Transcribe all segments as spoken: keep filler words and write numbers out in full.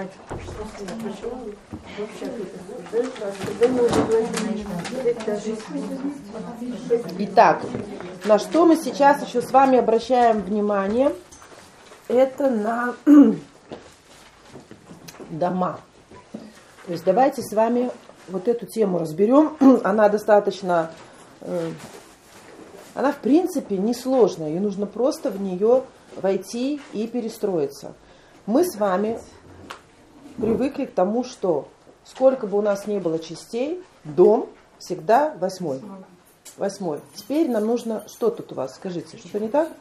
Итак, на что мы сейчас еще с вами обращаем внимание, это на дома. То есть давайте с вами вот эту тему разберем. Она достаточно, она в принципе несложная, и нужно просто в нее войти и перестроиться. Мы с вами привыкли к тому, что сколько бы у нас ни было частей, дом всегда восьмой. Восьмой. Теперь нам нужно... Что тут у вас? Скажите, что-то не так?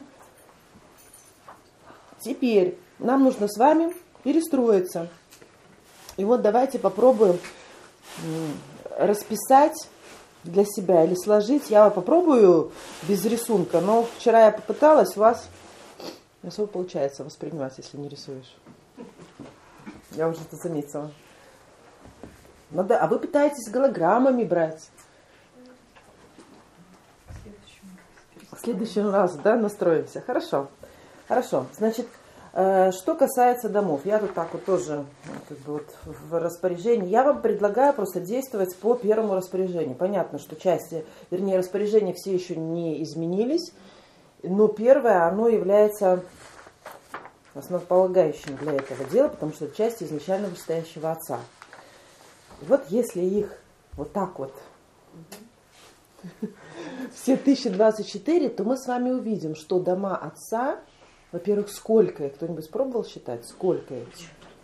Теперь нам нужно с вами перестроиться. И вот давайте попробуем расписать для себя или сложить. Я попробую без рисунка, но вчера я попыталась, у вас не особо получается воспринимать, если не рисуешь. Я уже это заметила. Надо, а вы пытаетесь голограммами брать. В следующем раз, да, настроимся. Хорошо. Хорошо. Значит, э, что касается домов, я тут так вот тоже как бы вот в распоряжении. Я вам предлагаю просто действовать по первому распоряжению. Понятно, что части, вернее, распоряжения все еще не изменились, но первое, оно является основополагающим для этого дела, потому что это часть изначально вышестоящего отца. И вот если их вот так вот все тысяча двадцать четыре, то мы с вами увидим, что дома отца, во-первых, сколько их? Кто-нибудь пробовал считать? Сколько их?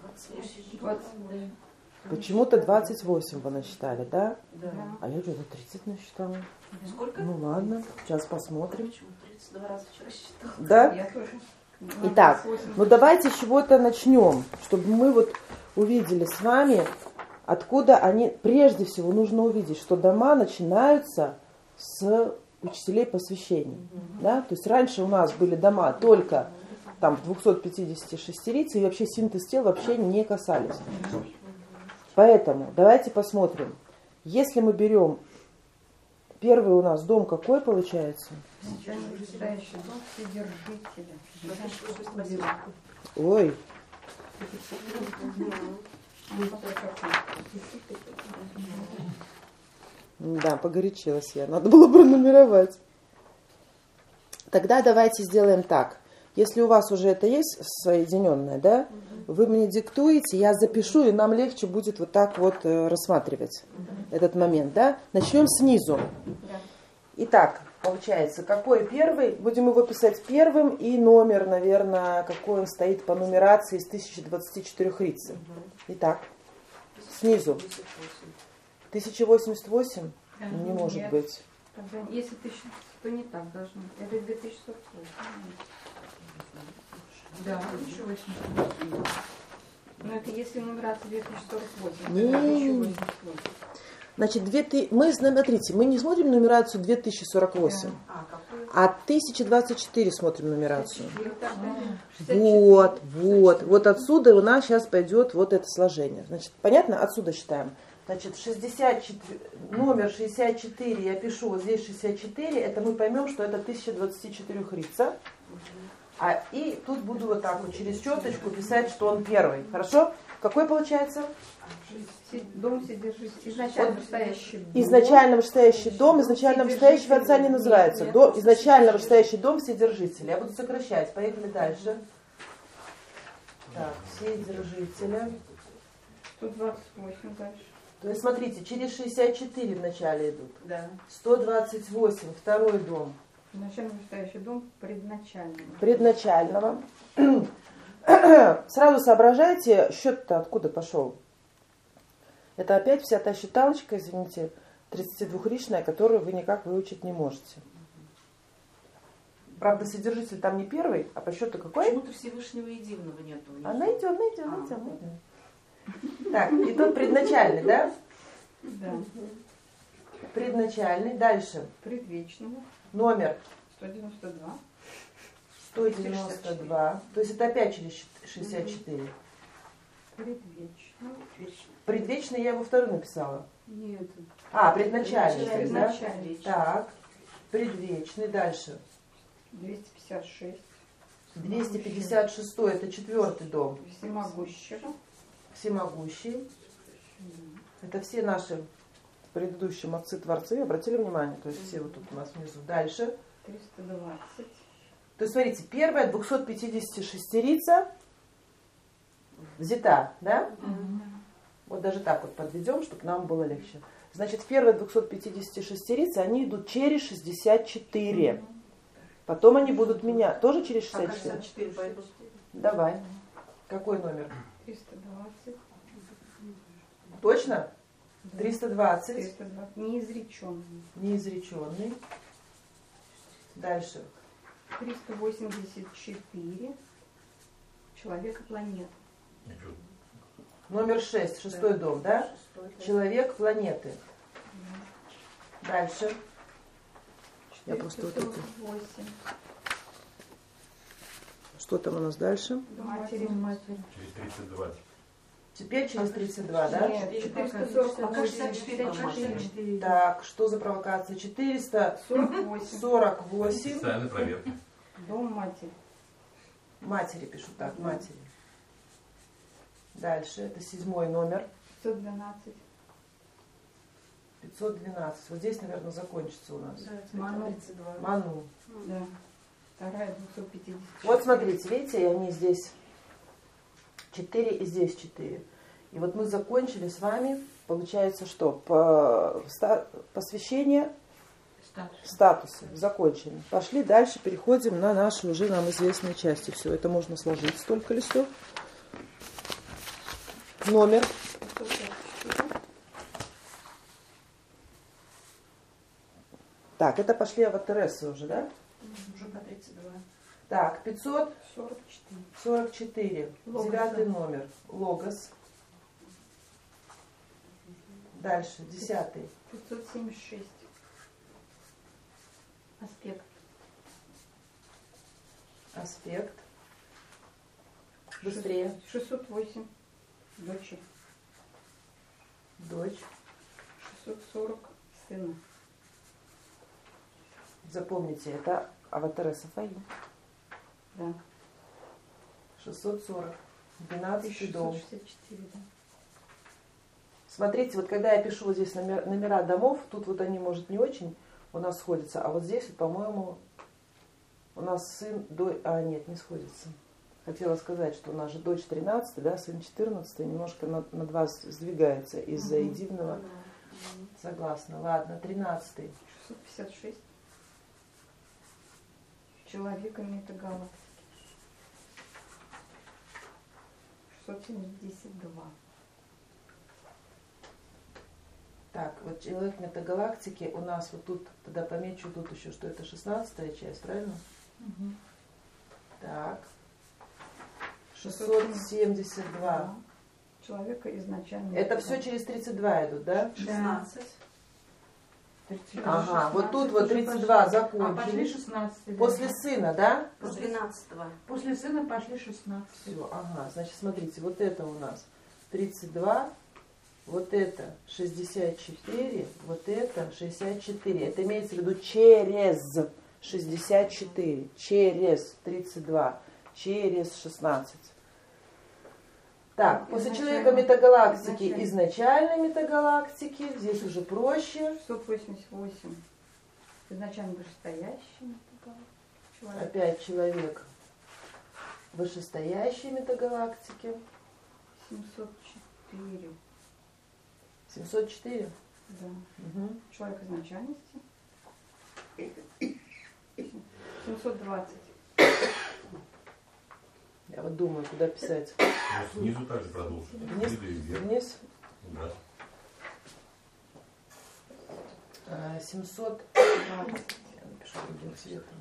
Почему-то двадцать восемь вы насчитали, да? Да. А я где-то тридцать насчитала. Сколько? Ну ладно, сейчас посмотрим. Почему? тридцать два раза вчера считала. Да? Я тоже. Итак, ну давайте с чего-то начнем, чтобы мы вот увидели с вами, откуда они... Прежде всего нужно увидеть, что дома начинаются с учителей посвящений. Mm-hmm. Да? То есть раньше у нас были дома только там в двухсот пятидесяти шестерице, и вообще синтез тел вообще не касались. Mm-hmm. Поэтому давайте посмотрим. Если мы берем первый у нас дом, какой получается? Изначально вышестоящий дом вседержителя. Ой. Да, погорячилась я. Надо было пронумеровать. Тогда давайте сделаем так. Если у вас уже это есть соединенное, да, вы мне диктуете, я запишу, и нам легче будет вот так вот рассматривать этот момент, да. Начнем снизу. Итак, получается, какой первый? Будем его писать первым, и номер, наверное, какой он стоит по нумерации из тысячи двадцати четырёх рицы. Итак, снизу. тысяча восемьдесят восемь? Не может Нет. быть. Тогда, если тысяча, то не так должно. Это две тысячи сорок восемь. Да, тысяча восемьдесят восемь. Но это если нумерация две тысячи сорок восемь. Не. Значит, две ты... мы, смотрите, мы не смотрим нумерацию две тысячи сорок восемь, А, какой? а тысяча двадцать четыре смотрим нумерацию. Да. Вот, вот. Вот отсюда у нас сейчас пойдет вот это сложение. Значит, понятно? Отсюда считаем. Значит, шестьдесят четыре, номер шестьдесят четыре, я пишу вот здесь шестьдесят четыре, это мы поймем, что это тысяча двадцать четыре рица. А, и тут буду вот так вот через четочку писать, что он первый. Хорошо? Какой получается? Дом содержит изначально вышестоящий дом. Изначально вышестоящий дом, изначально вышестоящего отца не называется. Нет, Дом, изначально вышестоящий дом вседержителя. Я буду сокращать. Поехали дальше. Так, вседержителя. сто двадцать восемь дальше. То есть смотрите, через шестьдесят четыре вначале идут. Да. сто двадцать восемь, второй дом. Изначально вышестоящий дом предначального. Предначального. Сразу соображайте, счет-то откуда пошел. Это опять вся та считалочка, извините, тридцатидвухричная, которую вы никак выучить не можете. Правда, содержитель там не первый, а по счету какой? Почему-то Всевышнего Единого нету. А найдем, найдем, найдем, найдем. Так, и тут предначальный, да? Да. Предначальный. Дальше. Предвечного. Номер сто девяносто два. сто девяносто два. То есть это опять через шестьдесят четыре. Предвечного. Предвечный я его второй написала. Нет. А, предначальный. Предначальный. Да? Так. Предвечный. Дальше. двести пятьдесят шесть. двести пятьдесят шесть. Это четвертый дом. Всемогущего. всемогущий. Это все наши предыдущие отцы-творцы, обратили внимание, то есть все вот тут у нас внизу. Дальше. триста двадцать. То есть, смотрите, первая двухсотпятидесятишестерица взята, да? Угу. Вот даже так вот подведем, чтобы нам было легче. Значит, первые двухсотпятидесятишестерицы, они идут через шестьдесят четыре. Потом они будут менять. Тоже через шестьдесят четыре? шестьдесят четыре пойдут. Давай. Какой номер? триста двадцать. Точно? триста двадцать. триста двадцать. Неизреченный. Неизреченный. Дальше. триста восемьдесят четыре. Человека-планета. Номер шесть, шестой дом, да? Шестой, да. Человек планеты. Дальше. Я просто вот это. восемь. Что там у нас дальше? Матери, матери. Через тридцать два. Теперь через тридцать два, да? Нет, четыреста сорок Пока восемь. шестьдесят четыре. Так, что за провокация? четыреста сорок восемь. сорок восемь. Специальная проверка. Дом матери. Матери пишу так, матери. Дальше, это седьмой номер. пятьсот двенадцать. пятьсот двенадцать. Вот здесь, наверное, закончится у нас. Да, Ману. тридцать два. Ману. Да. Вторая двухсот пятьдесят. Вот смотрите, видите, они здесь четыре и здесь четыре. И вот мы закончили с вами, получается, что? По, ста- посвящение статуса. Закончили. Пошли дальше, переходим на наши уже нам известные части. Все, это можно сложить, столько листов. Номер. Так, это пошли аватаресы уже, да? Уже по тридцать два. Так, пятьсот сорок четыре. сорок четыре. Логос, Девятый да. номер. Логос. Дальше, десятый. пятьсот семьдесят шесть. Аспект. Аспект. Быстрее. шестьсот восемь. Дочь. Дочь. шестьсот сорок. Сына. Запомните, это аватареса Фаи. Да. шестьсот сорок. двенадцатый дом. шестьсот шестьдесят четыре, да. Смотрите, вот когда я пишу вот здесь номер, номера домов, тут вот они, может, не очень у нас сходятся, а вот здесь, вот, по-моему, у нас сын, до... а нет, не сходится. Хотела сказать, что у нас же дочь тринадцатый, да, сын четырнадцатый, немножко на, на два сдвигается из-за Угу. единого. Согласна. Ладно, тринадцатый. шестьсот пятьдесят шесть. Человека метагалактики. шестьсот семьдесят два. Так, вот человек метагалактики у нас вот тут, тогда помечу тут еще, что это шестнадцатая часть, правильно? Угу. Так. шестьсот семьдесят два. Человека изначально. Это все через тридцать два идут, да? шестнадцать. Ага, вот тут вот тридцать два А пошли закончили. шестнадцать. После сына, да? С двенадцатого. После сына пошли шестнадцать. Все, ага, значит, смотрите, вот это у нас тридцать два, вот это шестьдесят четыре, вот это шестьдесят четыре. Это имеется в виду через шестьдесят четыре, через тридцать два, через шестнадцать. Так, после человека метагалактики, изначальной метагалактики, здесь уже проще. шестьсот восемьдесят восемь. Изначально вышестоящий человек. Опять человек вышестоящей метагалактики. семьсот четыре. семьсот четыре. Да. Угу. Человек изначальности. семьсот двадцать. Я вот думаю, куда писать. Ну, снизу также продолжим. Вниз? Снизу и вверх. Вниз. Да. А, семьсот двадцать. Я напишу другим цветом.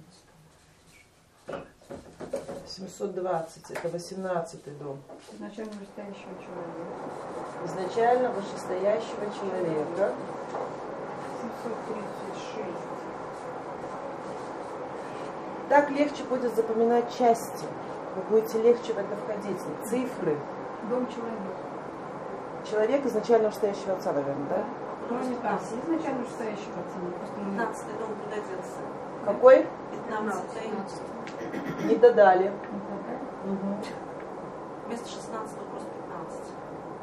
семьсот двадцать. Это восемнадцатый дом. Изначально вышестоящего человека. Изначально вышестоящего человека. семьсот тридцать шесть. Так легче будет запоминать части. Вы будете легче в это входить. Цифры. Дом человека. Человек изначально вышестоящего отца, наверное, да? Ну, не так. Изначально вышестоящего отца. Просто мы... пятнадцатый дом куда деться? Какой? пятнадцатый. Не додали. не хватает. Угу. Вместо шестнадцатого просто пятнадцать.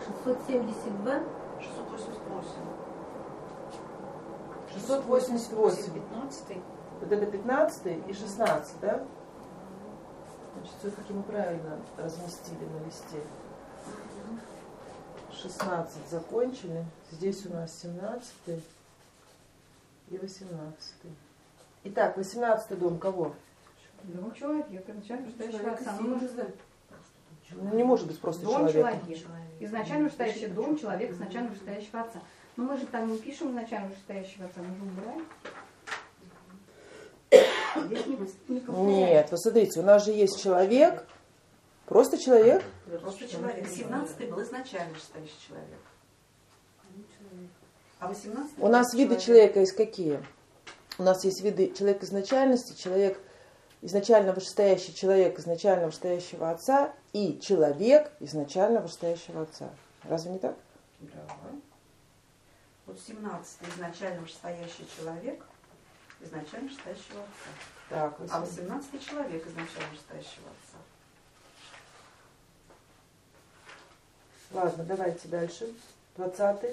шестьсот семьдесят два. шестьсот восемьдесят восемь. шестьсот восемьдесят восемь. пятнадцатый. Вот это пятнадцатый и шестнадцатый, да? Значит, все-таки мы правильно разместили на листе. шестнадцать закончили. Здесь у нас семнадцатый и восемнадцатый. Итак, восемнадцатый дом кого? Дом человека, изначально вышестоящего отца. Ну, мы же знаем. Ну, не может быть просто Дом человека. человек. Изначально вышестоящий дом человека с начально вышестоящего отца. Но мы же там не пишем начально вышестоящего отца, мы же убираем. Здесь не, не повторяем. Нет, вы смотрите, у нас же есть человек, просто человек. Просто человек. семнадцатый был изначально вышестоящий человек. А восемнадцатый У нас виды человека есть какие? У нас есть виды человека изначальности, человек изначально вышестоящий человек изначально вышестоящего отца и человек изначально вышестоящего отца. Разве не так? Да. Вот семнадцатый изначально вышестоящий человек изначально вышестоящего отца. Так, А восемнадцатый человек изначально вышестоящего отца. Ладно, давайте дальше. Двадцатый.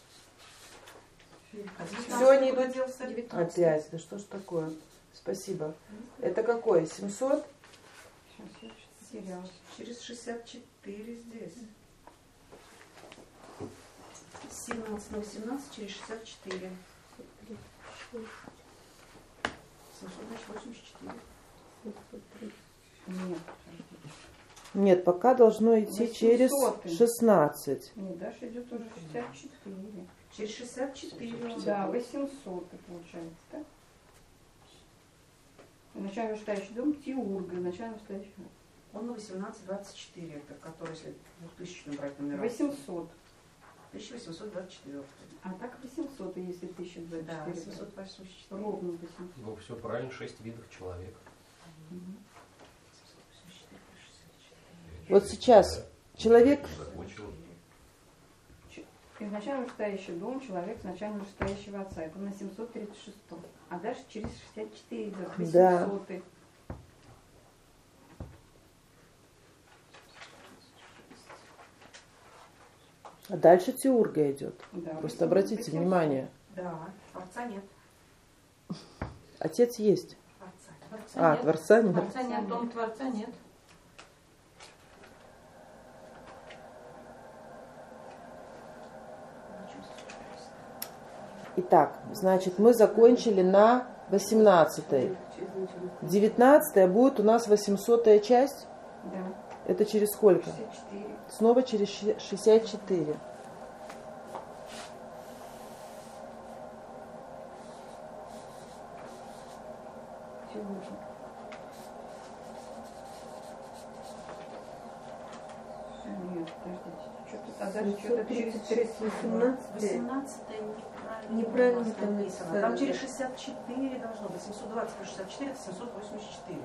Все, они идут делаться. Опять, да что ж такое? Спасибо. Это какой? семьсот? Сейчас я потерялась. Через шестьдесят четыре здесь. семнадцать на восемнадцать через шестьдесят четыре. семьсот восемьдесят четыре. Нет. Нет, пока должно идти восемьсот. через шестнадцать. Нет, дальше идет уже шестьдесят четыре. Через шестьдесят четыре. Да, восемьсот получается, так? Начально вышестоящий дом Тиурга, начально вышестоящий. Он на восемнадцать двадцать четыре, это который, если двухтысячный брать номера. восемьсот. тысяча восемьсот двадцать четыре. А так восемьсот, если тысяча двадцать Да, четыре. семьсот восемьдесят четыре. Ровно восемьсот. Ну, все правильно, шесть видов человека. Вот сейчас человек, Закончил. Изначально вышестоящий дом, человек с начально вышестоящего отца. Это на семьсот тридцать шестом. А дальше через шестьдесят четыре идет. Да. восемьсот. а дальше Тиурга идет. Да, Просто восемьсот. обратите внимание, Да, Творца нет. отец есть. Творца. А, нет. Творца нет. Творца нет, дом Творца нет. Итак, значит, мы закончили на восемнадцатой. девятнадцатая будет у нас восьмисотая часть. Да. Это через сколько? шестьдесят четыре. Снова через шестьдесят четыре. Тиурга. А, нет, подождите. Что-то, а дальше что-то через тридцать восемнадцать. восемнадцатое неправильно. Неправильно у нас там написано. написано. Там через шестьдесят четыре должно быть. семьсот двадцать плюс шестьдесят четыре это семьсот восемьдесят четыре.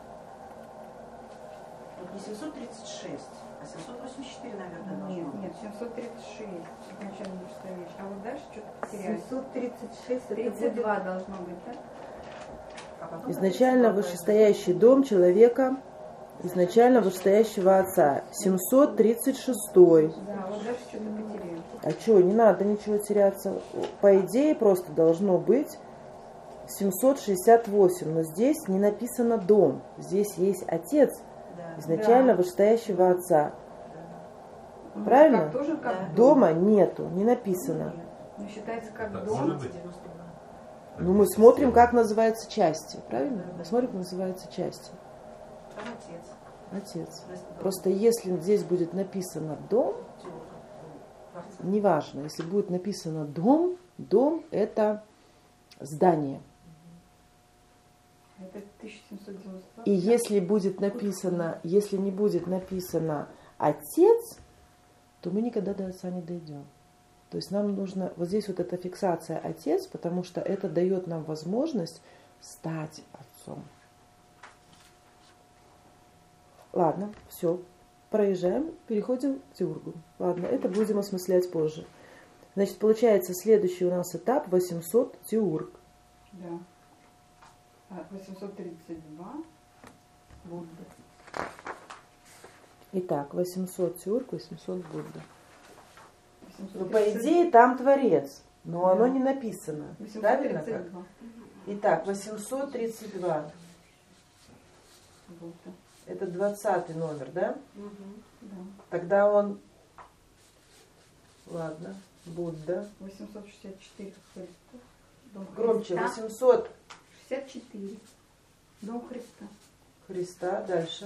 Вот не семьсот тридцать шесть, а семьсот восемьдесят четыре, наверное, должно Нет, быть. нет, семьсот тридцать шесть. Изначально вышестоящий. А вот дальше что-то потерялось. семьсот тридцать шесть это тридцать два будет должно быть, да? А потом Изначально тридцать два вышестоящий дом человека, изначально вышестоящего отца. семьсот тридцать шестой. Да, вот дальше что-то потеряли. А что, не надо ничего теряться. По идее, просто должно быть семьсот шестьдесят восемь. Но здесь не написано дом. Здесь есть отец, Да. изначально Да. вышестоящего отца. Ну, Правильно? Как, тоже как Дома нету, не написано. Ну, считается как Так, дом. может быть. девяносто два. Ну, мы смотрим, как называются части. Правильно? Мы смотрим, как называются части. Там отец. Отец. Вместо дома. Просто если здесь будет написано дом, Тиурга. Творца. неважно, если будет написано дом, дом это здание. Это тысяча семьсот девяносто два. И если будет написано, если не будет написано отец, то мы никогда до отца не дойдем. То есть нам нужно, вот здесь вот эта фиксация отец, потому что это дает нам возможность стать отцом. Ладно, все. Проезжаем, переходим к Тиургу. Ладно, это будем осмыслять позже. Значит, получается, следующий у нас этап восемьсот Тиург. Да. А, восемьсот тридцать два. Будда. Итак, восемьсот Тиург, восемьсот Будда. Ну, по идее, там Творец, но Да. оно не написано. Правильно восемьсот тридцать как? два. Итак, восемьсот тридцать два. Вот, Это двадцатый номер, да? да. Тогда он... Ладно, Будда. восемьсот шестьдесят четыре Христа. Дом Громче. Христа. восемьсот шестьдесят четыре. Дом Христа. Христа. Дальше.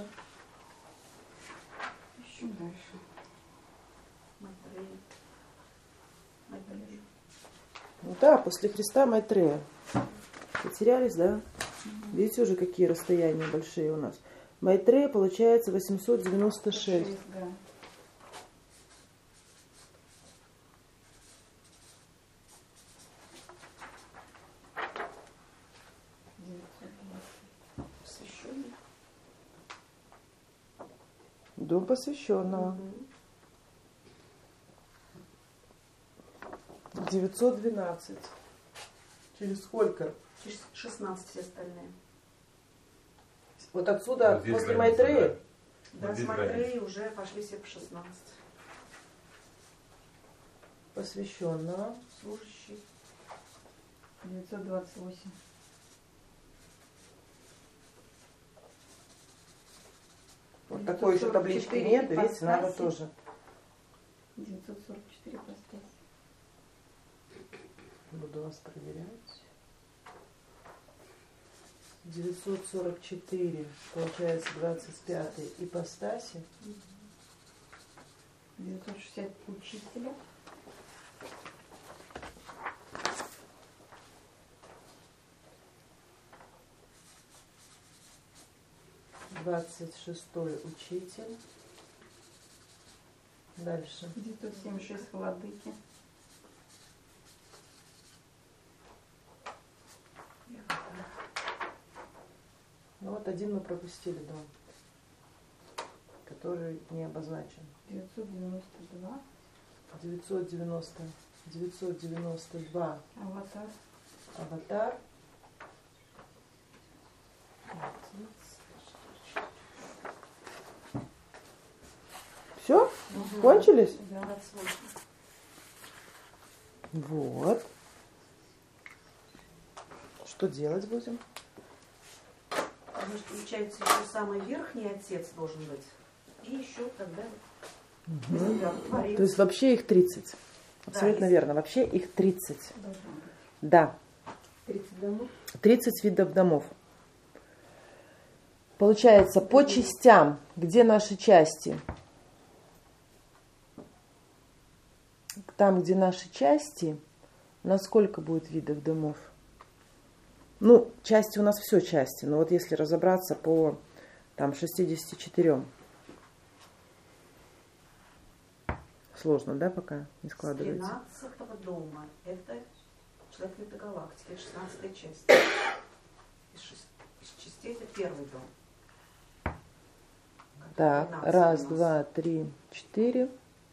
Ищем дальше. Майтрея. Майтрея. Ну да, после Христа Майтрея. Потерялись, да? Видите уже, какие расстояния большие у нас. Майтрея получается восемьсот девяносто шесть. Да. Посвященный. Дом посвященного. девятьсот двенадцать. Через сколько? Через шестнадцать все остальные. Вот отсюда, Вот здесь после граница, Майтреи? Да, Вот с здесь Майтреи уже пошли все по шестнадцать. Посвященного. Служащий. девятьсот двадцать восемь. Вот такой еще таблички нет, видите, надо ипостаси. тоже. девятьсот сорок четыре ипостаси. Буду вас проверять. девятьсот сорок четыре, получается двадцать пятый ипостаси. девятьсот шестьдесят учителя. двадцать шестой учитель. Дальше. девятьсот семьдесят шесть владыки. Ну вот один мы пропустили дом, который не обозначен. девятьсот девяносто два. девятьсот девяносто, девятьсот девяносто два Аватар. аватар. Все? Кончились? Да. двадцать восемь. Вот. Что делать будем? Значит, получается, еще самый верхний отец должен быть. И еще тогда Угу. Творец. То есть вообще их тридцать. Абсолютно Да, верно. Вообще их тридцать. Должно быть. Да. тридцать домов. тридцать видов домов. Получается, по частям, где наши части? Там, где наши части, на сколько будет видов домов? Ну, части у нас все части, но вот если разобраться по там шестидесяти четырем. Сложно, да, пока не С складывается? тринадцатого дома. Это человек метагалактики, это шестнадцатая часть. Из, шесть, из частей это первый дом. Так, тринадцать раз, у нас. два, три, четыре.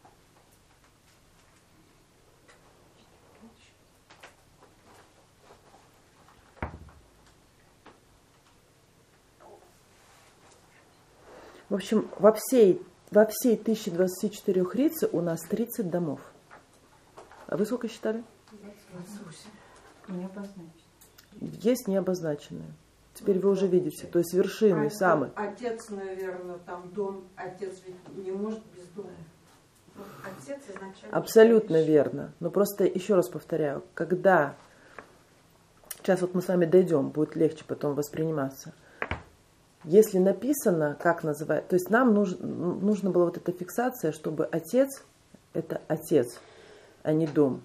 В общем, во всей, во всей тысяче двадцати четырёх рице у нас тридцать домов. А вы сколько считали? двадцать восемь. Не обозначено. Есть необозначенные. Теперь вы уже видите. То есть вершины А, самые. Отец, наверное, там дом, отец ведь не может без дома. Ну, отец изначально. Абсолютно считающий. верно. Но просто еще раз повторяю, когда... Сейчас вот мы с вами дойдем, будет легче потом восприниматься. Если написано, как называть... То есть нам нужно, нужно была вот эта фиксация, чтобы отец – это отец, а не дом.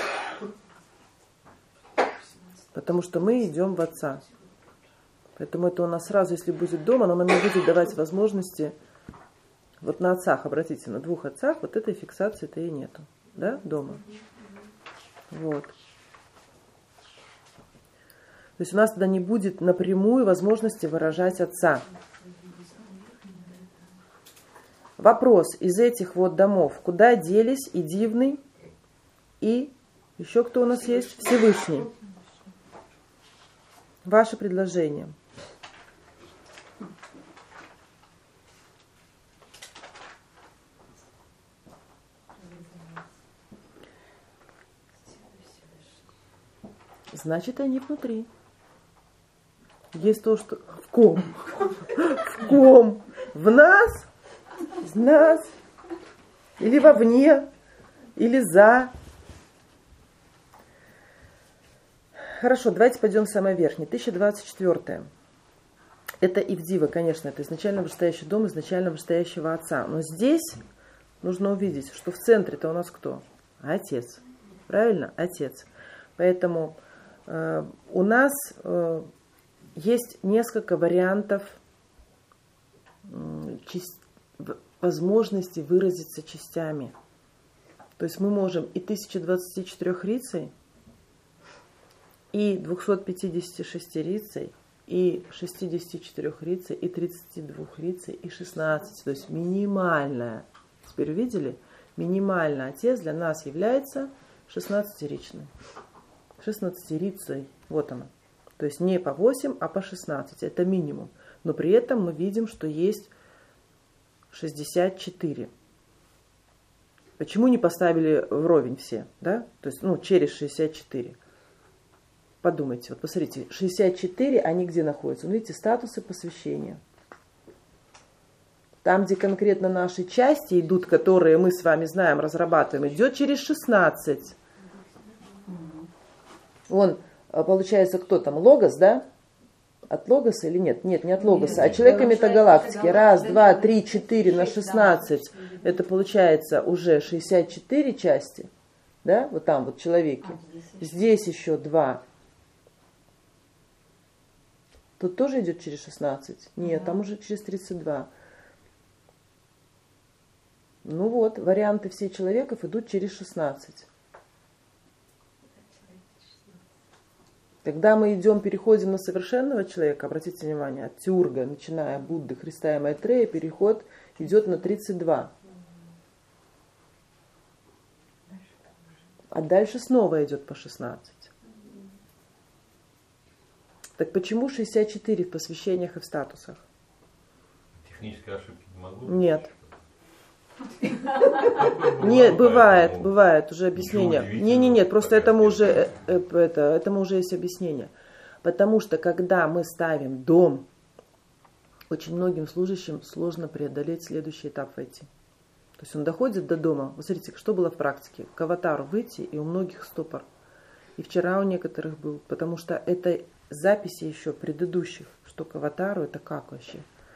Потому что мы идем в отца. Поэтому это у нас сразу, если будет дом, оно нам не будет давать возможности... Вот на отцах, обратите, на двух отцах вот этой фиксации-то и нету. Да, дома? Вот. То есть у нас тогда не будет напрямую возможности выражать отца. Вопрос. Из этих вот домов куда делись и Дивный, и еще кто у нас есть? Всевышний. Ваше предложение. значит они внутри. Есть то, что в ком? В ком? В нас? В нас? Или вовне? Или за? Хорошо, давайте пойдем в самое верхнее. тысяча двадцать четвёртое. Это Ивдива, конечно, это изначально вышестоящий дом, изначально вышестоящего отца. Но здесь нужно увидеть, что в центре-то у нас кто? Отец. Правильно? Отец. Поэтому э, у нас э, есть несколько вариантов э, часть, возможности выразиться частями. То есть мы можем и тысяча двадцать четыре рицей, и двести пятьдесят шесть рицей, и шестьдесят четыре рицей, и тридцать два рицей, и шестнадцать. То есть минимальная. Теперь увидели? Минимальный отец для нас является шестнадцатиричным. шестнадцатирицей. Вот она. То есть не по восемь, а по шестнадцать. Это минимум. Но при этом мы видим, что есть шестьдесят четыре. Почему не поставили вровень все? Да? То есть, ну, через шестьдесят четыре. Подумайте, вот посмотрите, шестьдесят четыре, они где находятся? Ну, видите, статусы посвящения. Там, где конкретно наши части идут, которые мы с вами знаем, разрабатываем, идет через шестнадцать. Вон, получается, кто там? Логос, да? От Логоса или нет? Нет, не от Логоса, а человека метагалактики. Раз, два, три, четыре на шестнадцать. Это получается уже шестьдесят четыре части. Да? Вот там вот человеки. Здесь еще два. Тут тоже идет через шестнадцать? Нет, там уже через тридцать два. Ну вот, варианты всех человеков идут через шестнадцать. Когда мы идем, переходим на совершенного человека, обратите внимание, от Тюрга, начиная Будды, Христа и Майтрея, переход идет на тридцать два. А дальше снова идет по шестнадцать. Так почему шестьдесят четыре в посвящениях и в статусах? Технической ошибки не могу? Нет. Нет, бывает, бывает уже объяснение. Не, не, нет, просто этому уже, это, этому уже есть объяснение. Потому что когда мы ставим дом, очень многим служащим сложно преодолеть следующий этап войти. То есть он доходит до дома. Вы смотрите, что было в практике. К аватару выйти, и у многих стопор. И вчера у некоторых был. Потому что это записи еще предыдущих, что к аватару это как вообще.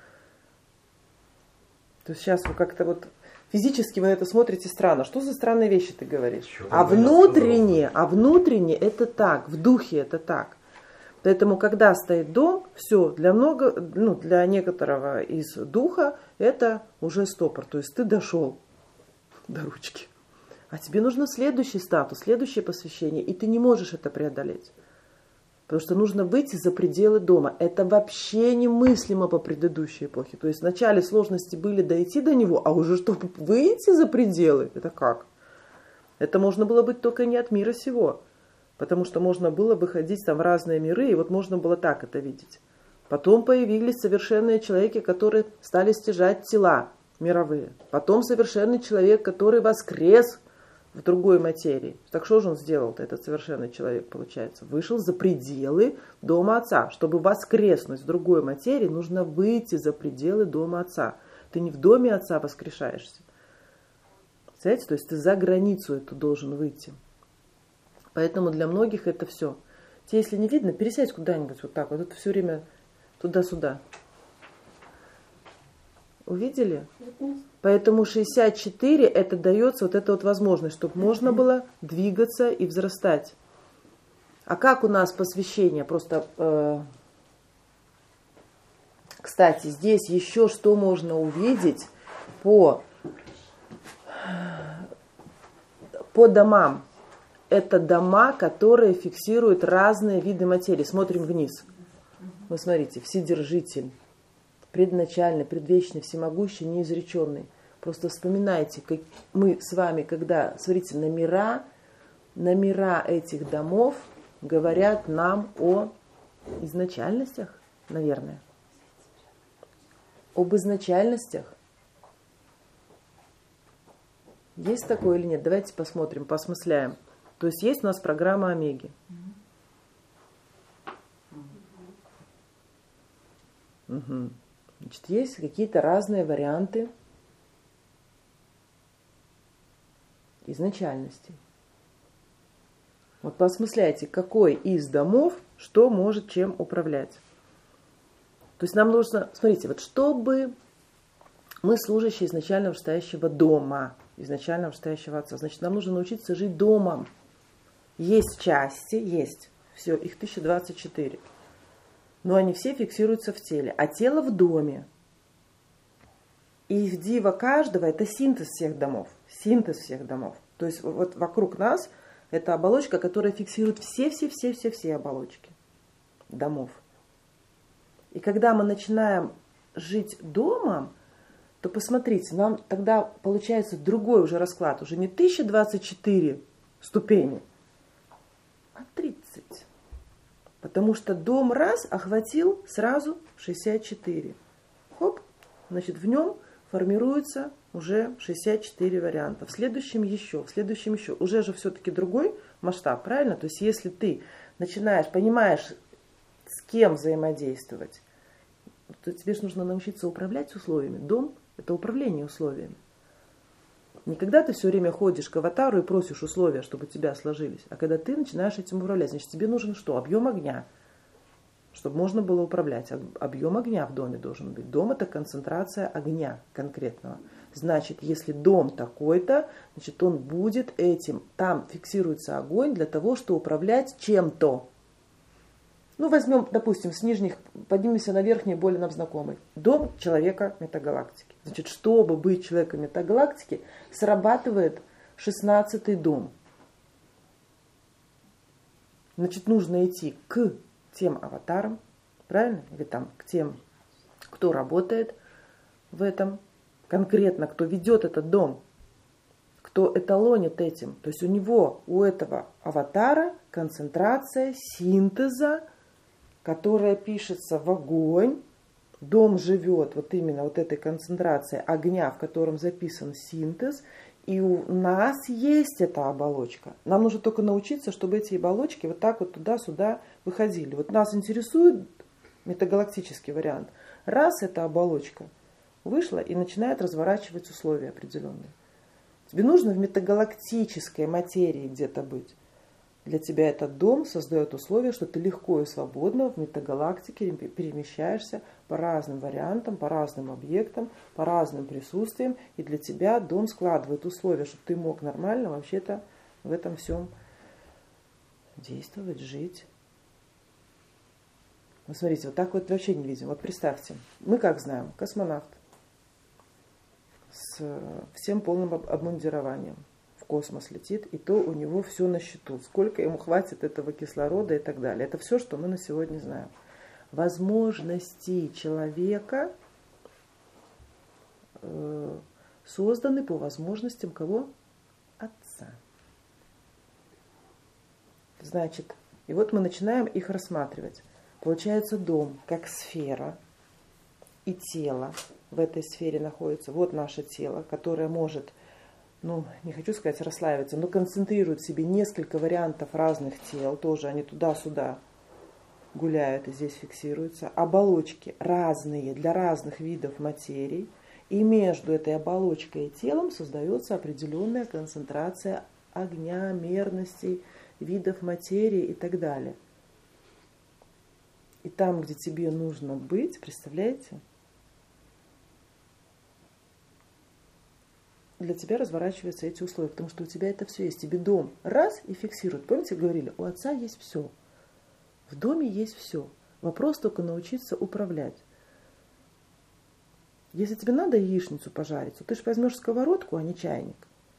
То есть сейчас вы как-то вот физически вы на это смотрите странно. Что за странные вещи ты говоришь? Что а внутренне, а внутренне это так, в духе это так. Поэтому, когда стоит дом, все, для много, ну, для некоторого из духа это уже стопор. То есть ты дошел до ручки. А тебе нужно следующий статус, следующее посвящение, и ты не можешь это преодолеть. Потому что нужно выйти за пределы дома. Это вообще немыслимо по предыдущей эпохе. То есть вначале сложности были дойти до него, а уже чтобы выйти за пределы, это как? Это можно было быть только не от мира сего. Потому что можно было выходить там в разные миры, и вот можно было так это видеть. Потом появились совершенные человеки, которые стали стяжать тела мировые. Потом совершенный человек, который воскрес в другой материи. Так что же он сделал-то, этот совершенный человек, получается? Вышел за пределы дома Отца. Чтобы воскреснуть в другой материи, нужно выйти за пределы дома Отца. Ты не в доме Отца воскрешаешься. Знаете, то есть ты за границу эту должен выйти. Поэтому для многих это все. Тебе, если не видно, пересядь куда-нибудь вот так вот. Это все время туда-сюда. Увидели? Поэтому шестьдесят четыре это дается вот эта вот возможность, чтобы можно было двигаться и взрастать. А как у нас посвящение? Просто, э, кстати, здесь еще что можно увидеть по, по домам. Это дома, которые фиксируют разные виды материи. Смотрим вниз. Вы смотрите, Вседержитель, предначальный, предвечный, всемогущий, неизреченный. Просто вспоминайте, как мы с вами, когда, смотрите, номера, номера этих домов говорят нам о изначальностях, наверное. Об изначальностях. Есть такое или нет? Давайте посмотрим, посмысляем. То есть есть у нас программа Омеги. Угу. Значит, есть какие-то разные варианты изначальности. Вот поосмысляйте, какой из домов что может чем управлять. То есть нам нужно, смотрите, вот чтобы мы служащие изначально вышестоящего дома, изначально вышестоящего отца, значит, нам нужно научиться жить домом. Есть части, есть, все, их тысяча двадцать четыре. Но они все фиксируются в теле, а тело в доме. И в дива каждого это синтез всех домов, синтез всех домов. То есть вот вокруг нас это оболочка, которая фиксирует все-все-все-все-все оболочки домов. И когда мы начинаем жить домом, то посмотрите, нам тогда получается другой уже расклад, уже не тысяча двадцать четыре ступени, а тридцать. Потому что дом раз охватил сразу шестьдесят четыре. Хоп, значит, в нем формируется уже шестьдесят четыре варианта. В следующем еще, в следующем еще. Уже же все-таки другой масштаб, правильно? То есть если ты начинаешь, понимаешь, с кем взаимодействовать, то тебе же нужно научиться управлять условиями. Дом – это управление условиями. Не когда ты все время ходишь к аватару и просишь условия, чтобы у тебя сложились, а когда ты начинаешь этим управлять. Значит, тебе нужен что? Объем огня, чтобы можно было управлять. Объем огня в доме должен быть. Дом – это концентрация огня конкретного. Значит, если дом такой-то, значит, он будет этим. Там фиксируется огонь для того, чтобы управлять чем-то. Ну, возьмем, допустим, с нижних, поднимемся на верхний, более нам знакомый. Дом человека метагалактики. Значит, чтобы быть человеком метагалактики, срабатывает шестнадцатый дом. Значит, нужно идти к тем аватарам, правильно? Или там к тем, кто работает в этом, конкретно, кто ведет этот дом, кто эталонит этим. То есть у него, у этого аватара концентрация синтеза, которая пишется в огонь. Дом живет вот именно вот этой концентрацией огня, в котором записан синтез. И у нас есть эта оболочка. Нам нужно только научиться, чтобы эти оболочки вот так вот туда-сюда выходили. Вот нас интересует метагалактический вариант. Раз эта оболочка вышла и начинает разворачивать условия определенные. Тебе нужно в метагалактической материи где-то быть. Для тебя этот дом создает условия, что ты легко и свободно в метагалактике перемещаешься по разным вариантам, по разным объектам, по разным присутствиям. И для тебя дом складывает условия, чтобы ты мог нормально вообще-то в этом всем действовать, жить. Вот смотрите, вот так вот вообще не видим. Вот представьте, мы как знаем, космонавт с всем полным обмундированием в космос летит, и то у него все на счету. Сколько ему хватит этого кислорода и так далее. Это все, что мы на сегодня знаем. Возможности человека э, созданы по возможностям кого? Отца. Значит, и вот мы начинаем их рассматривать. Получается, дом как сфера и тело в этой сфере находится. Вот наше тело, которое может, ну, не хочу сказать расслаиваться, но концентрирует в себе несколько вариантов разных тел. Тоже они туда-сюда гуляют и здесь фиксируются. Оболочки разные для разных видов материй. И между этой оболочкой и телом создается определенная концентрация огня, мерностей, видов материи и так далее. И там, где тебе нужно быть, представляете, для тебя разворачиваются эти условия, потому что у тебя это все есть. Тебе дом раз и фиксирует. Помните, говорили, у отца есть все. В доме есть все. Вопрос только научиться управлять. Если тебе надо яичницу пожарить, то ты же возьмешь сковородку, а не чайник.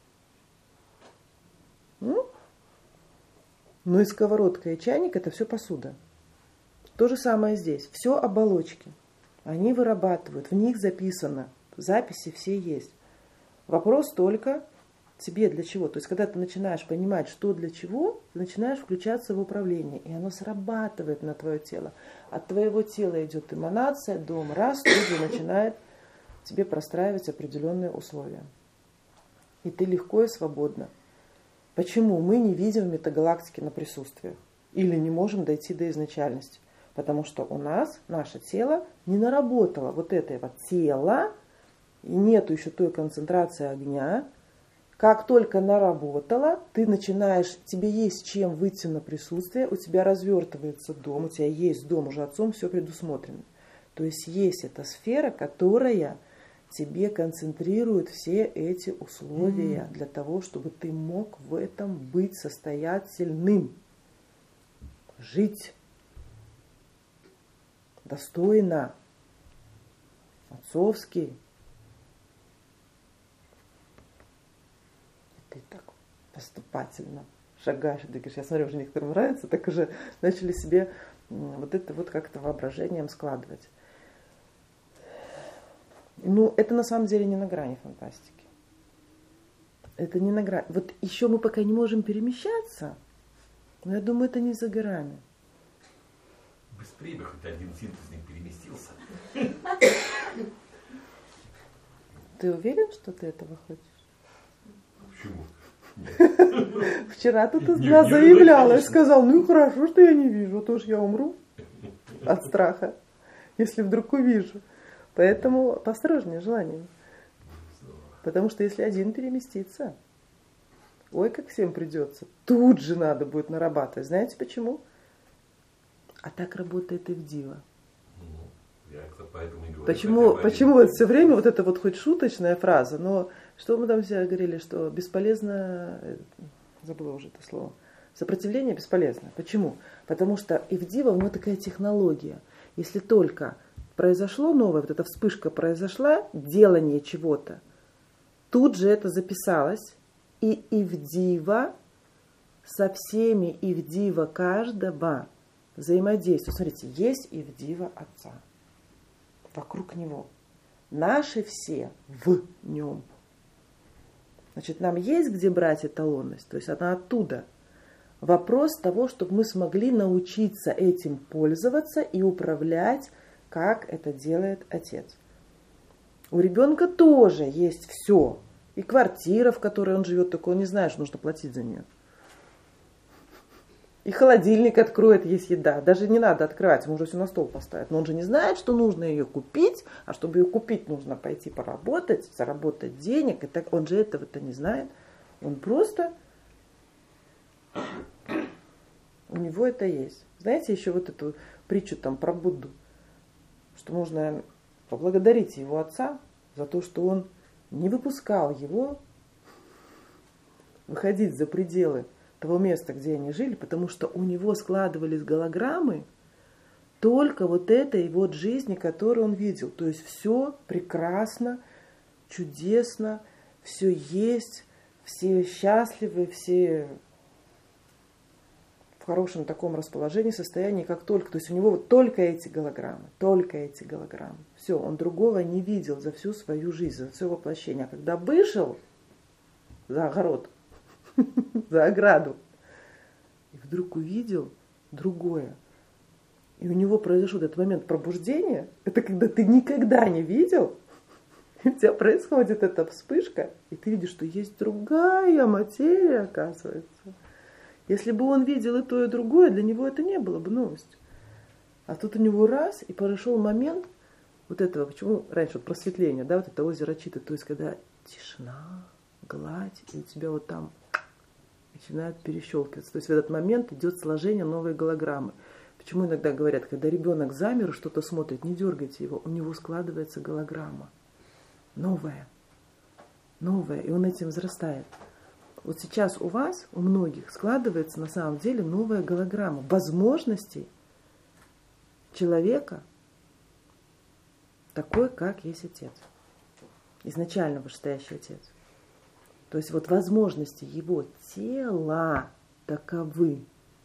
Ну, но и сковородка, и чайник – это все посуда. То же самое здесь. Все оболочки. Они вырабатывают, в них записано. Записи все есть. Вопрос только тебе для чего. То есть, когда ты начинаешь понимать, что для чего, ты начинаешь включаться в управление. И оно срабатывает на твое тело. От твоего тела идет эманация, дом раз, тут же начинает тебе простраивать определенные условия. И ты легко и свободно. Почему мы не видим метагалактики на присутствиях? Или не можем дойти до изначальности? Потому что у нас наше тело не наработало вот этого тела, и нету еще той концентрации огня. Как только наработала, ты начинаешь, тебе есть чем выйти на присутствие, у тебя развертывается дом, у тебя есть дом, уже отцом все предусмотрено. То есть есть эта сфера, которая тебе концентрирует все эти условия для того, чтобы ты мог в этом быть состоятельным, жить достойно, отцовски. Ты так поступательно шагаешь, ты говоришь, я смотрю, уже некоторым нравится, так уже начали себе вот это вот как-то воображением складывать. Ну, это на самом деле не на грани фантастики. Это не на грани. Вот еще мы пока не можем перемещаться, но я думаю, это не за горами. Быстрее бы хоть один синтезник переместился. Ты уверен, что ты этого хочешь? Почему? Вчера ты из нас заявляла и сказал, ну хорошо, что я не вижу, а то ж я умру от страха, если вдруг увижу. Поэтому поосторожнее желание. Потому что если один переместится, ой, как всем придется. Тут же надо будет нарабатывать. Знаете почему? А так работает и в Дива. Я поэтому и говорю. Почему, почему вот все время вот это вот хоть шуточная фраза, но что мы там все говорили, что бесполезно, забыла уже это слово, сопротивление бесполезно. Почему? Потому что и в Дива у него такая технология. Если только произошло новое, вот эта вспышка произошла, делание чего-то, тут же это записалось, и Ивдива со всеми Ивдива каждого взаимодействует. Смотрите, есть Ивдива Отца, вокруг него. Наши все в нем. Значит, нам есть где брать эталонность, то есть она оттуда. Вопрос того, чтобы мы смогли научиться этим пользоваться и управлять, как это делает Отец. У ребенка тоже есть все. И квартира, в которой он живет, только он не знает, что нужно платить за нее. И холодильник откроет, есть еда. Даже не надо открывать, ему уже все на стол поставят. Но он же не знает, что нужно ее купить, а чтобы ее купить, нужно пойти поработать, заработать денег. И так он же этого-то не знает. Он просто... У него это есть. Знаете, еще вот эту притчу там про Будду, что нужно поблагодарить его отца за то, что он не выпускал его выходить за пределы того места, где они жили, потому что у него складывались голограммы только вот этой вот жизни, которую он видел. То есть все прекрасно, чудесно, все есть, все счастливы, все в хорошем таком расположении, состоянии, как только. То есть у него вот только эти голограммы, только эти голограммы. Все, он другого не видел за всю свою жизнь, за все воплощение. А когда вышел за огород, за ограду, и вдруг увидел другое. И у него произошел этот момент пробуждения. Это когда ты никогда не видел, и у тебя происходит эта вспышка, и ты видишь, что есть другая материя, оказывается. Если бы он видел и то, и другое, для него это не было бы новостью. А тут у него раз, и произошел момент вот этого, почему раньше вот просветление, да, вот это озеро Читы, то есть когда тишина, гладь, и у тебя вот там начинают перещелкиваться. То есть в этот момент идет сложение новой голограммы. Почему иногда говорят, когда ребенок замер, что-то смотрит, не дергайте его, у него складывается голограмма. Новая. Новая. И он этим взрастает. Вот сейчас у вас, у многих, складывается на самом деле новая голограмма возможностей человека, такой, как есть Отец. Изначально вышестоящий Отец. То есть вот возможности его тела таковы.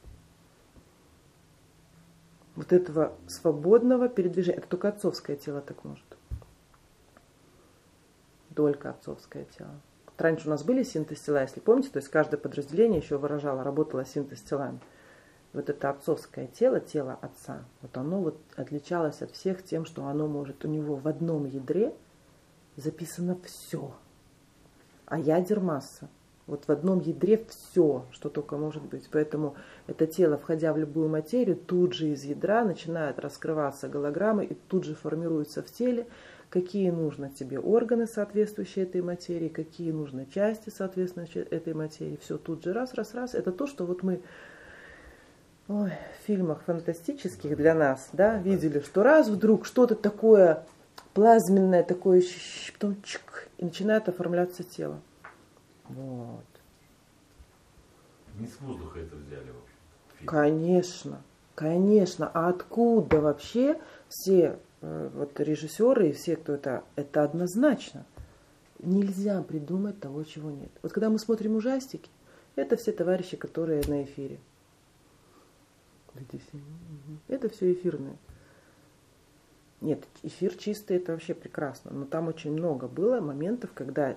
Вот этого свободного передвижения. Это только отцовское тело так может. Только отцовское тело. Раньше у нас были синтез-тела, если помните, то есть каждое подразделение еще выражало, работало синтез-телами. Вот это отцовское тело, тело отца, вот оно вот отличалось от всех тем, что оно может, у него в одном ядре записано все. А ядер масса. Вот в одном ядре все, что только может быть. Поэтому это тело, входя в любую материю, тут же из ядра начинают раскрываться голограммы и тут же формируются в теле, какие нужно тебе органы, соответствующие этой материи, какие нужны части, соответствующие этой материи. Все тут же раз, раз, раз. Это то, что вот мы ой, в фильмах фантастических для нас, да, видели, что раз вдруг что-то такое плазменное, такое, потом чик, и начинает оформляться тело. Вот. Не с воздуха это взяли вообще. Конечно, конечно. А откуда вообще все э, вот режиссеры и все, кто это, это однозначно. Нельзя придумать того, чего нет. Вот когда мы смотрим ужастики, это все товарищи, которые на эфире. Это все эфирное. Нет, эфир чистый, это вообще прекрасно. Но там очень много было моментов, когда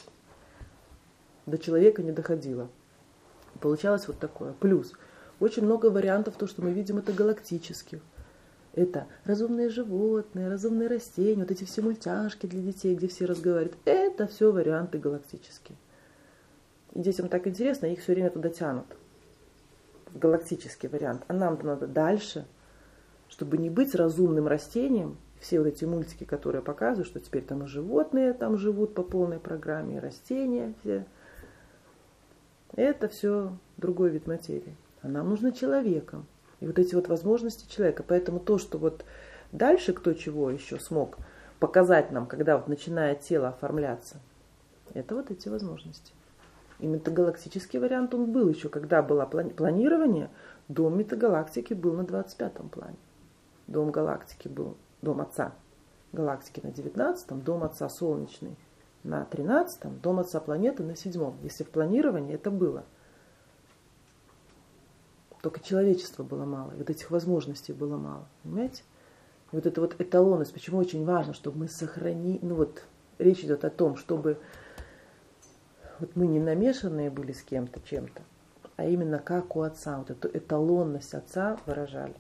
до человека не доходило. Получалось вот такое. Плюс очень много вариантов, то, что мы видим, это галактических. Это разумные животные, разумные растения, вот эти все мультяшки для детей, где все разговаривают. Это все варианты галактические. И детям так интересно, их все время туда тянут. В галактический вариант. А нам-то надо дальше, чтобы не быть разумным растением. Все вот эти мультики, которые показывают, что теперь там и животные там живут по полной программе, и растения все. Это все другой вид материи. А нам нужно человеком. И вот эти вот возможности человека. Поэтому то, что вот дальше кто чего еще смог показать нам, когда вот начинает тело оформляться, это вот эти возможности. И метагалактический вариант он был еще, когда было планирование, дом метагалактики был на двадцать пятом плане. Дом галактики был, дом Отца галактики на девятнадцатом, дом Отца солнечный на тринадцатом, дом Отца планеты на седьмом. Если в планировании это было. Только человечества было мало, и вот этих возможностей было мало. Понимаете? И вот эта вот эталонность, почему очень важно, чтобы мы сохранили, ну вот речь идет о том, чтобы вот мы не намешанные были с кем-то, чем-то, а именно как у Отца, вот эту эталонность Отца выражали.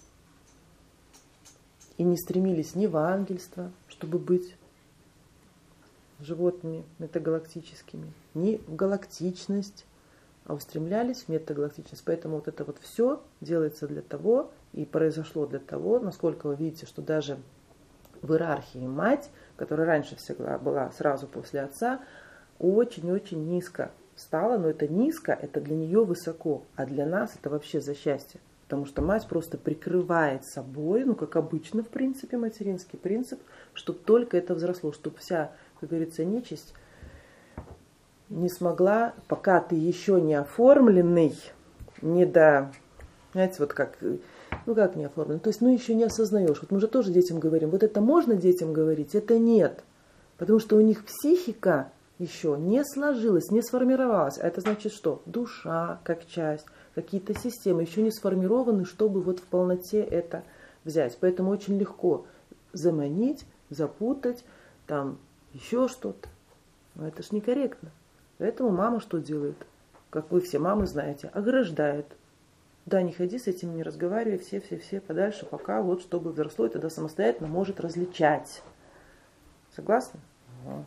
И не стремились ни в ангельство, чтобы быть животными метагалактическими, ни в галактичность, а устремлялись в метагалактичность. Поэтому вот это вот все делается для того, и произошло для того, насколько вы видите, что даже в иерархии мать, которая раньше всегда была сразу после Отца, очень-очень низко стала, но это низко, это для нее высоко, а для нас это вообще за счастье. Потому что мать просто прикрывает собой, ну как обычно в принципе, материнский принцип, чтобы только это взросло, чтобы вся, как говорится, нечисть не смогла, пока ты еще не оформленный, не до, знаете, вот как, ну как не оформленный, то есть ну еще не осознаешь. Вот мы же тоже детям говорим, вот это можно детям говорить, это нет, потому что у них психика еще не сложилась, не сформировалась. А это значит что? Душа как часть, какие-то системы еще не сформированы, чтобы вот в полноте это взять. Поэтому очень легко заманить, запутать, там еще что-то. Но это ж некорректно. Поэтому мама что делает? Как вы все мамы знаете, ограждает. Да, не ходи с этим, не разговаривай, все-все-все подальше, пока вот чтобы взросло, и тогда самостоятельно может различать. Согласны? Ага.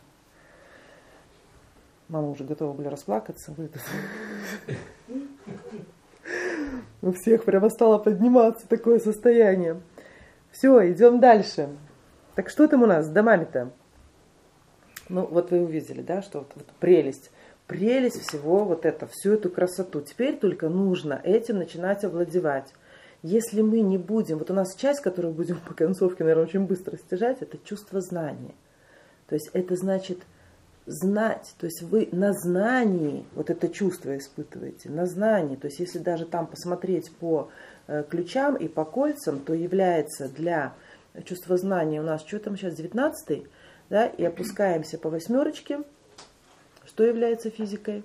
Мама уже готова была расплакаться. У всех прямо стало подниматься такое состояние. Все, идем дальше. Так что там у нас с домами-то? Ну, вот вы увидели, да, что вот, вот прелесть. Прелесть всего вот это, всю эту красоту. Теперь только нужно этим начинать овладевать. Если мы не будем, вот у нас часть, которую будем по концовке, наверное, очень быстро стяжать, это чувство знания. То есть это значит знать, то есть вы на знании вот это чувство испытываете, на знании. То есть если даже там посмотреть по э, ключам и по кольцам, то является для чувства знания у нас, что там сейчас, девятнадцатый, да, и опускаемся по восьмерочке. Что является физикой?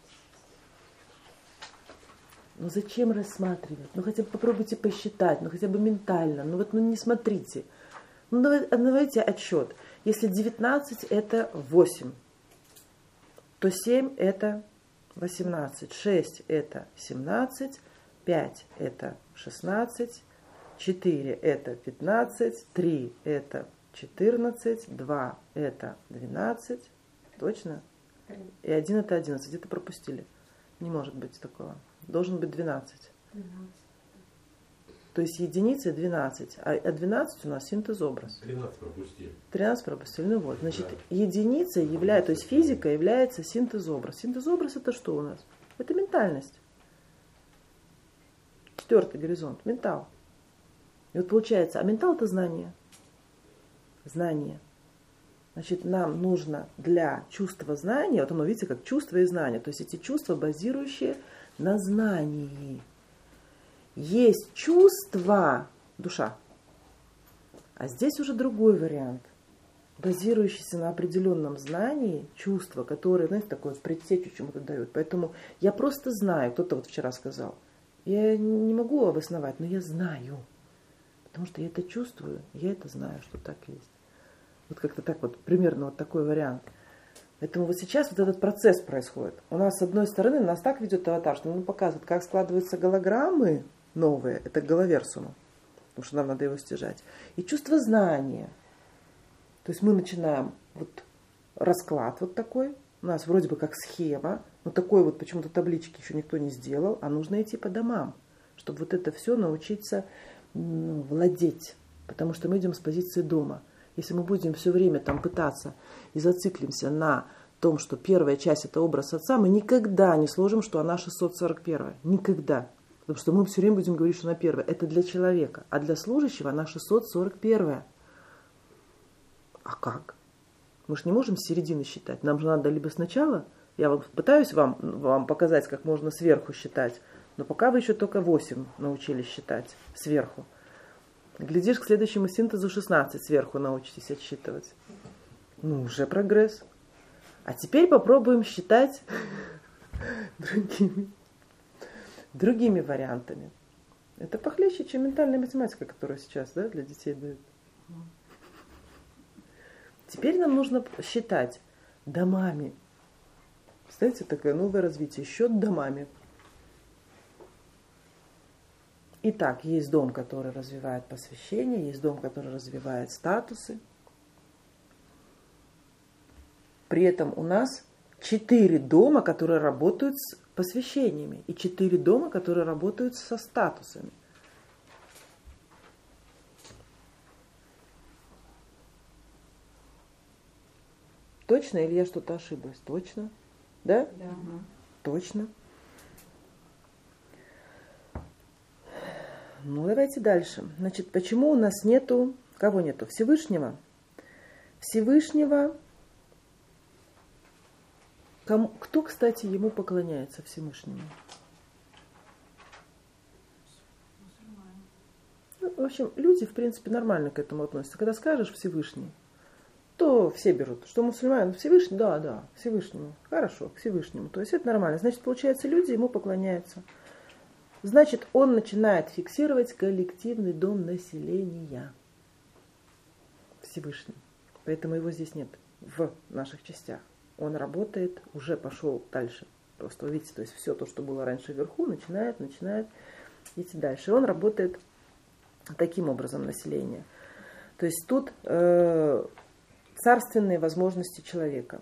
Ну зачем рассматривать? Ну хотя бы попробуйте посчитать, ну хотя бы ментально, ну вот ну не смотрите. Ну давайте, давайте отсчет. Если девятнадцать это восемь, то семь это восемнадцать, шесть это семнадцать, пять это шестнадцать, четыре это пятнадцать, три это четырнадцать, два это двенадцать. Точно? И один это одиннадцать. Где-то пропустили. Не может быть такого. Должен быть двенадцать. двенадцать. То есть единица двенадцать. А двенадцать у нас синтез-образ. тринадцать пропустили. тринадцать пропустили. Ну вот. Значит, Да. единица является, то есть физика является синтез-образ. Синтез-образ это что у нас? Это ментальность. Четвертый горизонт. Ментал. И вот получается, а ментал это знание. Знание. Значит, нам нужно для чувства знания, вот оно, видите, как чувство и знание, то есть эти чувства, базирующие на знании. Есть чувство, душа, а здесь уже другой вариант, базирующийся на определенном знании, чувство, которое, знаете, такое предсечу чему-то дает. Поэтому я просто знаю, кто-то вот вчера сказал, я не могу обосновать, но я знаю, потому что я это чувствую, я это знаю, что так есть. Вот как-то так вот, примерно вот такой вариант. Поэтому вот сейчас вот этот процесс происходит. У нас, с одной стороны, нас так ведет аватар, что он показывает, как складываются голограммы новые, это головерсума, потому что нам надо его стяжать. И чувство знания. То есть мы начинаем вот расклад вот такой, у нас вроде бы как схема, но такой вот почему-то таблички еще никто не сделал, а нужно идти по домам, чтобы вот это все научиться ну, владеть, потому что мы идем с позиции дома. Если мы будем все время там пытаться и зациклимся на том, что первая часть это образ отца, мы никогда не сложим, что она шестьсот сорок первая. Никогда. Потому что мы все время будем говорить, что она первая. Это для человека. А для служащего она шестьсот сорок первая. А как? Мы же не можем с середины считать. Нам же надо либо сначала, я вот пытаюсь вам, вам показать, как можно сверху считать, но пока вы еще только восемь научились считать сверху. Глядишь, к следующему синтезу шестнадцать сверху научитесь отсчитывать. Ну, уже прогресс. А теперь попробуем считать другими, другими вариантами. Это похлеще, чем ментальная математика, которую сейчас, да, для детей дают. Теперь нам нужно считать домами. Представляете, такое новое развитие. Счет домами. Итак, есть дом, который развивает посвящение, есть дом, который развивает статусы. При этом у нас четыре дома, которые работают с посвящениями, и четыре дома, которые работают со статусами. Точно или я что-то ошиблась? Точно? Да? Да. Точно. Ну, давайте дальше. Значит, почему у нас нету, кого нету? Всевышнего. Всевышнего. Кому, кто, кстати, ему поклоняется Всевышнему? Ну, в общем, люди, в принципе, нормально к этому относятся. Когда скажешь Всевышний, то все берут, что мусульмане, Всевышний, да, да, Всевышнему. Хорошо, к Всевышнему. То есть это нормально. Значит, получается, люди ему поклоняются. Значит, он начинает фиксировать коллективный дом населения. Всевышний. Поэтому его здесь нет в наших частях. Он работает, уже пошел дальше. Просто видите, то есть все то, что было раньше вверху, начинает, начинает идти дальше. Он работает таким образом население. То есть тут э, царственные возможности человека.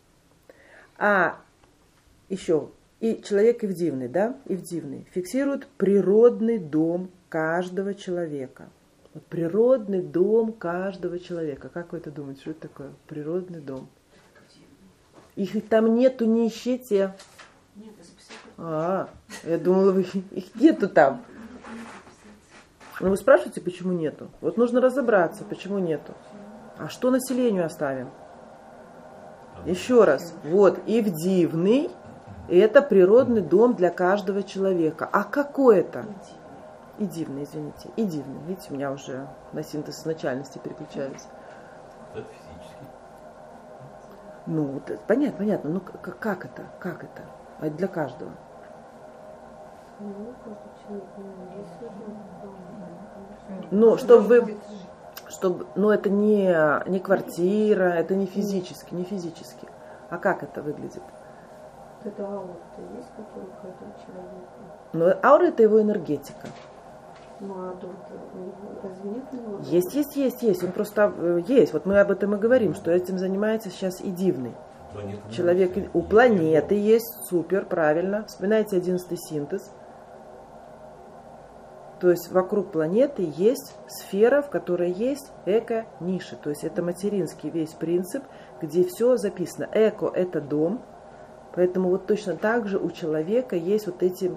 А еще и человек ивдивный, да, ивдивный, фиксирует природный дом каждого человека. Вот природный дом каждого человека. Как вы это думаете, что это такое? Природный дом. Их там нету, не ищите. Нет, я записала. А, я думала, вы, их нету там. Но вы спрашиваете, почему нету? Вот нужно разобраться, почему нету. А что населению оставим? Еще раз. Вот, ивдивный. Это природный дом для каждого человека. А какой это? И дивный, извините. И дивный. Видите, у меня уже на синтез изначальности переключаются. Это физически. Ну, вот, понятно, понятно. Ну, как, как это? Как это? А это для каждого. Но чтобы вы... Чтобы, ну, это не, не квартира, это не физически, не физически. А как это выглядит? Это аура-то есть, которая у каждого человека? Ну, аура это его энергетика. Ну, а дом разве нет его? Есть, есть, есть, есть. Он просто есть. Вот мы об этом и говорим, что этим занимается сейчас и дивный. Планета Человек, нет. у планеты есть, супер, правильно. Вспоминайте одиннадцатый синтез. То есть вокруг планеты есть сфера, в которой есть эко-ниши. То есть это материнский весь принцип, где все записано. Эко – это дом. Поэтому вот точно так же у человека есть вот эти,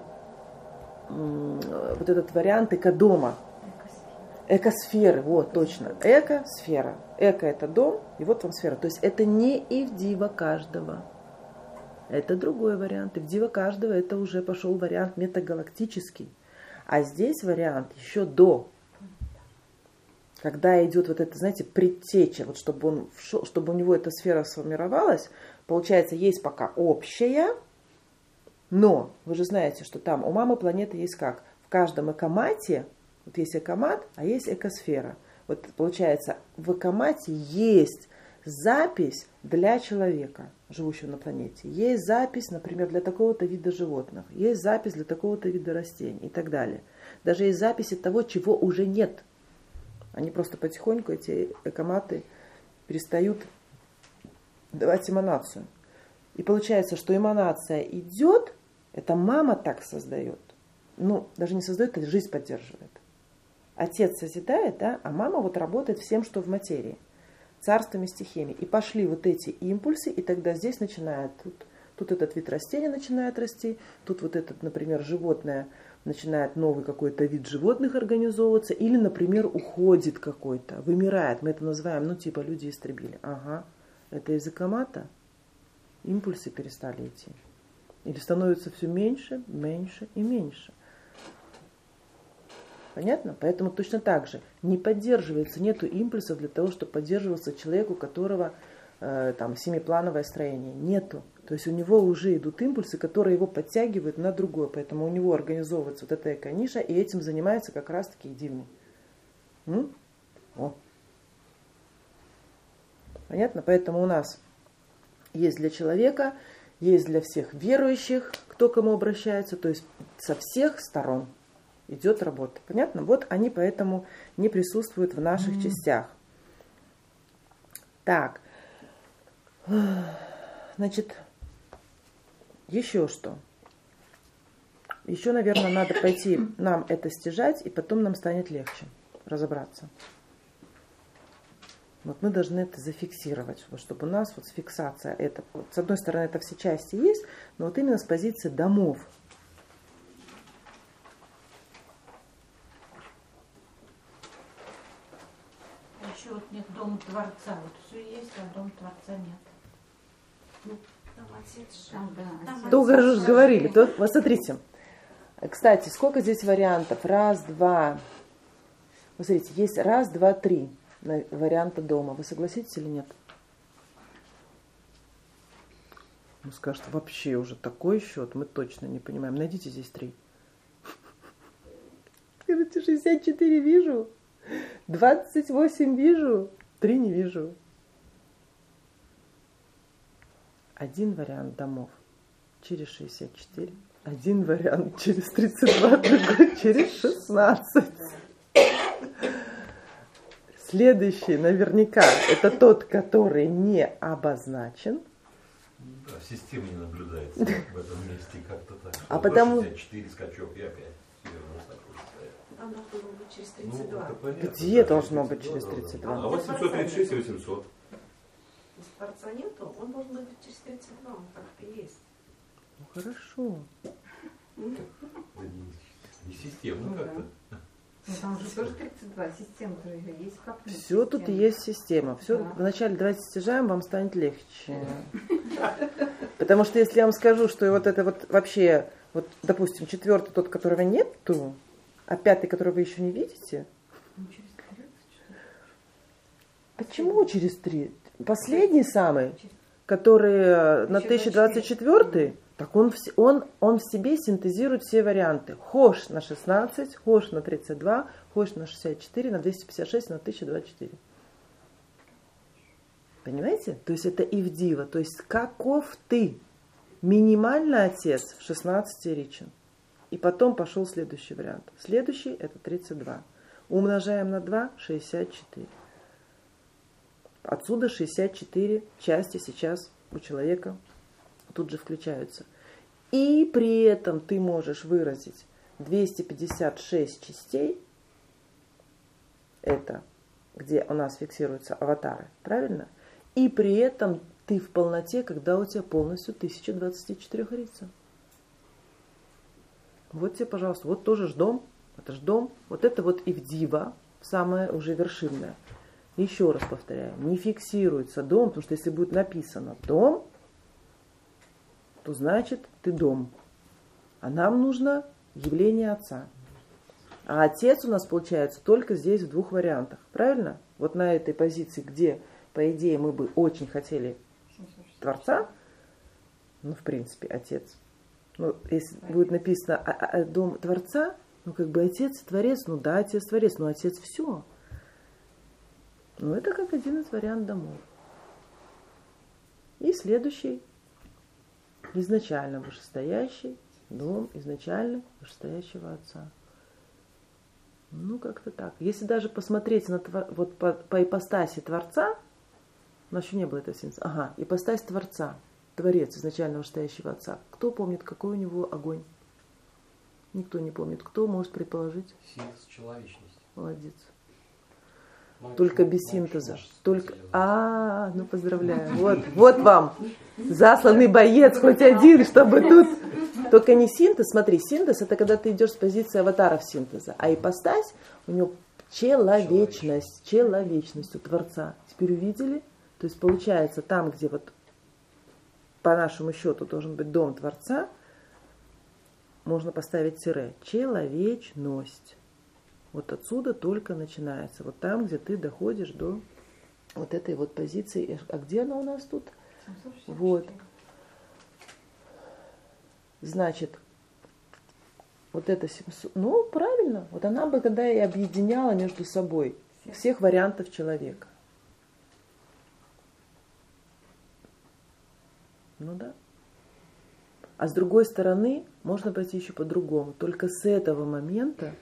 вот этот вариант эко-дома. Экосферы, вот точно. Эко-сфера. Эко – это дом, и вот вам сфера. То есть это не ивдива каждого. Это другой вариант. Ивдива каждого – это уже пошел вариант метагалактический. А здесь вариант еще до, когда идет вот это, знаете, предтеча, вот чтобы, он, чтобы у него эта сфера сформировалась, получается, есть пока общая, но вы же знаете, что там у мамы планеты есть как? В каждом экомате, вот есть экомат, а есть экосфера. Вот получается, в экомате есть запись для человека, живущего на планете. Есть запись, например, для такого-то вида животных. Есть запись для такого-то вида растений и так далее. Даже есть записи того, чего уже нет. Они просто потихоньку, эти экоматы, перестают давать эманацию. И получается, что эманация идет, это мама так создает. Ну, даже не создает, а жизнь поддерживает. Отец созидает, да, а мама вот работает всем, что в материи. Царствами, стихиями. И пошли вот эти импульсы, и тогда здесь начинает, тут, тут этот вид растения начинает расти, тут вот этот, например, животное начинает новый какой-то вид животных организовываться, или, например, уходит какой-то, вымирает. Мы это называем, ну, типа, люди истребили. Ага, это из экомата импульсы перестали идти. Или становится все меньше, меньше и меньше. Понятно? Поэтому точно так же не поддерживается, нету импульсов для того, чтобы поддерживался человек, у которого э, там семиплановое строение. Нету. То есть у него уже идут импульсы, которые его подтягивают на другое. Поэтому у него организовывается вот эта эко-ниша, и этим занимается как раз-таки дивный. М? О. Понятно? Поэтому у нас есть для человека, есть для всех верующих, кто к кому обращается, то есть со всех сторон идет работа. Понятно? Вот они поэтому не присутствуют в наших mm-hmm. частях. Так. Значит, еще что? Еще, наверное, надо пойти нам это стяжать, и потом нам станет легче разобраться. Вот мы должны это зафиксировать, вот, чтобы у нас вот фиксация это. Вот, с одной стороны, это все части есть, но вот именно с позиции домов. Еще вот нет дома Творца. Вот все есть, а дома Творца нет. Ну, там отец. Там, да, там Долго же говорили. То, вот смотрите. Кстати, сколько здесь вариантов? Раз, два. Вот смотрите, есть раз, два, три варианта дома. Вы согласитесь или нет? Ну, скажут, вообще уже такой счет, мы точно не понимаем. Найдите здесь три. Скажите, шестьдесят четыре вижу. двадцать восемь вижу, три не вижу. Один вариант домов через шестьдесят четыре, один вариант через тридцать два, другой через шестнадцать. Следующий наверняка это тот, который не обозначен. Да, система не наблюдается в этом месте как-то так. А потому... шестьдесят четыре скачок и опять. Там должно быть через тридцать два. Ну, понятно, Где да, должно быть через да, тридцать да. два? А восемьсот тридцать шесть и восемьсот. Если Творца нету, он должен быть через тридцать два. Он так и есть. Ну, хорошо. Да не, не системно Ну, как-то. Ну, там же тоже тридцать два, система же есть. Как Все тут и есть система. Все, да. Вначале давайте стяжаем, вам станет легче. Потому что если я вам скажу, что вот это вот вообще, вот, допустим, четвертый тот, которого нету, а пятый, которого вы еще не видите. Почему через три? Последний самый, который на тысяча двадцать четвёртый, так он, он, он в себе синтезирует все варианты. Хош на шестнадцать, хош на тридцать два, хош на шестьдесят четыре, на двести пятьдесят шесть, на тысяча двадцать четыре. Понимаете? То есть это ивдива. То есть каков ты? Минимальный отец в шестнадцати ричен. И потом пошел следующий вариант. Следующий это тридцать два. Умножаем на два, шестьдесят четыре. Отсюда шестьдесят четыре части сейчас у человека тут же включаются. И при этом ты можешь выразить двести пятьдесят шесть частей, это где у нас фиксируются аватары, правильно? И при этом ты в полноте, когда у тебя полностью тысяча двадцать четыре лица. Вот тебе, пожалуйста, вот тоже ж дом, это ж дом, вот это вот Ивдива, самое уже вершинное. Еще раз повторяю, не фиксируется дом, потому что если будет написано дом, то значит ты дом. А нам нужно явление Отца. А Отец у нас получается только здесь в двух вариантах. Правильно? Вот на этой позиции, где, по идее, мы бы очень хотели Творца, ну, в принципе, Отец. Ну, если будет написано а, а, дом Творца, ну, как бы Отец и Творец, ну да, Отец Творец, но Отец все. Ну, это как один из вариантов домов. И следующий. Изначально вышестоящий дом изначально вышестоящего Отца. Ну, как-то так. Если даже посмотреть на твор... вот по, по ипостаси Творца, у нас еще не было этого синтеза. Ага, ипостась Творца, Творец изначально вышестоящего Отца. Кто помнит, какой у него огонь? Никто не помнит. Кто может предположить? Синтез человечности. Молодец. Ну, Только ну, без ну, синтеза. наш Только... синтез. А, ну поздравляю. Вот, вот вам засланный боец, хоть один, чтобы тут... Только не синтез, смотри, синтез это когда ты идешь с позиции аватаров синтеза, а ипостась у него человечность, человечность у Творца. Теперь увидели? То есть получается там, где вот по нашему счету должен быть дом Творца, можно поставить тире. Человечность. Вот отсюда только начинается. Вот там, где ты доходишь до вот этой вот позиции. А где она у нас тут? Вот. Значит, вот это семьсот... Ну, правильно. Вот она бы когда и объединяла между собой всех вариантов человека. Ну да. А с другой стороны, можно пойти еще по-другому. Только с этого момента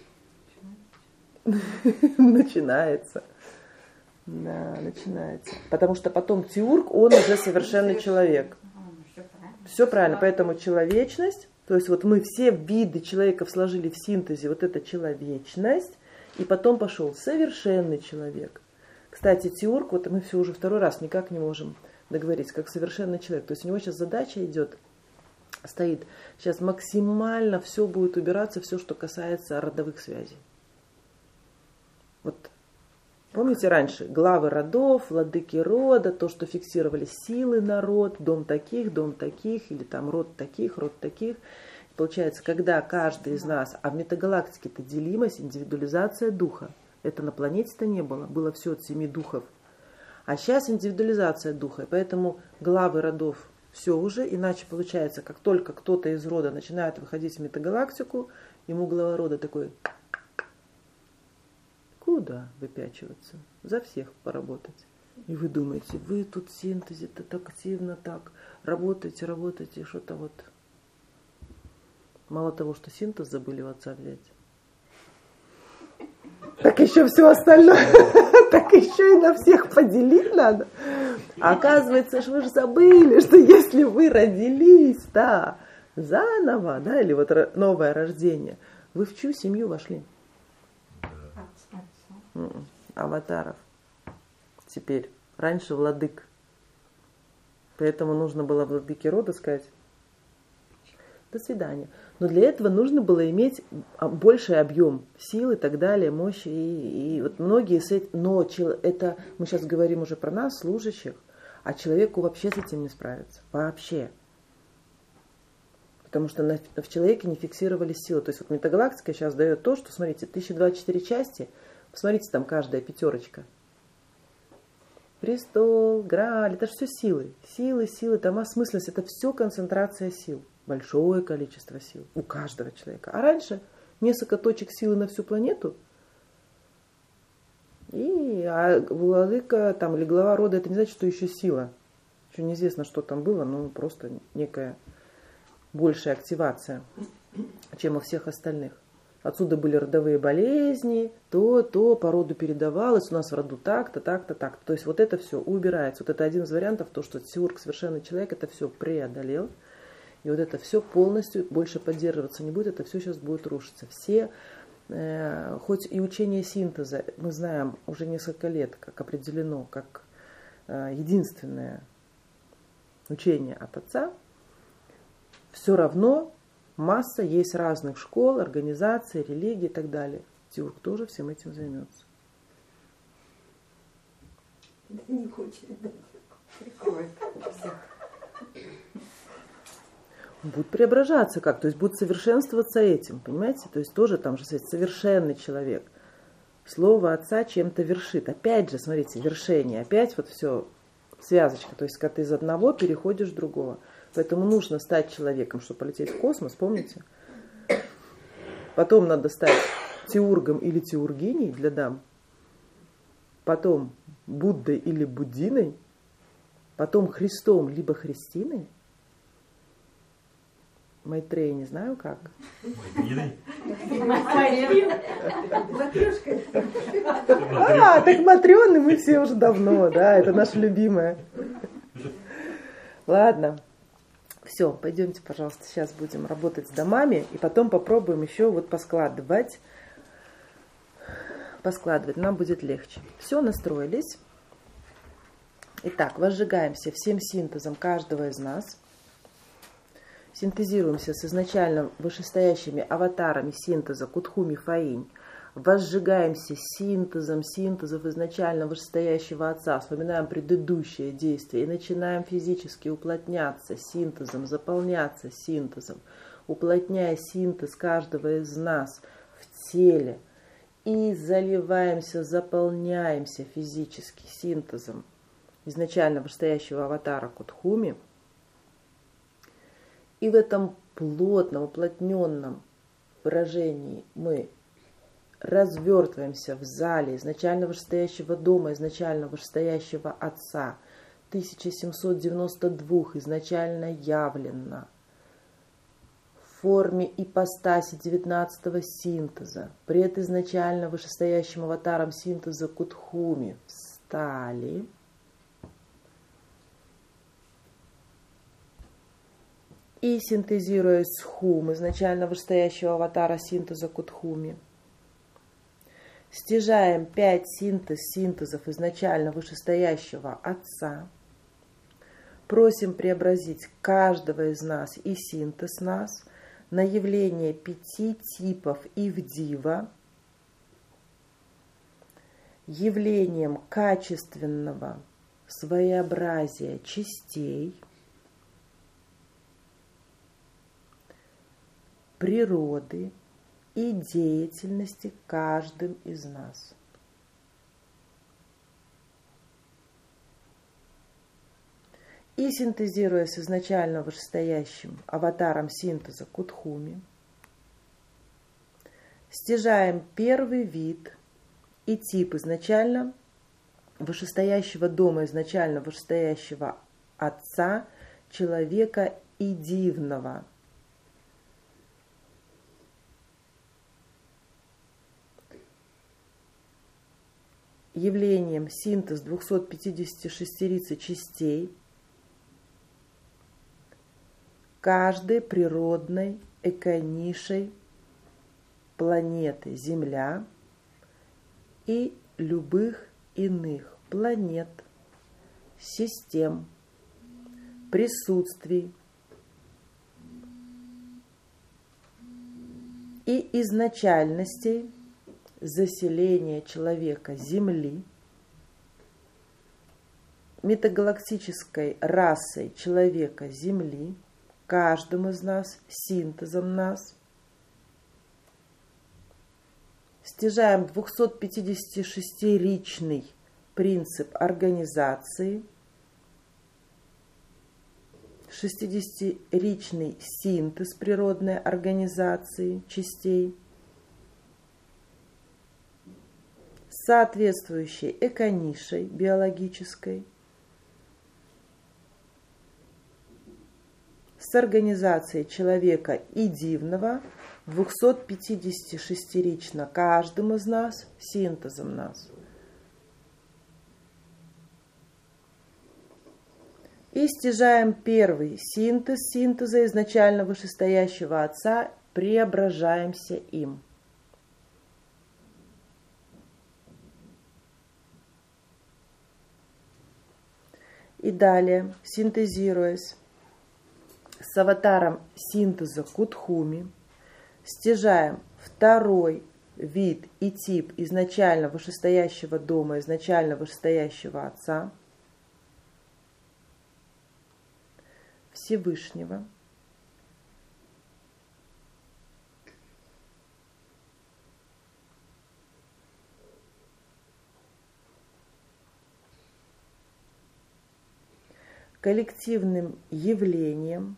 начинается. Да, начинается. Потому что потом Тиург, он уже совершенный человек. Все правильно. Поэтому человечность, то есть вот мы все виды человеков сложили в синтезе, вот эта человечность, и потом пошел совершенный человек. Кстати, Тиург, вот мы все уже второй раз никак не можем договориться, как совершенный человек. То есть у него сейчас задача идет, стоит, сейчас максимально все будет убираться, все, что касается родовых связей. Вот помните раньше, главы родов, владыки рода, то, что фиксировали силы на род, дом таких, дом таких, или там род таких, род таких. Получается, когда каждый из нас, а в метагалактике-то делимость, индивидуализация духа, это на планете-то не было, было все от семи духов. А сейчас индивидуализация духа, и поэтому главы родов все уже, иначе получается, как только кто-то из рода начинает выходить в метагалактику, ему глава рода такой... Куда выпячиваться? За всех поработать. И вы думаете, вы тут в синтезе-то так активно так работаете, работаете, что-то вот. Мало того, что синтез забыли у Отца взять, так еще все остальное, так еще и на всех поделить надо. А оказывается, что вы же забыли, что если вы родились, да, заново, да, или вот новое рождение, вы в чью семью вошли? Аватаров. Теперь. Раньше владык. Поэтому нужно было владыке рода сказать до свидания. Но для этого нужно было иметь больший объем сил и так далее, мощи. И, и вот многие с этим... Но это мы сейчас говорим уже про нас, служащих, а человеку вообще с этим не справиться. Вообще. Потому что на, в человеке не фиксировались силы. То есть вот метагалактика сейчас дает то, что, смотрите, тысяча двадцать четыре части. Посмотрите, там каждая пятерочка. Престол, Грааль, это же все силы. Силы, силы, там осмысленность, это все концентрация сил. Большое количество сил у каждого человека. А раньше несколько точек силы на всю планету. И а владыка там, или глава рода, это не значит, что еще сила. Еще неизвестно, что там было, но просто некая большая активация, чем у всех остальных. отсюда были родовые болезни, то, то по роду передавалось, у нас в роду так-то, так-то, так-то. То есть вот это все убирается. Вот это один из вариантов, то, что Теург, совершенный человек, это все преодолел. И вот это все полностью больше поддерживаться не будет, это все сейчас будет рушиться. Все, э, хоть и учение синтеза, мы знаем уже несколько лет, как определено, как э, единственное учение от Отца, все равно масса есть разных школ, организаций, религий и так далее. Теург тоже всем этим займется. Да не хочет, да. Прикроет всех. Будет преображаться как, то есть будет совершенствоваться этим, понимаете? То есть тоже там же сказать, совершенный человек. Слово Отца чем-то вершит. Опять же, смотрите, вершение, опять вот все, связочка, то есть когда ты из одного переходишь в другого. Поэтому нужно стать человеком, чтобы полететь в космос, помните? Потом надо стать теургом или теургиней для дам. Потом Буддой или Буддиной. Потом Христом либо Христиной. Майтрея не знаю как. А, так Матрёны мы все уже давно, да, это наша любимая. Ладно. Все, пойдемте, пожалуйста, сейчас будем работать с домами, и потом попробуем еще вот поскладывать. Поскладывать, нам будет легче. Все, настроились. Итак, возжигаемся всем синтезом каждого из нас. Синтезируемся с изначально вышестоящими аватарами синтеза Кутхуми Фаинь. Возжигаемся синтезом синтезов изначально вышестоящего Отца. Вспоминаем предыдущее действие и начинаем физически уплотняться синтезом, заполняться синтезом, уплотняя синтез каждого из нас в теле. И заливаемся, заполняемся физически синтезом изначально вышестоящего аватара Кутхуми. И в этом плотном, уплотненном выражении мы развертываемся в зале изначально вышестоящего дома, изначально вышестоящего Отца, тысяча семьсот девяносто два изначально явлено в форме ипостаси девятнадцатого синтеза, пред изначально вышестоящим аватаром синтеза Кутхуми встали. И синтезируя схум изначально вышестоящего аватара синтеза Кутхуми, стяжаем пять синтез синтезов изначально вышестоящего Отца, просим преобразить каждого из нас и синтез нас на явление пяти типов Ивдива, явлением качественного своеобразия частей, природы и деятельности каждым из нас. И синтезируя с изначально вышестоящим аватаром синтеза Кутхуми, стяжаем первый вид и тип изначально вышестоящего дома, изначально вышестоящего Отца, человека и дивного. Явлением синтез двухсот пятидесяти шестерицы частей каждой природной эконишей планеты Земля и любых иных планет, систем, присутствий и изначальностей заселения человека Земли, метагалактической расой человека Земли, каждым из нас, синтезом нас. Стяжаем двухсотпятидесятишестиричный принцип организации, шестидесятиричный синтез природной организации частей, соответствующей эконишей биологической, с организацией человека и дивного двухсотпятидесятишестирично каждым из нас, синтезом нас. И стяжаем первый синтез синтеза изначально вышестоящего Отца, преображаемся им. И далее, синтезируясь с аватаром синтеза Кутхуми, стяжаем второй вид и тип изначально вышестоящего дома, изначально вышестоящего Отца, Всевышнего, коллективным явлением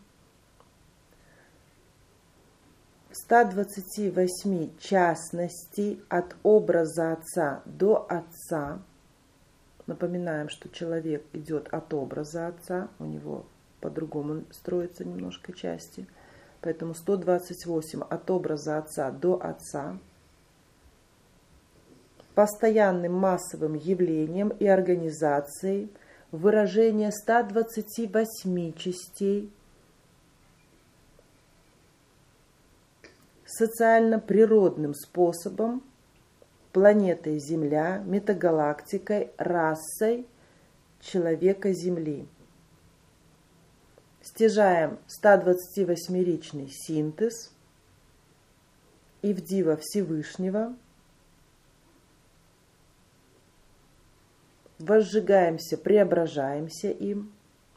ста двадцати восьми частностей от образа Отца до Отца. Напоминаем, что человек идет от образа Отца, у него по-другому строятся немножко части. Поэтому сто двадцать восемь от образа Отца до Отца. Постоянным массовым явлением и организацией выражение ста двадцати восьми частей социально-природным способом, планетой Земля, метагалактикой, расой человека Земли. Стяжаем ста двадцативосьмеричный синтез Ивдива Всевышнего, возжигаемся, преображаемся им.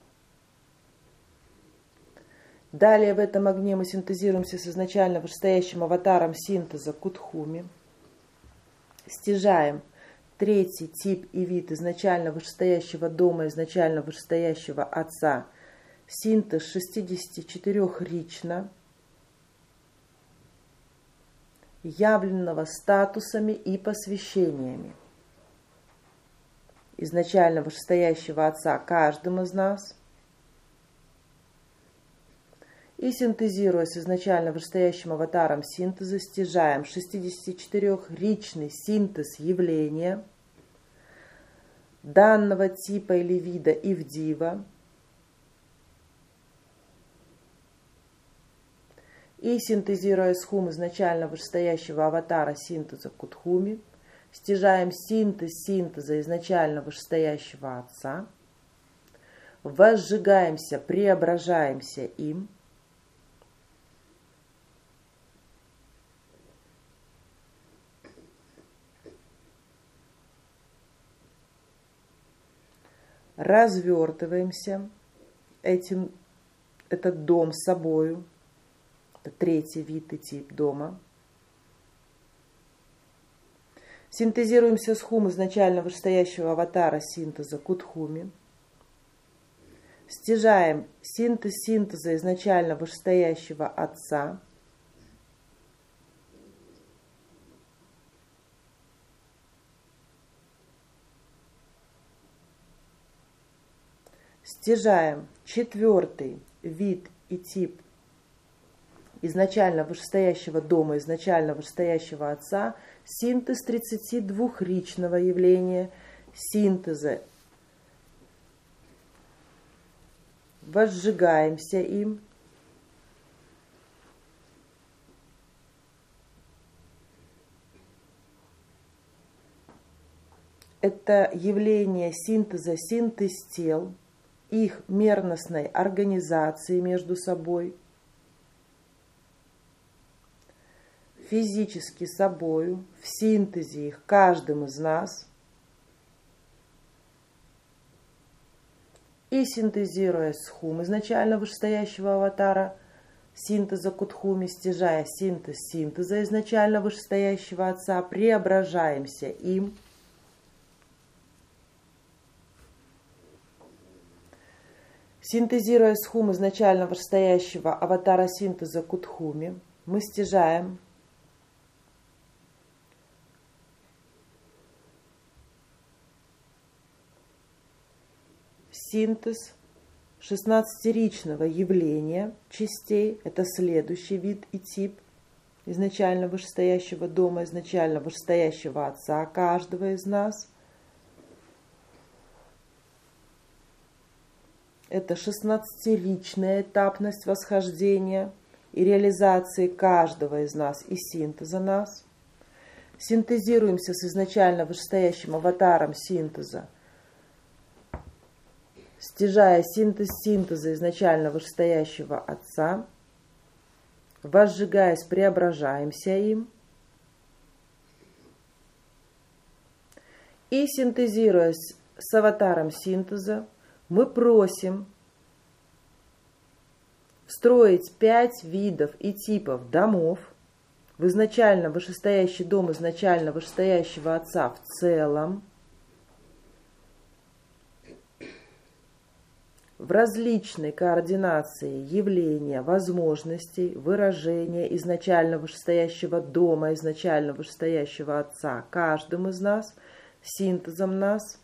Далее в этом огне мы синтезируемся с изначально вышестоящим аватаром синтеза Кутхуми. Стяжаем третий тип и вид изначально вышестоящего дома, изначально вышестоящего Отца, синтез шестидесяти четырёх рична, явленного статусами и посвящениями изначально вышестоящего Отца каждым из нас. И синтезируя с изначально вышестоящим аватаром синтеза, стяжаем шестидесятичетырёхричный синтез явления данного типа или вида Ивдива и синтезируя с хум изначально вышестоящего аватара синтеза Кутхуми, стяжаем синтез синтеза изначально вышестоящего Отца, возжигаемся, преображаемся им, развертываемся этим, этот дом с собою, это третий вид и тип дома. Синтезируемся с хум изначально вышестоящего аватара синтеза Кутхуми. Стяжаем синтез синтеза изначально вышестоящего Отца. Стяжаем четвертый вид и тип изначально вышестоящего дома, изначально вышестоящего Отца, синтез тридцатидвухричного явления, синтеза. Возжигаемся им. Это явление синтеза, синтез тел, их мерностной организации между собой, физически собою, в синтезе их каждым из нас, и синтезируя с хум изначально вышестоящего аватара синтеза Кутхуми, стяжая синтез синтеза изначально вышестоящего Отца, преображаемся им. Синтезируя с хум изначально вышестоящего аватара синтеза Кутхуми, мы стяжаем синтез шестнадцатиричного явления частей, это следующий вид и тип изначально вышестоящего дома, изначально вышестоящего Отца каждого из нас. Это шестнадцатиличная этапность восхождения и реализации каждого из нас и синтеза нас. Синтезируемся с изначально вышестоящим аватаром синтеза, стяжая синтез синтеза изначально вышестоящего Отца, возжигаясь, преображаемся им и, синтезируясь с аватаром синтеза, мы просим встроить пять видов и типов домов в изначально вышестоящий дом изначально вышестоящего Отца в целом, в различной координации явления, возможностей, выражения изначально вышестоящего дома, изначально вышестоящего Отца каждым из нас, синтезом нас,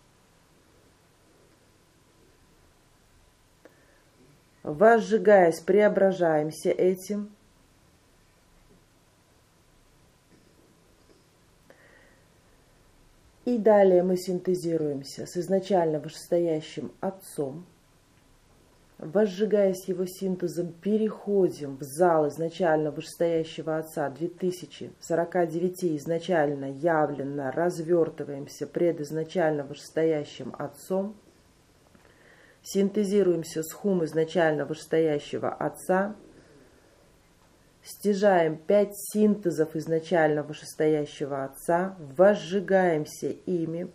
возжигаясь, преображаемся этим, и далее мы синтезируемся с изначально вышестоящим Отцом, возжигаясь его синтезом, переходим в зал изначально вышестоящего Отца две тысячи сорок девять изначально явленно развертываемся пред изначально вышестоящим Отцом, синтезируемся с хум изначально вышестоящего Отца, стяжаем пять синтезов изначально вышестоящего Отца, возжигаемся ими,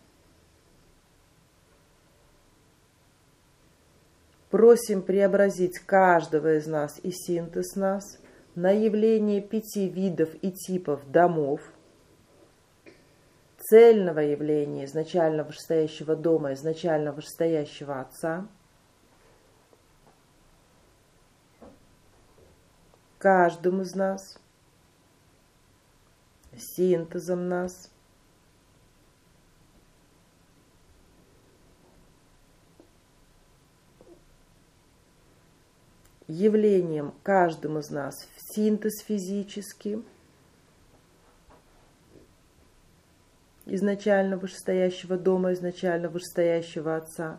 просим преобразить каждого из нас и синтез нас на явление пяти видов и типов домов, цельного явления изначально вышестоящего дома, изначально вышестоящего Отца, каждым из нас, синтезом нас, явлением каждым из нас в синтез физический, изначально вышестоящего дома, изначально вышестоящего Отца,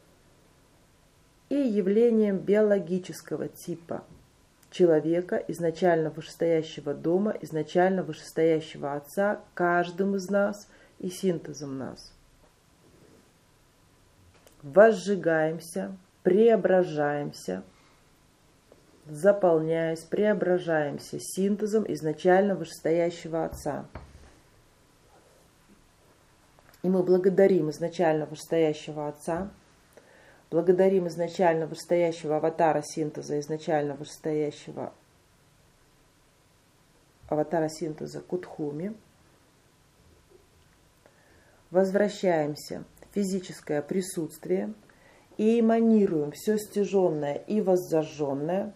и явлением биологического типа человека, изначально вышестоящего дома, изначально вышестоящего Отца, каждым из нас и синтезом нас. Возжигаемся, преображаемся, заполняясь, преображаемся синтезом изначально вышестоящего Отца. И мы благодарим изначально вышестоящего Отца, благодарим изначально вышестоящего аватара синтеза, изначально вышестоящего аватара синтеза Кутхуми. Возвращаемся в физическое присутствие и эманируем все стяженное и воззажженное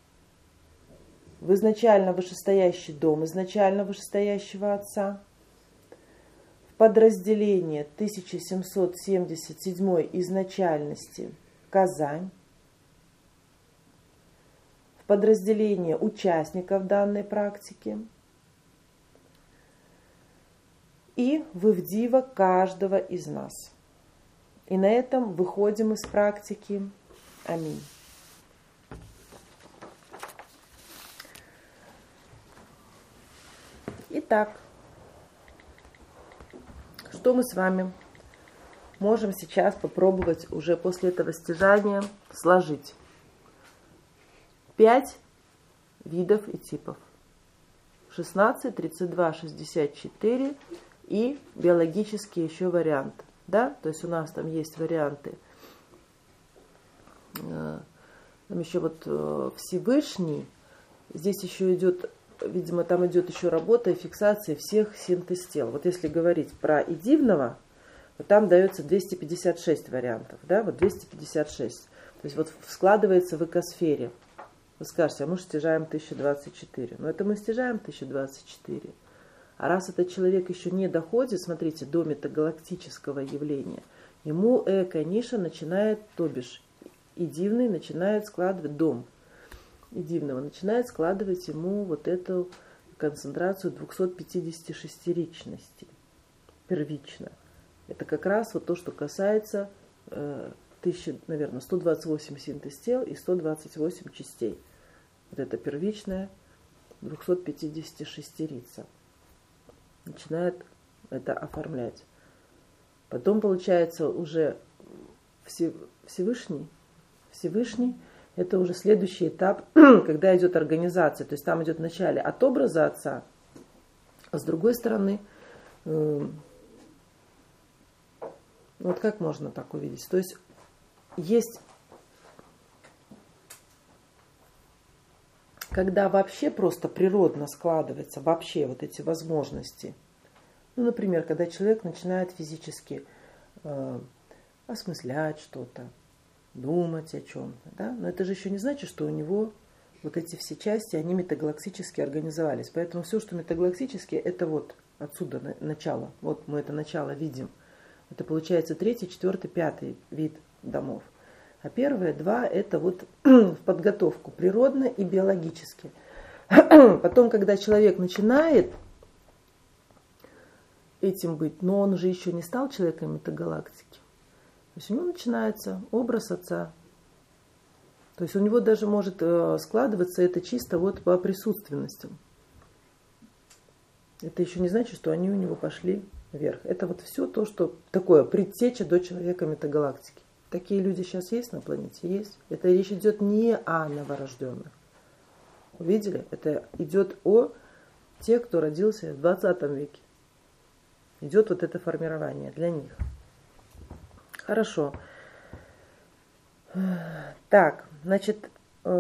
в изначально вышестоящий дом изначально вышестоящего Отца, в подразделение тысяча семьсот семьдесят седьмой изначальности Казань, в подразделение участников данной практики и в Ивдива каждого из нас. И на этом выходим из практики. Аминь. Итак, что мы с вами можем сейчас попробовать уже после этого стяжания сложить? Пять видов и типов. шестнадцать, тридцать два, шестьдесят четыре и биологические еще варианты. Да? То есть у нас там есть варианты. Там еще вот Всевышний. Здесь еще идет, видимо, там идет еще работа и фиксация всех синтез тел. Вот если говорить про идивного, то там дается двести пятьдесят шесть вариантов. Да? Вот двести пятьдесят шесть. То есть вот складывается в экосфере. Вы скажете, а мы же стяжаем тысяча двадцать четыре. Но это мы стяжаем тысяча двадцать четыре. А раз этот человек еще не доходит, смотрите, до метагалактического явления, ему эко-ниша начинает, то бишь, и дивный начинает складывать дом. И дивного начинает складывать ему вот эту концентрацию двухсот пятидесяти шести личностей первично. Это как раз вот то, что касается э, тысячи, наверное, сто двадцать восемь синтез тел и сто двадцать восемь частей. Вот это первичная двухсот пятидесяти шестерица. Начинает это оформлять. Потом получается уже Всевышний. Всевышний – это уже следующий этап, когда идет организация. То есть там идет вначале от образа Отца, а с другой стороны, э, вот как можно так увидеть? То есть есть, когда вообще просто природно складываются вообще вот эти возможности. Ну, например, когда человек начинает физически э, осмыслять что-то, думать о чем-то, да? Но это же еще не значит, что у него вот эти все части, они метагалактически организовались. Поэтому все, что метагалактически, это вот отсюда начало. Вот мы это начало видим. Это получается третий, четвертый, пятый вид домов. А первые два это вот в подготовку природно и биологически. Потом, когда человек начинает этим быть, но он же еще не стал человеком метагалактики. То есть у него начинается образ Отца. То есть у него даже может складываться это чисто вот по присутственностям. Это еще не значит, что они у него пошли вверх. Это вот все то, что такое предтеча до человека метагалактики. Такие люди сейчас есть на планете? Есть. Это речь идет не о новорожденных. Увидели? Это идет о тех, кто родился в двадцатом веке. Идет вот это формирование для них. Хорошо. Так, значит,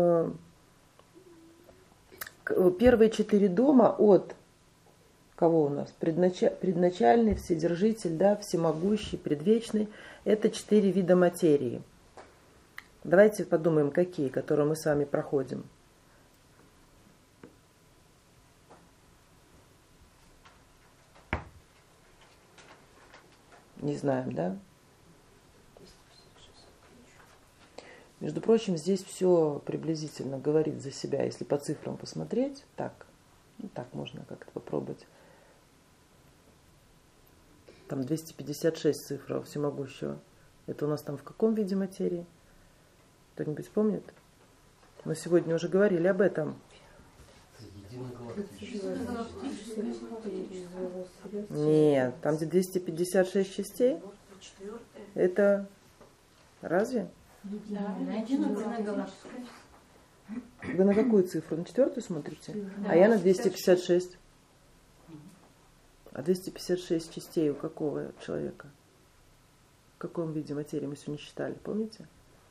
первые четыре дома от кого у нас? Предначаль, предначальный, вседержитель, да, всемогущий, предвечный. Это четыре вида материи. Давайте подумаем, какие, которые мы с вами проходим. Не знаем, да? Между прочим, здесь все приблизительно говорит за себя. Если по цифрам посмотреть, так, ну, так можно как-то попробовать. Там двести пятьдесят шесть цифр у всемогущего. Это у нас там в каком виде материи? Кто-нибудь помнит? Мы сегодня уже говорили об этом. Нет, там где двести пятьдесят шесть частей. Это разве? Да, на единственная галактика. Вы на какую цифру? На четвертую смотрите? Да, а я на двести пятьдесят шесть. А двести пятьдесят шесть частей у какого человека? В каком виде материи мы сегодня считали, помните?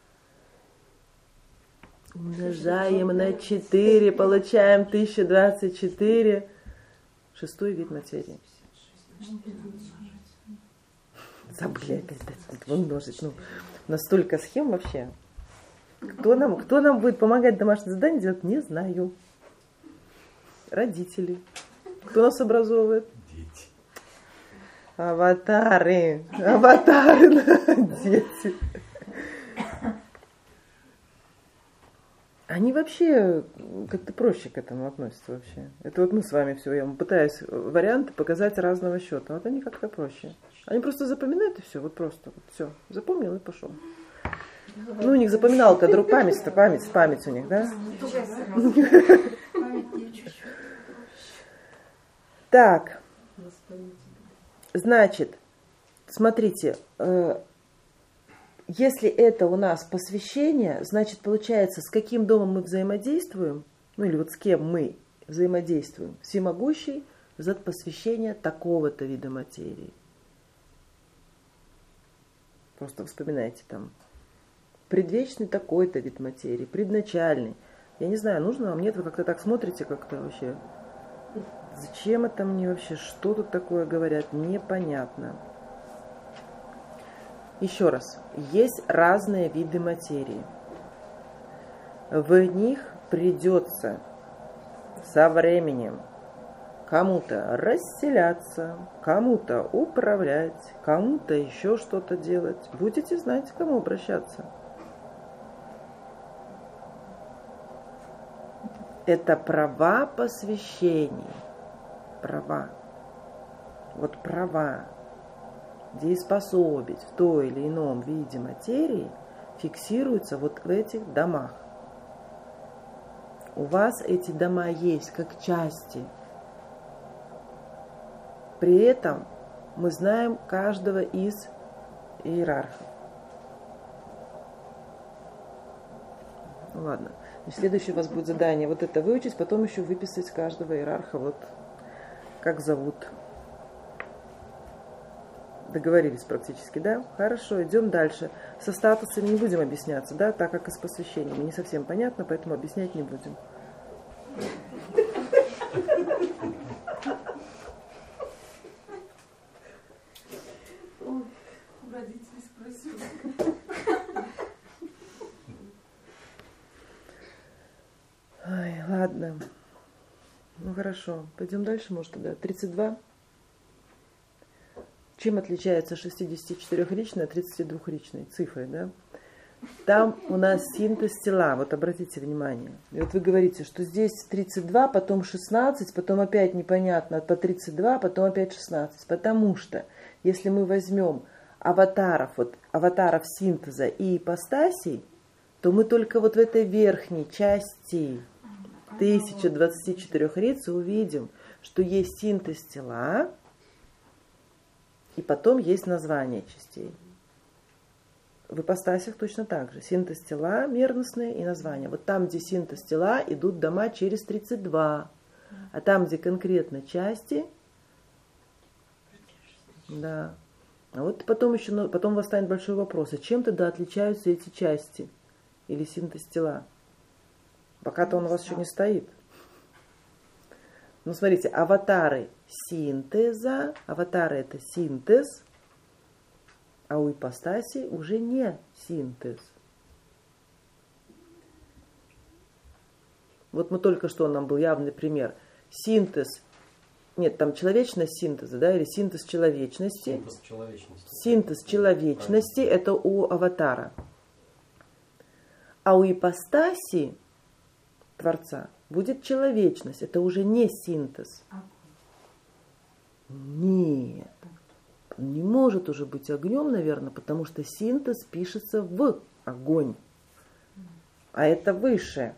Умножаем на четыре, получаем тысяча двадцать четыре. Шестой вид материи. Забыли опять умножить. Ну, настолько схем вообще. Кто нам, кто нам будет помогать домашнее задание делать, не знаю. Родители. Кто нас образовывает? Дети. Аватары. Аватары, дети. Они вообще как-то проще к этому относятся вообще. Это вот мы с вами все, я пытаюсь варианты показать разного счета. Вот они как-то проще. Они просто запоминают и все, вот просто вот все. Запомнил и пошел. Ну, у них запоминалка, друг, память-то, память, память у них, да? Так, значит, смотрите, если это у нас посвящение, значит, получается, с каким домом мы взаимодействуем, ну или вот с кем мы взаимодействуем, всемогущий за посвящение такого-то вида материи. Просто вспоминайте там. Предвечный такой-то вид материи, предначальный. Я не знаю, нужно вам, нет, вы как-то так смотрите, как-то вообще. Зачем это мне вообще, что тут такое говорят, непонятно. Еще раз, есть разные виды материи. В них придется со временем кому-то расселяться, кому-то управлять, кому-то еще что-то делать. Будете знать, к кому обращаться. это права посвящений. Права. Вот права дееспособить в той или ином виде материи фиксируются вот в этих домах. У вас эти дома есть как части. При этом мы знаем каждого из иерархов. Ну ладно. Значит, следующее у вас будет задание вот это выучить, потом еще выписать каждого иерарха, вот как зовут. Договорились практически, да? Хорошо, идем дальше. Со статусами не будем объясняться, да, так как и с посвящениями. Не совсем понятно, поэтому объяснять не будем. Родители спросили. Ай, ладно. Ну хорошо, пойдем дальше, может, тогда. тридцать два. Чем отличается шестидесятичетырёхричная от тридцатидвухричной цифрой, да? Там у нас синтез тела, вот обратите внимание. И вот вы говорите, что здесь тридцать два, потом шестнадцать, потом опять непонятно, по тридцать два, потом опять шестнадцать. Потому что, если мы возьмем аватаров, вот аватаров синтеза и ипостасей, то мы только вот в этой верхней части тысяча двадцать четыре риц увидим, что есть синтез тела, и потом есть название частей. В ипостасях точно так же. Синтез тела, мерностные и названия. Вот там, где синтез тела, идут дома через тридцать два. А там, где конкретно части, да. А вот потом еще, потом восстанет большой вопрос, а чем тогда отличаются эти части? Или синтез тела? Пока-то он у вас еще не стоит. Ну, смотрите, аватары синтеза, аватары это синтез, а у ипостаси уже не синтез. Вот мы только что, нам был явный пример. Синтез, нет, там человечность синтеза, да, или синтез человечности. Синтез человечности. Синтез человечности это у аватара. А у ипостаси Творца будет человечность. Это уже не синтез. Нет. Он не может уже быть огнем, наверное, потому что синтез пишется в огонь. А это выше.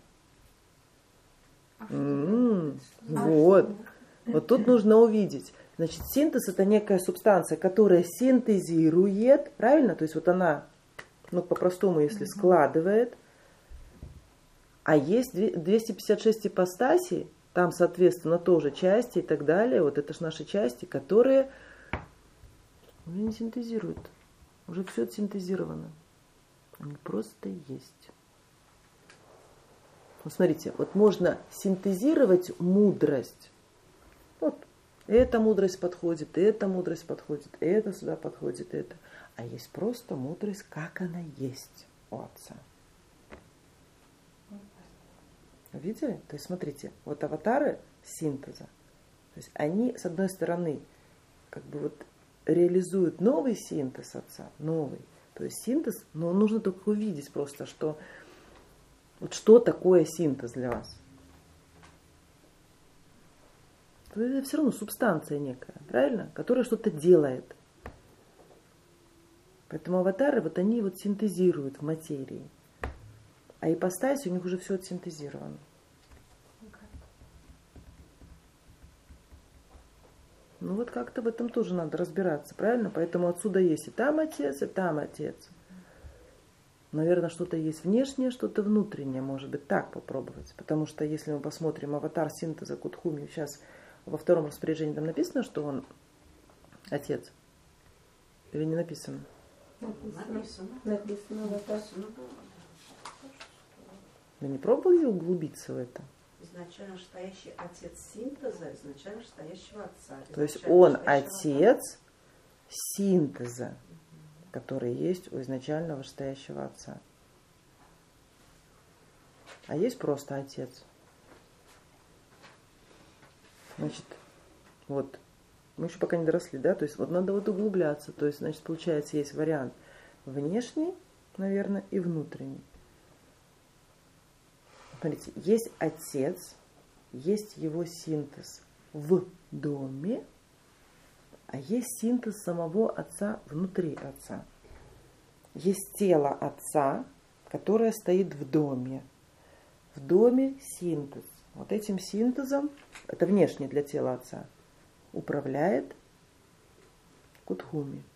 М-м-м. Вот. Вот тут нужно увидеть. Значит, синтез это некая субстанция, которая синтезирует, правильно? То есть вот она, ну по-простому, если складывает. А есть двести пятьдесят шесть ипостасей, там, соответственно, тоже части и так далее. Вот это же наши части, которые уже не синтезируют. Уже все синтезировано. Они просто есть. Вот смотрите, вот можно синтезировать мудрость. Вот эта мудрость подходит, эта мудрость подходит, это сюда подходит, это. А есть просто мудрость, как она есть у Отца. Видели? То есть, смотрите, вот аватары синтеза, то есть они, с одной стороны, как бы вот реализуют новый синтез Отца, новый. То есть синтез, но нужно только увидеть просто, что вот что такое синтез для вас. Это все равно субстанция некая, правильно? Которая что-то делает. Поэтому аватары, вот они вот синтезируют в материи. А ипостась у них уже все отсинтезировано. Ну вот как-то в этом тоже надо разбираться, правильно? Поэтому отсюда есть и там Отец, и там Отец. Наверное, что-то есть внешнее, что-то внутреннее, может быть, так попробовать. Потому что если мы посмотрим аватар синтеза Кутхуми, сейчас во втором распоряжении там написано, что он Отец? Или не написано? Написано. Написано, Написано. Вы не пробовали углубиться в это? Изначально стоящий отец синтеза, изначально стоящего отца. То есть Изначально он стоящего отец отца. синтеза, который есть у изначально вышестоящего отца. А есть просто отец. Значит, вот, мы еще пока не доросли, да, то есть вот надо вот углубляться. То есть, значит, получается, есть вариант внешний, наверное, и внутренний. Смотрите, есть Отец, есть его синтез в доме, а есть синтез самого Отца внутри Отца. Есть тело Отца, которое стоит в доме. В доме синтез. Вот этим синтезом, это внешне для тела Отца, управляет Кутхуми.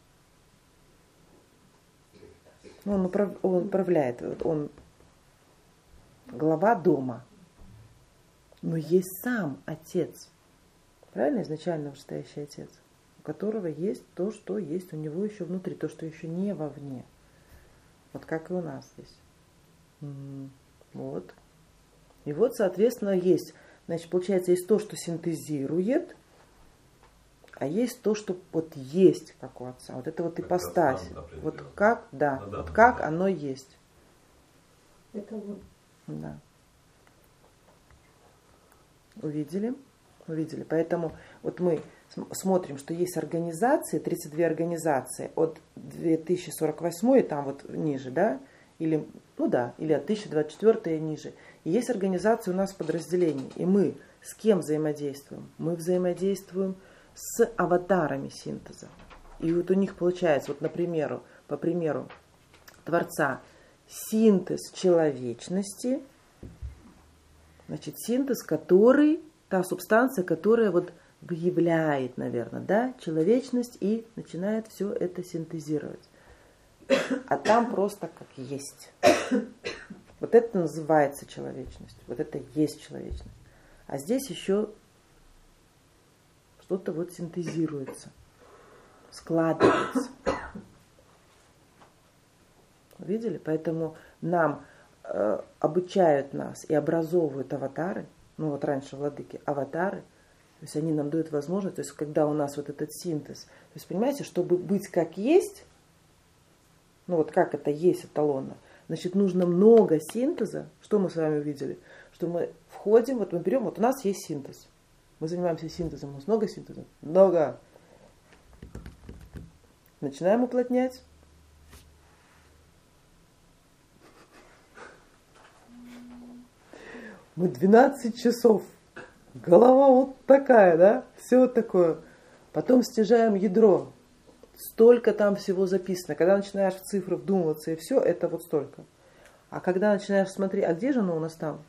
Он, управ, он управляет, он глава дома. Но есть сам Отец. Правильно? Изначально вышестоящий Отец, у которого есть то, что есть у него еще внутри, то, что еще не вовне. Вот как и у нас здесь. М-м, вот. И вот, соответственно, есть, значит, получается, есть то, что синтезирует, а есть то, что вот есть, как у Отца. Вот это вот ипостась. Вот как, да, ну, да, вот как да. Оно есть. Это вот. Да. Увидели? Увидели. Поэтому вот мы смотрим, что есть организации, тридцать две организации от две тысячи сорок восемь, там вот ниже, да, или, ну да, или от тысяча двадцать четыре и ниже. И есть организации у нас в подразделении. И мы с кем взаимодействуем? Мы взаимодействуем с аватарами синтеза. И вот у них получается, вот, например, по примеру Творца, синтез человечности, значит, синтез, который, та субстанция, которая вот выявляет, наверное, да, человечность и начинает все это синтезировать. А там просто как есть. Вот это называется человечность. Вот это есть человечность. А здесь еще что-то вот синтезируется, складывается. Видели? Поэтому нам э, обучают нас и образовывают аватары. Ну вот раньше владыки аватары. То есть они нам дают возможность, то есть когда у нас вот этот синтез. То есть понимаете, чтобы быть как есть, ну вот как это есть эталонно, значит нужно много синтеза. Что мы с вами увидели? Что мы входим, вот мы берем, вот у нас есть синтез. Мы занимаемся синтезом. У нас много синтеза? Много. Начинаем уплотнять. Мы двенадцать часов. Голова вот такая, да? Все вот такое. Потом стяжаем ядро. Столько там всего записано. Когда начинаешь в цифры вдумываться и все, это вот столько. А когда начинаешь смотреть, а где же оно у нас там?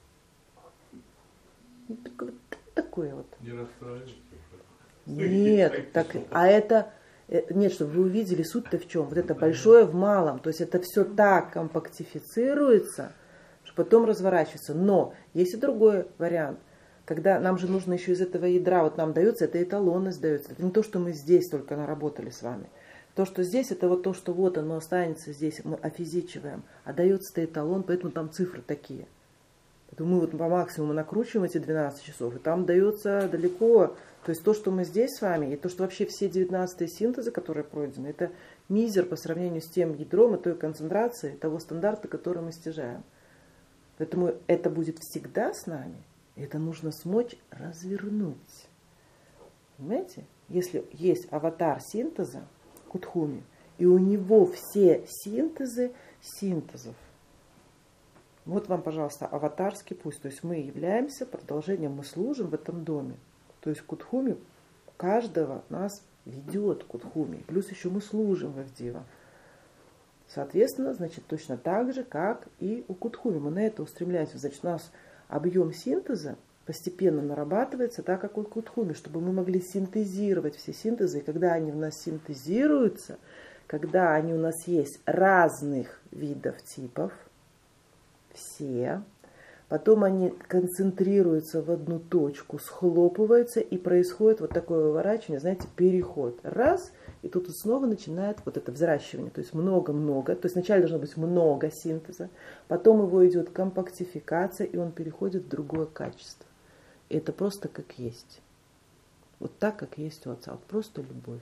Такое вот. Не расстраивайся. Нет, так, а это, нет, чтобы вы увидели, суть-то в чем? Вот это большое в малом, то есть это все так компактифицируется, что потом разворачивается. Но есть и другой вариант, когда нам же нужно еще из этого ядра, вот нам дается, это эталонность дается. Это не то, что мы здесь только наработали с вами. То, что здесь, это вот то, что вот оно останется здесь, мы офизичиваем, а дается-то эталон, поэтому там цифры такие. Мы вот по максимуму накручиваем эти двенадцать часов, и там дается далеко. То есть то, что мы здесь с вами, и то, что вообще все девятнадцатые синтезы, которые пройдены, это мизер по сравнению с тем ядром и той концентрацией, того стандарта, который мы стяжаем. Поэтому это будет всегда с нами, и это нужно смочь развернуть. Понимаете? Если есть аватар синтеза, Кутхуми, и у него все синтезы синтезов. Вот вам, пожалуйста, аватарский путь. То есть мы являемся продолжением, мы служим в этом доме. То есть Кутхуми каждого нас ведет Кутхуми. Плюс еще мы служим в Авдива. Соответственно, значит, точно так же, как и у Кутхуми. Мы на это устремляемся. Значит, у нас объем синтеза постепенно нарабатывается так, как у Кутхуми, чтобы мы могли синтезировать все синтезы. И когда они у нас синтезируются, когда они у нас есть разных видов типов, все, потом они концентрируются в одну точку, схлопываются, и происходит вот такое выворачивание, знаете, переход. Раз, и тут снова начинает вот это взращивание, то есть много-много, то есть вначале должно быть много синтеза, потом его идет компактификация, и он переходит в другое качество. И это просто как есть. Вот так, как есть у Отца. Вот просто любовь.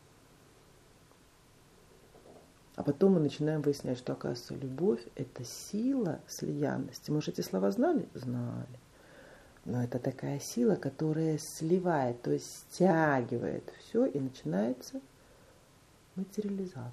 А потом мы начинаем выяснять, что, оказывается, любовь – это сила слиянности. Мы же эти слова знали? Знали. Но это такая сила, которая сливает, то есть стягивает все, и начинается материализация.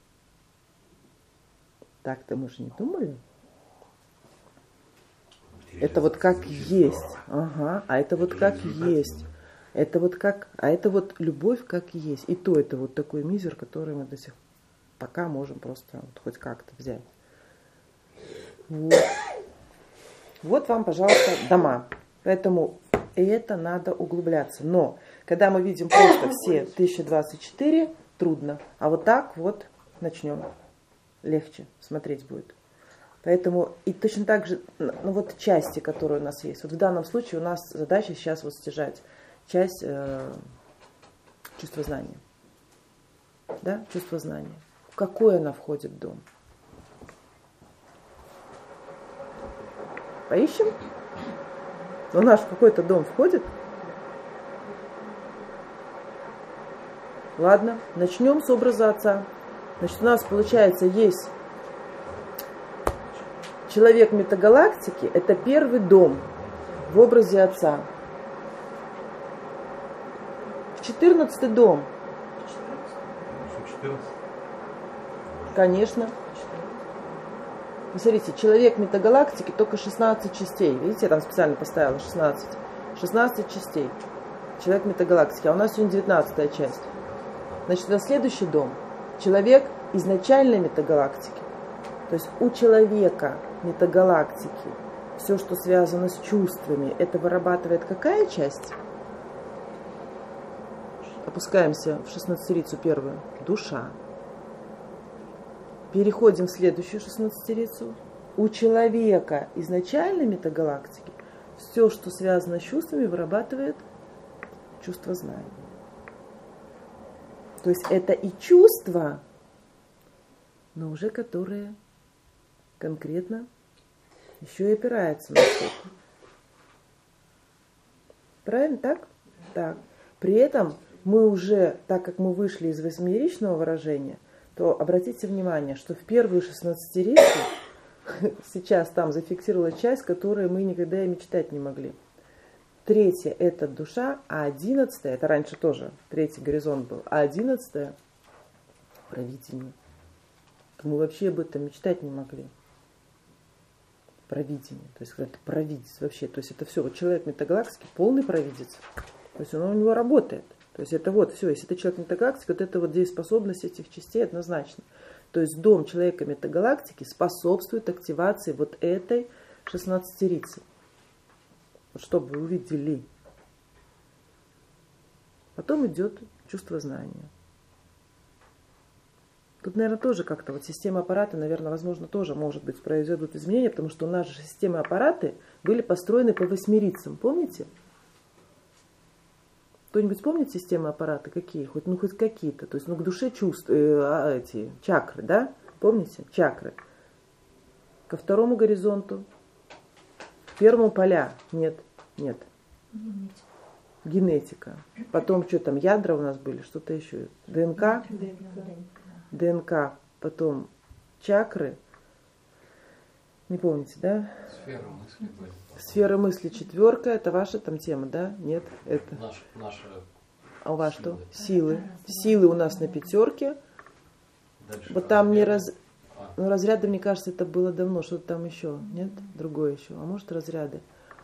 Так-то мы же не думали. Это вот как есть. Ага. А это вот как есть. Это вот как, а это вот любовь как есть. И то это вот такой мизер, который мы до сих пор пока можем просто вот хоть как-то взять. Вот. Вот вам, пожалуйста, дома. Поэтому это надо углубляться. Но когда мы видим просто все тысяча двадцать четыре, трудно. А вот так вот начнем. Легче смотреть будет. Поэтому и точно так же, ну вот части, которые у нас есть. Вот в данном случае у нас задача сейчас вот стяжать часть э, чувства знания. Да, чувство знания. В какой она входит в дом? Поищем? У нас в какой-то дом входит? Ладно, начнем с образа отца. Значит, у нас получается есть человек метагалактики, это первый дом в образе отца. четырнадцатый дом. четырнадцать. Конечно. Смотрите, человек метагалактики только шестнадцать частей. Видите, я там специально поставила шестнадцать. шестнадцать частей. Человек метагалактики. А у нас сегодня девятнадцатая часть. Значит, это следующий дом. Человек изначальной метагалактики. То есть у человека метагалактики все, что связано с чувствами, это вырабатывает какая часть? Опускаемся в шестнадцатерицу первую. Душа. Переходим в следующую шестнадцатерицу. У человека изначальной метагалактики все, что связано с чувствами, вырабатывает чувство знания. То есть это и чувства, но уже которые конкретно еще и опираются на что-то. Правильно так? Так. При этом мы уже, так как мы вышли из восьмиеричного выражения, то обратите внимание, что в первую шестнадцатерицу сейчас там зафиксировала часть, которую мы никогда и мечтать не могли. Третья – это душа, а одиннадцатая – это раньше тоже третий горизонт был, а одиннадцатая – провидение. Мы вообще об этом мечтать не могли. Провидение, то есть это провидец вообще, то есть это все, вот человек метагалактики полный провидец, то есть он у него работает. То есть это вот все, если это человек метагалактики, вот это вот дееспособность этих частей однозначно. То есть дом человека метагалактики способствует активации вот этой шестнадцатерицы. Вот чтобы вы увидели. Потом идет чувство знания. Тут, наверное, тоже как-то вот система аппарата, наверное, возможно, тоже, может быть, произойдут изменения, потому что у нас же системы аппараты были построены по восьмерицам, помните? Кто-нибудь помнит системы аппарата? Какие? Хоть, ну, хоть какие-то. То есть, ну, к душе чувств, э, эти, чакры, да? Помните? Чакры. Ко второму горизонту. К первому поля. Нет, нет. Генетика. Генетика. Потом, что там, ядра у нас были, что-то еще. ДНК. ДНК. Потом чакры. Не помните, да? Сфера мысли были. Сфера мысли четверка. Это ваша там тема, да? Нет? Это. Наша, наша А у вас силы. что? Силы. Силы у нас на пятерке. Дальше Вот там не разряды. раз... А, Ну, разряды, мне кажется, это было давно. Что-то там еще. Нет? Другое еще. А может, разряды?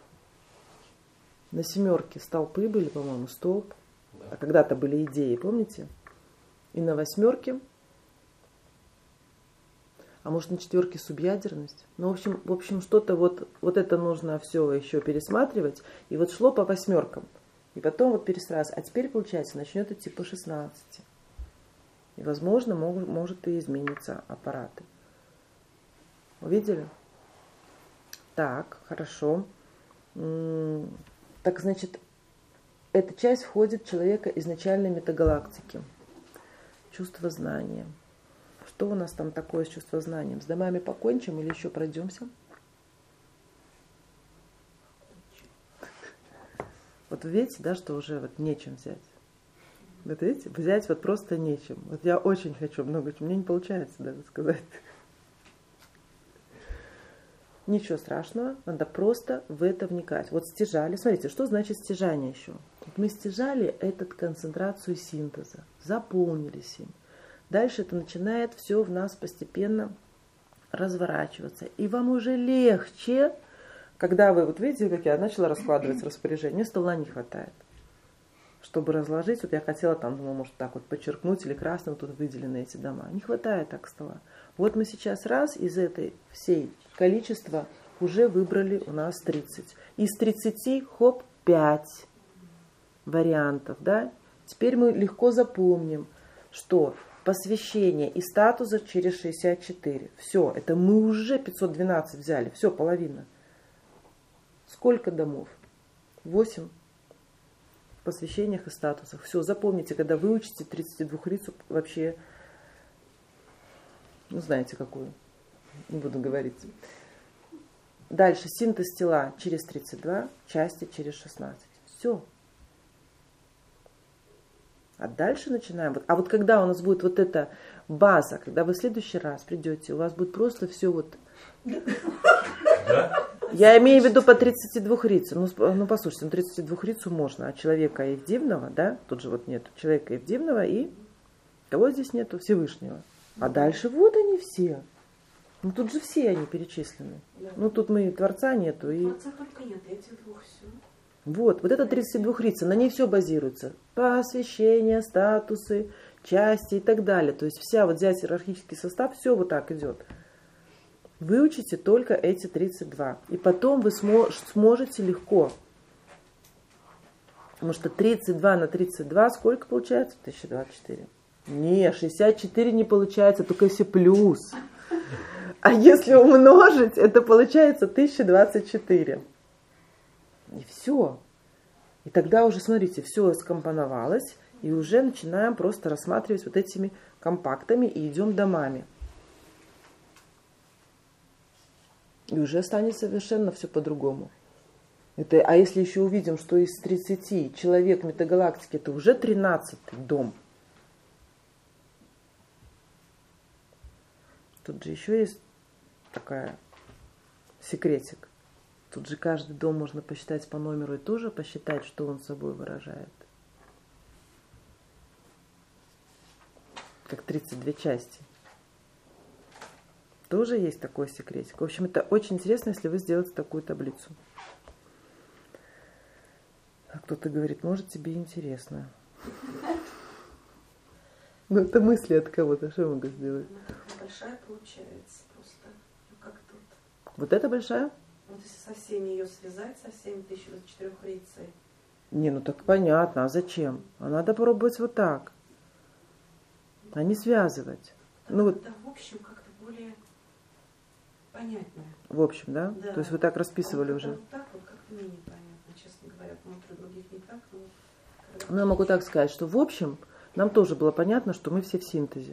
На семерке столпы были, по-моему, столб. да. А когда-то были идеи, помните? И на восьмерке. А может, на четверке субъядерность? Ну, в общем, в общем что-то вот, вот это нужно все еще пересматривать. И вот шло по восьмеркам. И потом вот перестрас. А теперь, получается, начнет идти по шестнадцати. И, возможно, могут, может и измениться аппараты. Увидели? Так, хорошо. М-м, так, значит, эта часть входит в человека изначальной метагалактики. Чувство знания. Что у нас там такое с чувствознанием? С домами покончим или еще пройдемся? Вот вы видите, да, что уже вот нечем взять. Вот видите, взять вот просто нечем. Вот я очень хочу много чего, мне не получается даже сказать. Ничего страшного, надо просто в это вникать. Вот стяжали, смотрите, что значит стяжание еще? Вот мы стяжали этот концентрацию синтеза, заполнились им. Дальше это начинает все в нас постепенно разворачиваться. И вам уже легче Когда вы, вот видите, как я начала раскладывать распоряжение, стола не хватает. Чтобы разложить, вот я хотела там, думаю, может так вот подчеркнуть или красным тут выделены эти дома. Не хватает так стола. Вот мы сейчас раз из этой всей количества уже выбрали у нас тридцать. Из тридцати, хоп, пять вариантов, да? Теперь мы легко запомним, что посвящение и статуса через шестьдесят четыре. Все, это мы уже пятьсот двенадцать взяли, все, половина. Сколько домов? восемь посвящениях и статусах. Все, запомните, когда выучите тридцатидвухрицу, вообще, ну знаете какую, не буду говорить. Дальше синтез тела через тридцать два, части через шестнадцать. Все. А дальше начинаем. А вот когда у нас будет вот эта база, когда вы в следующий раз придете, у вас будет просто все вот... Да? Я имею в виду по тридцатидвухрицу. Ну, ну послушайте, ну тридцатидвухрицу можно, а человека Евдивного, да, тут же вот нету человека Евдивного и кого здесь нету? Всевышнего. А дальше вот они все. Ну тут же все они перечислены. Ну тут мы Творца нету. И... Творца только нет, этих двух все. Вот, вот это тридцатидвухрица, на ней все базируется. Посвящения, статусы, части и так далее. То есть вся вот взять иерархический состав, все вот так идет. Выучите только эти тридцать два. И потом вы сможете легко. Потому что тридцать два на тридцать два сколько получается? тысяча двадцать четыре. Не, шестьдесят четыре не получается, только если плюс. А если умножить, это получается тысяча двадцать четыре. И все. И тогда уже, смотрите, все скомпоновалось, и уже начинаем просто рассматривать вот этими компактами и идем домами. И уже станет совершенно все по-другому. Это, а если еще увидим, что из тридцати человек метагалактики это уже тринадцатый дом. Тут же еще есть такая секретик. Тут же каждый дом можно посчитать по номеру и тоже посчитать, что он собой выражает. Как тридцать две части. Тоже есть такой секретик. В общем, это очень интересно, если вы сделаете такую таблицу. А кто-то говорит, может, тебе интересно. Ну, это мысли от кого-то. Что я могу сделать? Большая получается просто. Ну, как тут. Вот это большая? Вот если со всеми ее связать, со всеми тысяча двадцать четыре рицей. Не, ну так понятно. А зачем? А надо попробовать вот так. А не связывать. Так, ну, вот. Да, в общем, как-то более понятнее. В общем, да? Да. То есть вы так расписывали а уже? Вот так вот как-то менее понятно, честно говоря. Может, у других не так, но... Ну, я могу так сказать, что в общем, нам тоже было понятно, что мы все в синтезе.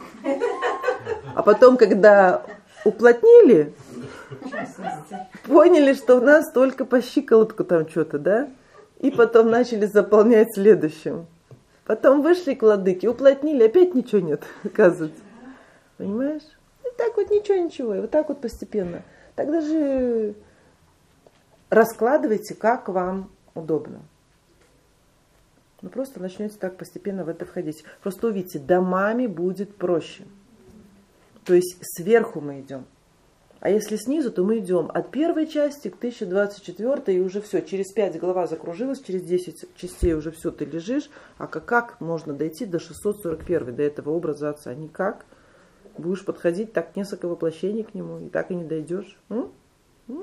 А потом, когда уплотнили, поняли, что у нас только по щиколотку там что-то, да? И потом начали заполнять следующим. Потом вышли к владыке, уплотнили, опять ничего нет, оказывается. Понимаешь? И так вот ничего-ничего, и вот так вот постепенно. Тогда же раскладывайте, как вам удобно. Ну, просто начнете так постепенно в это входить. Просто увидите, домами будет проще. То есть сверху мы идем. А если снизу, то мы идем от первой части к тысяча двадцать четвёртой, и уже все, через пять голова закружилась, через десять частей уже все, ты лежишь. А как, как можно дойти до шестьсот сорок первой, до этого образа Отца? Никак. Будешь подходить, так несколько воплощений к нему, и так и не дойдешь. М? М?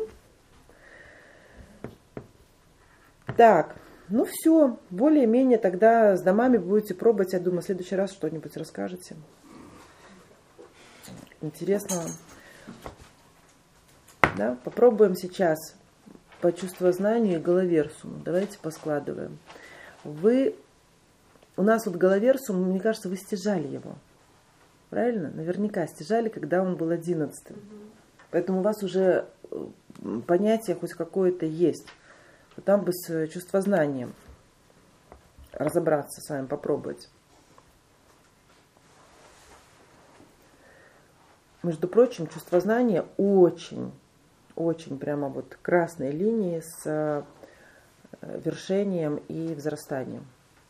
Так, ну все, более-менее тогда с домами будете пробовать. Я думаю, в следующий раз что-нибудь расскажете. Интересно вам. Да? Попробуем сейчас по чувствознанию и головерсуму. Давайте поскладываем. Вы, у нас вот головерсум, мне кажется, вы стяжали его. Правильно? Наверняка стяжали, когда он был одиннадцатым. Поэтому у вас уже понятие хоть какое-то есть. Там бы с чувствознанием разобраться с вами, попробовать. Между прочим, чувствознание очень, очень прямо вот красной линии с вершением и взрастанием.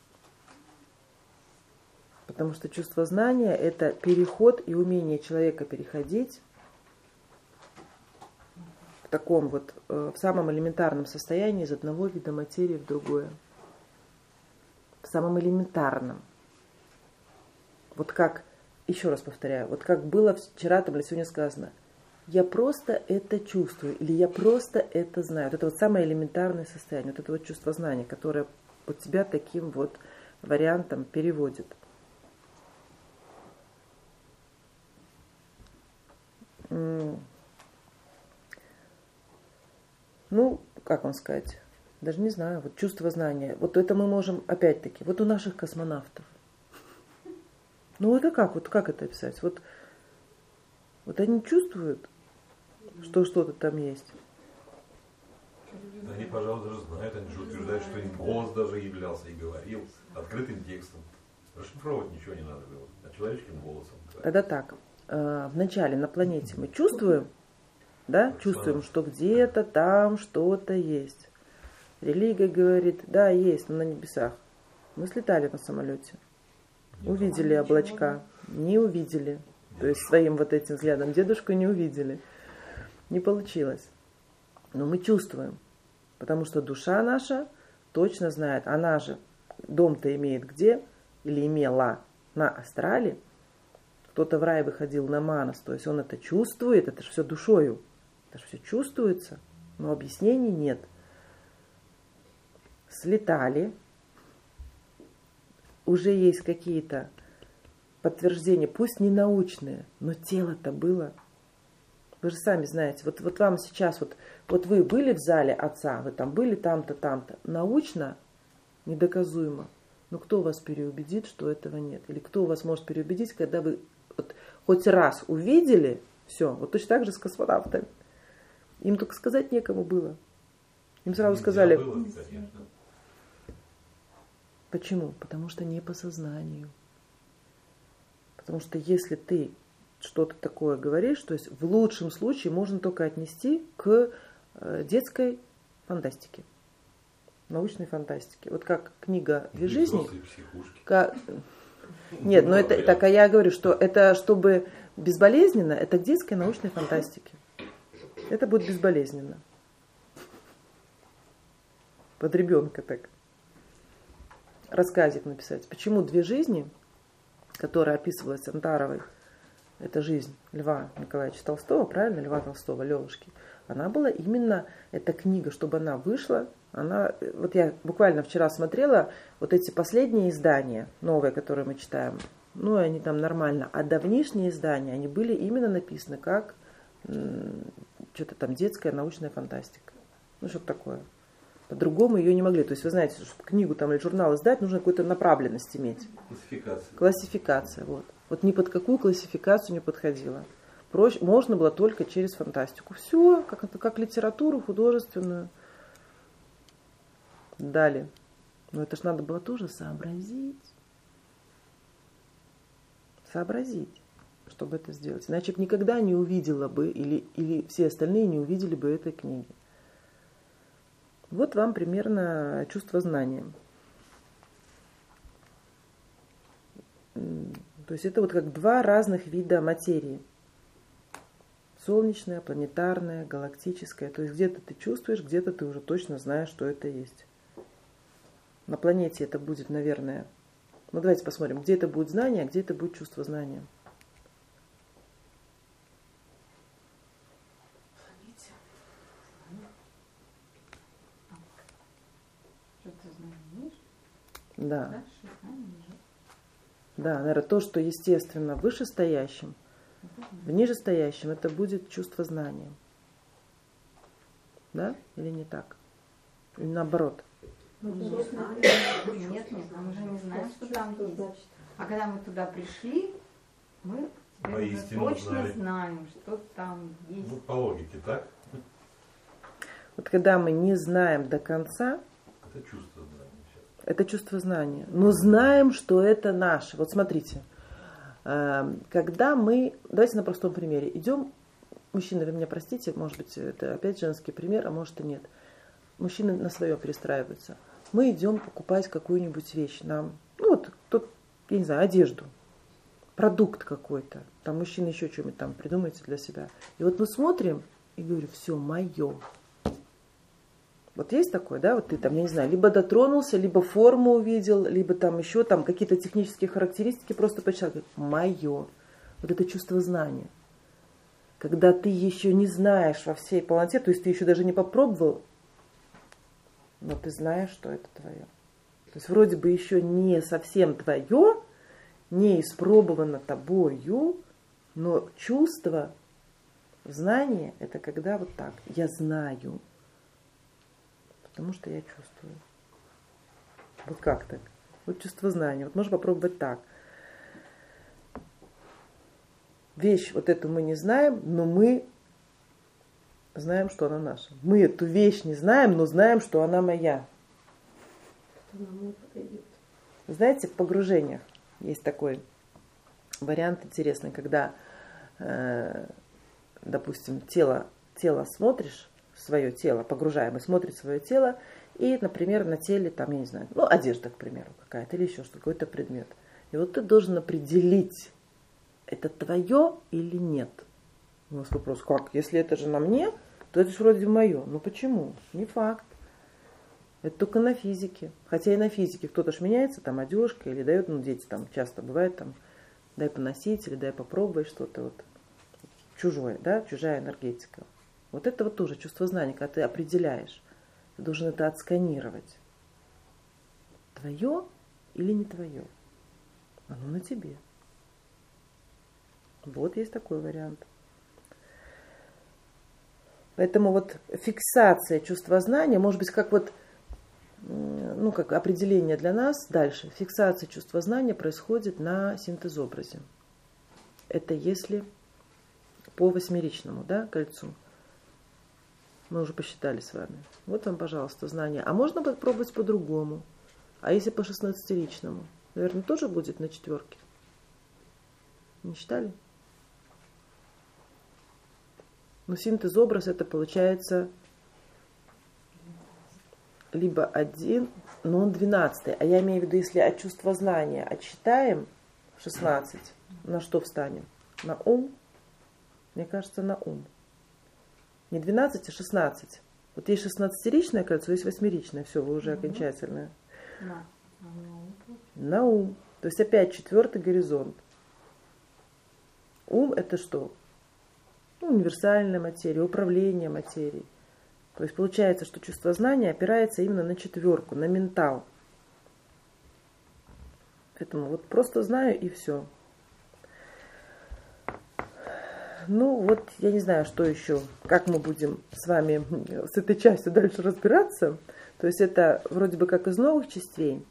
Потому что чувство знания – это переход и умение человека переходить к таком вот, в самом элементарном состоянии из одного вида материи в другое. В самом элементарном. Вот как, еще раз повторяю, вот как было вчера там или сегодня сказано, я просто это чувствую, или я просто это знаю. Вот это вот самое элементарное состояние, вот это вот чувство знания, которое вот тебя таким вот вариантом переводит. Ну, как вам сказать, даже не знаю, вот чувство знания. Вот это мы можем, опять-таки, вот у наших космонавтов. Ну это как, вот как это описать? Вот, вот они чувствуют, что что-то там есть. Они, пожалуй, даже знают, они же утверждают, что им голос даже являлся и говорил открытым текстом. Расшифровывать ничего не надо было, а человеческим голосом. Тогда так, вначале на планете мы чувствуем, да, чувствуем, что где-то там что-то есть. Религия говорит, да, есть, но на небесах. Мы слетали на самолете, увидели облачка, не увидели. То есть своим вот этим взглядом дедушку не увидели. Не получилось. Но мы чувствуем, потому что душа наша точно знает, она же дом-то имеет где, или имела на астрале. Кто-то в рай выходил на манас, то есть он это чувствует, это же все душою, это же все чувствуется, но объяснений нет. Слетали, уже есть какие-то подтверждения, пусть не научные, но тело-то было. Вы же сами знаете, вот, вот вам сейчас, вот, вот вы были в зале отца, вы там были там-то, там-то, научно недоказуемо. Но кто вас переубедит, что этого нет? Или кто вас может переубедить, когда вы вот хоть раз увидели, все, вот точно так же с космонавтами. Им только сказать некому было. Им сразу Нельзя сказали. Было, конечно. Почему? Потому что не по сознанию. Потому что если ты что-то такое говоришь, то есть в лучшем случае можно только отнести к детской фантастике. Научной фантастике. Вот как книга «Две жизни». Как... Нет, но это так, а я говорю, что это чтобы безболезненно, это к детской научной фантастике. Это будет безболезненно. Под ребенка так. Рассказик написать. Почему «Две жизни», которая описывалась Антаровой, это жизнь Льва Николаевича Толстого, правильно, Льва Толстого, Левушки, она была именно, эта книга, чтобы она вышла, она, вот я буквально вчера смотрела вот эти последние издания, новые, которые мы читаем, ну, они там нормально, а давнишние издания, они были именно написаны как м- что-то там детская научная фантастика. Ну, что-то такое. По-другому ее не могли. То есть, вы знаете, чтобы книгу там или журнал издать, нужно какую-то направленность иметь. Классификация. Классификация, вот. Вот ни под какую классификацию не подходила. Проще, можно было только через фантастику. Все, как, как литературу художественную. Дали. Но это же надо было тоже сообразить. Сообразить, чтобы это сделать. Иначе бы никогда не увидела бы, или, или все остальные не увидели бы этой книги. Вот вам примерно чувство знания. То есть это вот как два разных вида материи. Солнечная, планетарная, галактическая. То есть где-то ты чувствуешь, где-то ты уже точно знаешь, что это есть. На планете это будет, наверное... Ну давайте посмотрим, где это будет знание, а где это будет чувство знания. Да. Да, наверное, то, что естественно вышестоящим, в нижестоящем, это будет чувство знания. Да? Или не так? Или наоборот? Нет, нет, мы же не знаем, что там есть. А когда мы туда пришли, мы уже точно знали. Знаем, что там есть. Ну, по логике, так? Вот когда мы не знаем до конца, это чувство знания. Это чувство знания. Но знаем, что это наше. Вот смотрите, когда мы, давайте на простом примере, идем, мужчины, вы меня простите, может быть, это опять женский пример, а может и нет. Мужчины на свое перестраиваются. Мы идем покупать какую-нибудь вещь нам, ну вот, тут, я не знаю, одежду, продукт какой-то. Там мужчины еще что-нибудь там придумайте для себя. И вот мы смотрим, и говорю, все, мое. Вот есть такое, да, вот ты там, я не знаю, либо дотронулся, либо форму увидел, либо там еще там какие-то технические характеристики просто почитал, мое. Вот это чувство знания. Когда ты еще не знаешь во всей полноте, то есть ты еще даже не попробовал, но ты знаешь, что это твое. То есть вроде бы еще не совсем твое, не испробовано тобою, но чувство, знание – это когда вот так, я знаю, потому что я чувствую. Вот как так? Вот чувство знания. Вот можно попробовать так. Вещь вот эту мы не знаем, но мы знаем, что она наша. Мы эту вещь не знаем, но знаем, что она моя. Знаете, в погружениях есть такой вариант интересный, когда, э, допустим, тело, тело смотришь, свое тело, погружаемый смотрит свое тело, и, например, на теле, там, я не знаю, ну, одежда, к примеру, какая-то, или еще что-то, какой-то предмет. И вот ты должен определить, это твое или нет. У нас вопрос, как? Если это же на мне, то это же вроде мое. Ну почему? Не факт. Это только на физике. Хотя и на физике кто-то ж меняется, там, одежка, или дает, ну, дети там часто бывает, там, дай поносить, или дай попробовать что-то вот чужое, да, чужая энергетика. Вот это вот тоже чувство знания, когда ты определяешь. Ты должен это отсканировать. Твое или не твое? Оно на тебе. Вот есть такой вариант. Поэтому вот фиксация чувства знания, может быть, как вот, ну, как определение для нас дальше. Фиксация чувства знания происходит на синтезобразе. Это если по восьмеричному, да, кольцу. Мы уже посчитали с вами. Вот вам, пожалуйста, знание. А можно попробовать по-другому. А если по шестнадцатиричному? Наверное, тоже будет на четверке. Не считали? Но синтез-образ это получается либо один, но он двенадцатый. А я имею в виду, если от чувства знания отсчитаем шестнадцать, на что встанем? На ум? Мне кажется, на ум. Не двенадцать, а шестнадцать. Вот есть шестнадцатиричное кольцо, есть восьмеричное. Все, вы уже окончательное. На. На ум. То есть опять четвертый горизонт. Ум это что? Ну, универсальная материя, управление материей. То есть получается, что чувство знания опирается именно на четверку, на ментал. Поэтому вот просто знаю и все. Ну вот, я не знаю, что еще, как мы будем с вами с этой частью дальше разбираться. То есть это вроде бы как из новых частей.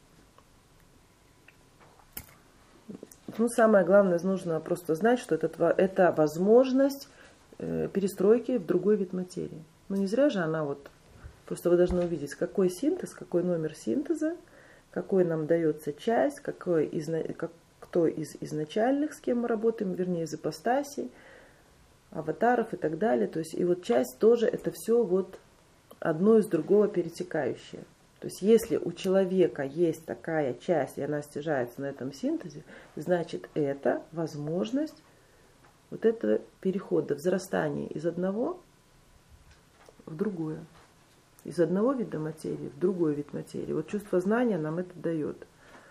Ну, самое главное, нужно просто знать, что это, это возможность э, перестройки в другой вид материи. Ну, не зря же она вот... Просто вы должны увидеть, какой синтез, какой номер синтеза, какой нам дается часть, какой из, как, кто из изначальных, с кем мы работаем, вернее, из ипостасей, аватаров и так далее. То есть, и вот часть тоже это все вот одно из другого перетекающее. То есть, если у человека есть такая часть, и она стяжается на этом синтезе, значит, это возможность вот этого перехода, взрастания из одного в другое. Из одного вида материи в другой вид материи. Вот чувство знания нам это дает.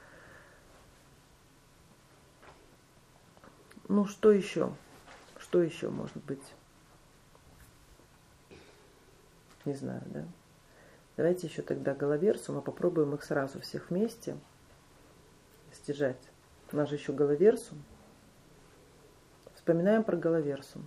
Ну, что еще? Что еще может быть? Не знаю, да? Давайте еще тогда головерсум, а попробуем их сразу всех вместе стяжать. У нас же еще головерсум. Вспоминаем про головерсум.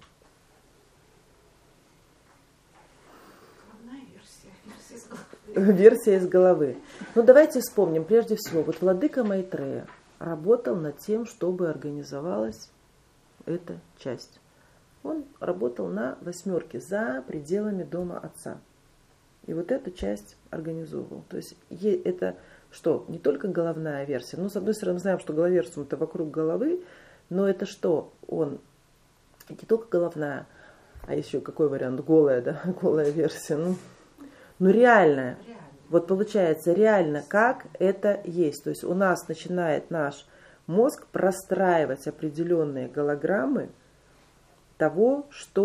Версия из головы. Ну, давайте вспомним. Прежде всего, вот владыка Майтрея работал над тем, чтобы организовалась эта часть. Он работал на восьмерке за пределами дома отца. И вот эту часть организовывал. То есть это что? Не только головная версия. Ну, с одной стороны, мы знаем, что головерсум это вокруг головы, но это что? Он не только головная, а еще какой вариант? Голая, да? Голая версия. Ну, ну реальная. Реально. Вот получается реально, как это есть. То есть у нас начинает наш мозг простраивать определенные голограммы того, что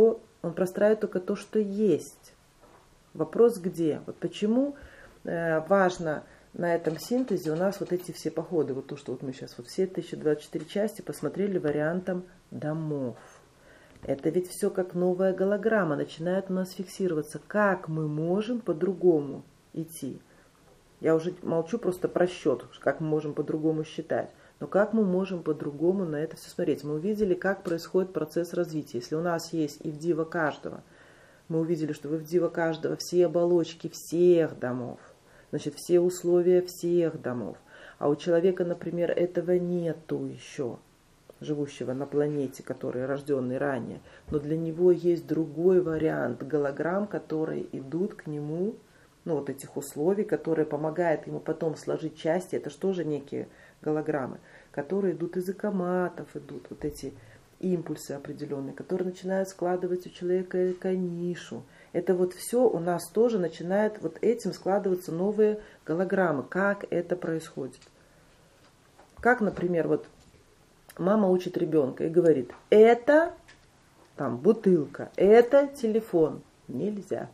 Он простраивает только то, что есть. Вопрос где? Вот почему э, важно на этом синтезе у нас вот эти все походы, вот то, что вот мы сейчас вот все тысяча двадцать четыре части посмотрели вариантом домов. Это ведь все как новая голограмма, начинает у нас фиксироваться, как мы можем по-другому идти. Я уже молчу просто про счет, как мы можем по-другому считать. Но как мы можем по-другому на это все смотреть? Мы увидели, как происходит процесс развития. Если у нас есть ивдива каждого, мы увидели, что в ивдива каждого все оболочки всех домов, значит, все условия всех домов. А у человека, например, этого нету еще, живущего на планете, который рожденный ранее. Но для него есть другой вариант голограмм, которые идут к нему, ну вот этих условий, которые помогают ему потом сложить части. Это же тоже некие голограммы, которые идут из экоматов, идут вот эти импульсы определенные, которые начинают складывать у человека эко-нишу. Это вот все у нас тоже начинает вот этим складываться новые голограммы. Как это происходит? Как, например, вот мама учит ребенка и говорит, это там бутылка, это телефон. Нельзя.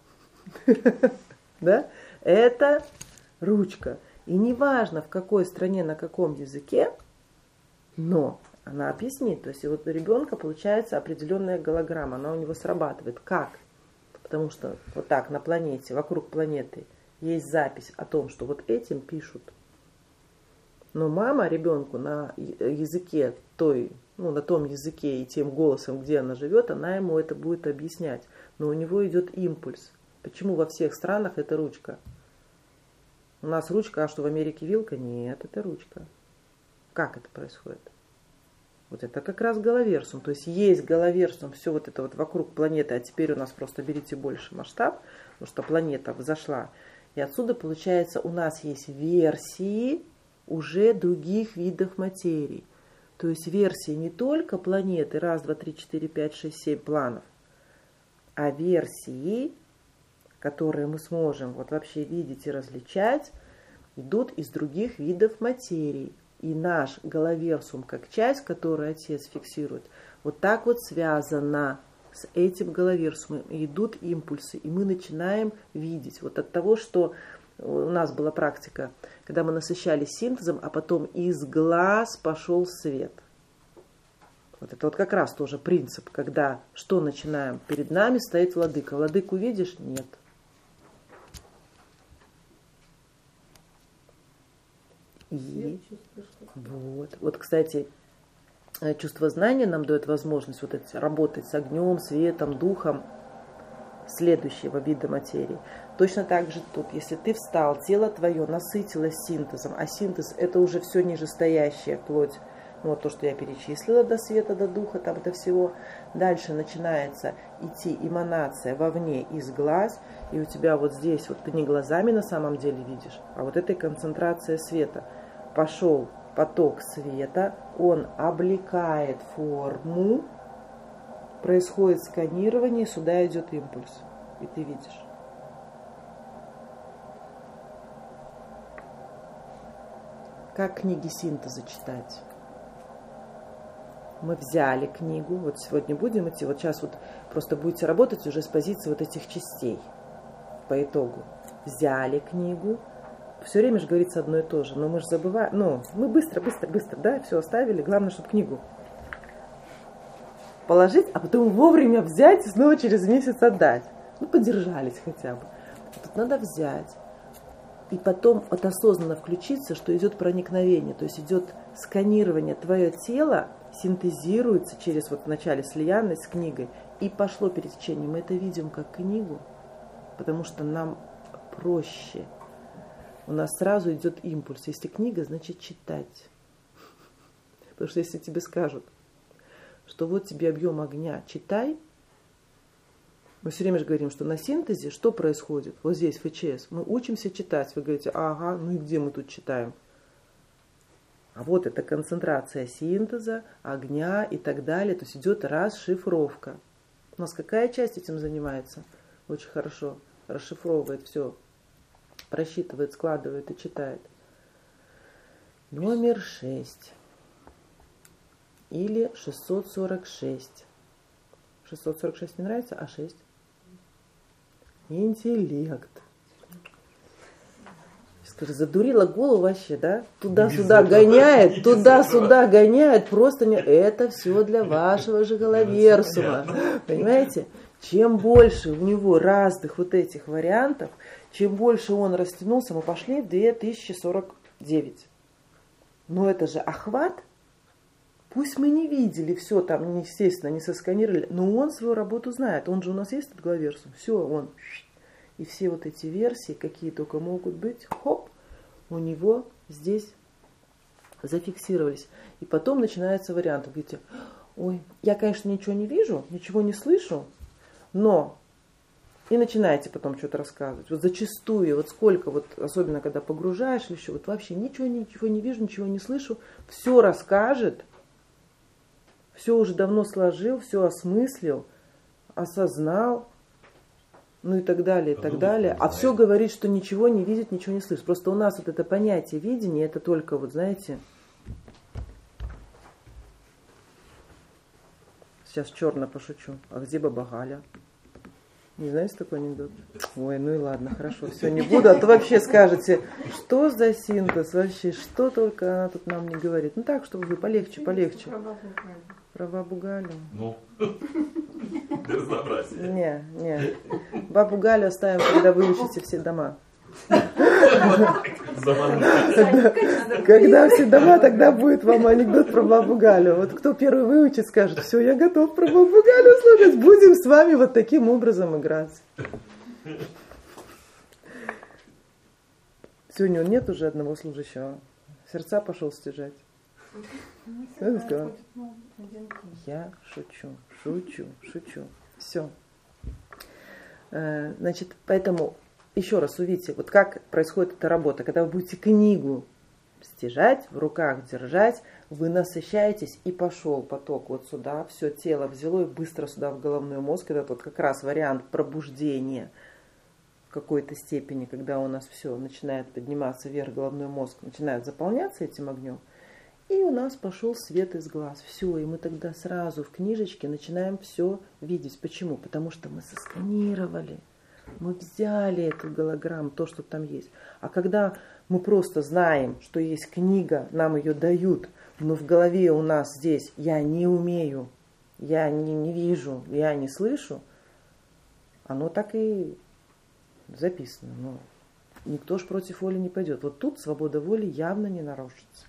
Да? Это ручка. И неважно, в какой стране, на каком языке, но она объяснит. То есть вот у ребенка получается определенная голограмма, она у него срабатывает. Как? Потому что вот так на планете, вокруг планеты есть запись о том, что вот этим пишут. Но мама ребенку на языке той, ну на том языке и тем голосом, где она живет, она ему это будет объяснять. Но у него идет импульс. Почему во всех странах это ручка? У нас ручка, а что в Америке вилка? Нет, это ручка. Как это происходит? Вот это как раз головерсум. То есть есть головерсум, все вот это вот вокруг планеты, а теперь у нас просто берите больше масштаб, потому что планета взошла. И отсюда, получается, у нас есть версии уже других видов материи. То есть версии не только планеты, раз, два, три, четыре, пять, шесть, семь планов, а версии, которые мы сможем вот вообще видеть и различать, идут из других видов материи. И наш головерсум, как часть, которую Отец фиксирует, вот так вот связана с этим головерсумом. И идут импульсы, и мы начинаем видеть. Вот от того, что у нас была практика, когда мы насыщались синтезом, а потом из глаз пошел свет. Вот это вот как раз тоже принцип, когда что начинаем? Перед нами стоит владыка. Владыку видишь? Нет. И вот, вот, кстати, чувство знания нам дает возможность вот это, работать с огнем, светом, духом следующего вида материи. Точно так же тут, если ты встал, тело твое насытилось синтезом, а синтез это уже все нижестоящее, вплоть, ну, вот то, что я перечислила, до света, до духа, там до всего. Дальше начинается идти эманация вовне из глаз, и у тебя вот здесь, вот ты не глазами на самом деле видишь, а вот этой концентрация света. Пошел поток света, он облекает форму, происходит сканирование, и сюда идет импульс, и ты видишь. Как книги синтеза читать? Мы взяли книгу, вот сегодня будем идти, вот сейчас вот просто будете работать уже с позиции вот этих частей по итогу. Взяли книгу, все время же говорится одно и то же, но мы же забываем, ну, мы быстро, быстро, быстро, да, все оставили, главное, чтобы книгу положить, а потом вовремя взять и снова через месяц отдать. Ну, подержались хотя бы. Тут надо взять. И потом вот осознанно включиться, что идет проникновение, то есть идет сканирование, твое тело синтезируется через вот в начале слиянность с книгой, и пошло пересечение. Мы это видим как книгу, потому что нам проще. У нас сразу идет импульс. Если книга, значит читать. Потому что если тебе скажут, что вот тебе объем огня, читай. Мы все время же говорим, что на синтезе что происходит? Вот здесь, в ФЧС, мы учимся читать. Вы говорите, ага, ну и где мы тут читаем? А вот это концентрация синтеза, огня и так далее. То есть идет расшифровка. У нас какая часть этим занимается? Очень хорошо. Расшифровывает все. Просчитывает, складывает и читает. Номер шесть. Или шестьсот сорок шесть. шестьсот сорок шесть не нравится, а шесть? Интеллект. Скажи, задурила голову вообще, да? Туда-сюда гоняет, туда-сюда гоняет, просто не... Это все для вашего же головерсума. Понимаете? Чем больше у него разных вот этих вариантов, чем больше он растянулся, мы пошли в две тысячи сорок девять. Но это же охват. Пусть мы не видели все там, естественно, не сосканировали, но он свою работу знает. Он же у нас есть этот главерсум. Все, он. И все вот эти версии, какие только могут быть, хоп, у него здесь зафиксировались. И потом начинается вариант. Вы говорите, ой, я, конечно, ничего не вижу, ничего не слышу, но... И начинаете потом что-то рассказывать. Вот зачастую, вот сколько, вот особенно когда погружаешь или еще, вот вообще ничего, ничего не вижу, ничего не слышу, все расскажет, все уже давно сложил, все осмыслил, осознал, ну и так далее, и так далее. А все говорит, что ничего не видит, ничего не слышит. Просто у нас вот это понятие видения, это только вот, знаете, сейчас черно пошучу. А где баба Галя? Не знаете такой анекдот? Ой, ну и ладно, хорошо, все, не буду. А то вообще скажете, что за синтез вообще, что только она тут нам не говорит. Ну так, чтобы вы полегче, полегче. Про бабу Галю. Ну, для разнообразия. Не, не. Бабу Галю оставим, когда выучите все дома. Когда, когда все дома, тогда будет вам анекдот про бабу Галю. Вот кто первый выучит, скажет, все, я готов про бабу Галю слушать. Будем с вами вот таким образом играть. Сегодня нет уже одного служащего. Сердца пошел стяжать. Я шучу, шучу, шучу. Все. Значит, поэтому еще раз увидите, вот как происходит эта работа. Когда вы будете книгу стяжать, в руках держать, вы насыщаетесь, и пошел поток вот сюда, все тело взяло и быстро сюда в головной мозг. Это вот как раз вариант пробуждения в какой-то степени, когда у нас все начинает подниматься вверх, головной мозг начинает заполняться этим огнем. И у нас пошел свет из глаз. Все, и мы тогда сразу в книжечке начинаем все видеть. Почему? Потому что мы сосканировали. Мы взяли эту голограмму, то, что там есть. А когда мы просто знаем, что есть книга, нам ее дают, но в голове у нас здесь я не умею, я не, не вижу, я не слышу, оно так и записано. Но никто ж против воли не пойдет. Вот тут свобода воли явно не нарушится.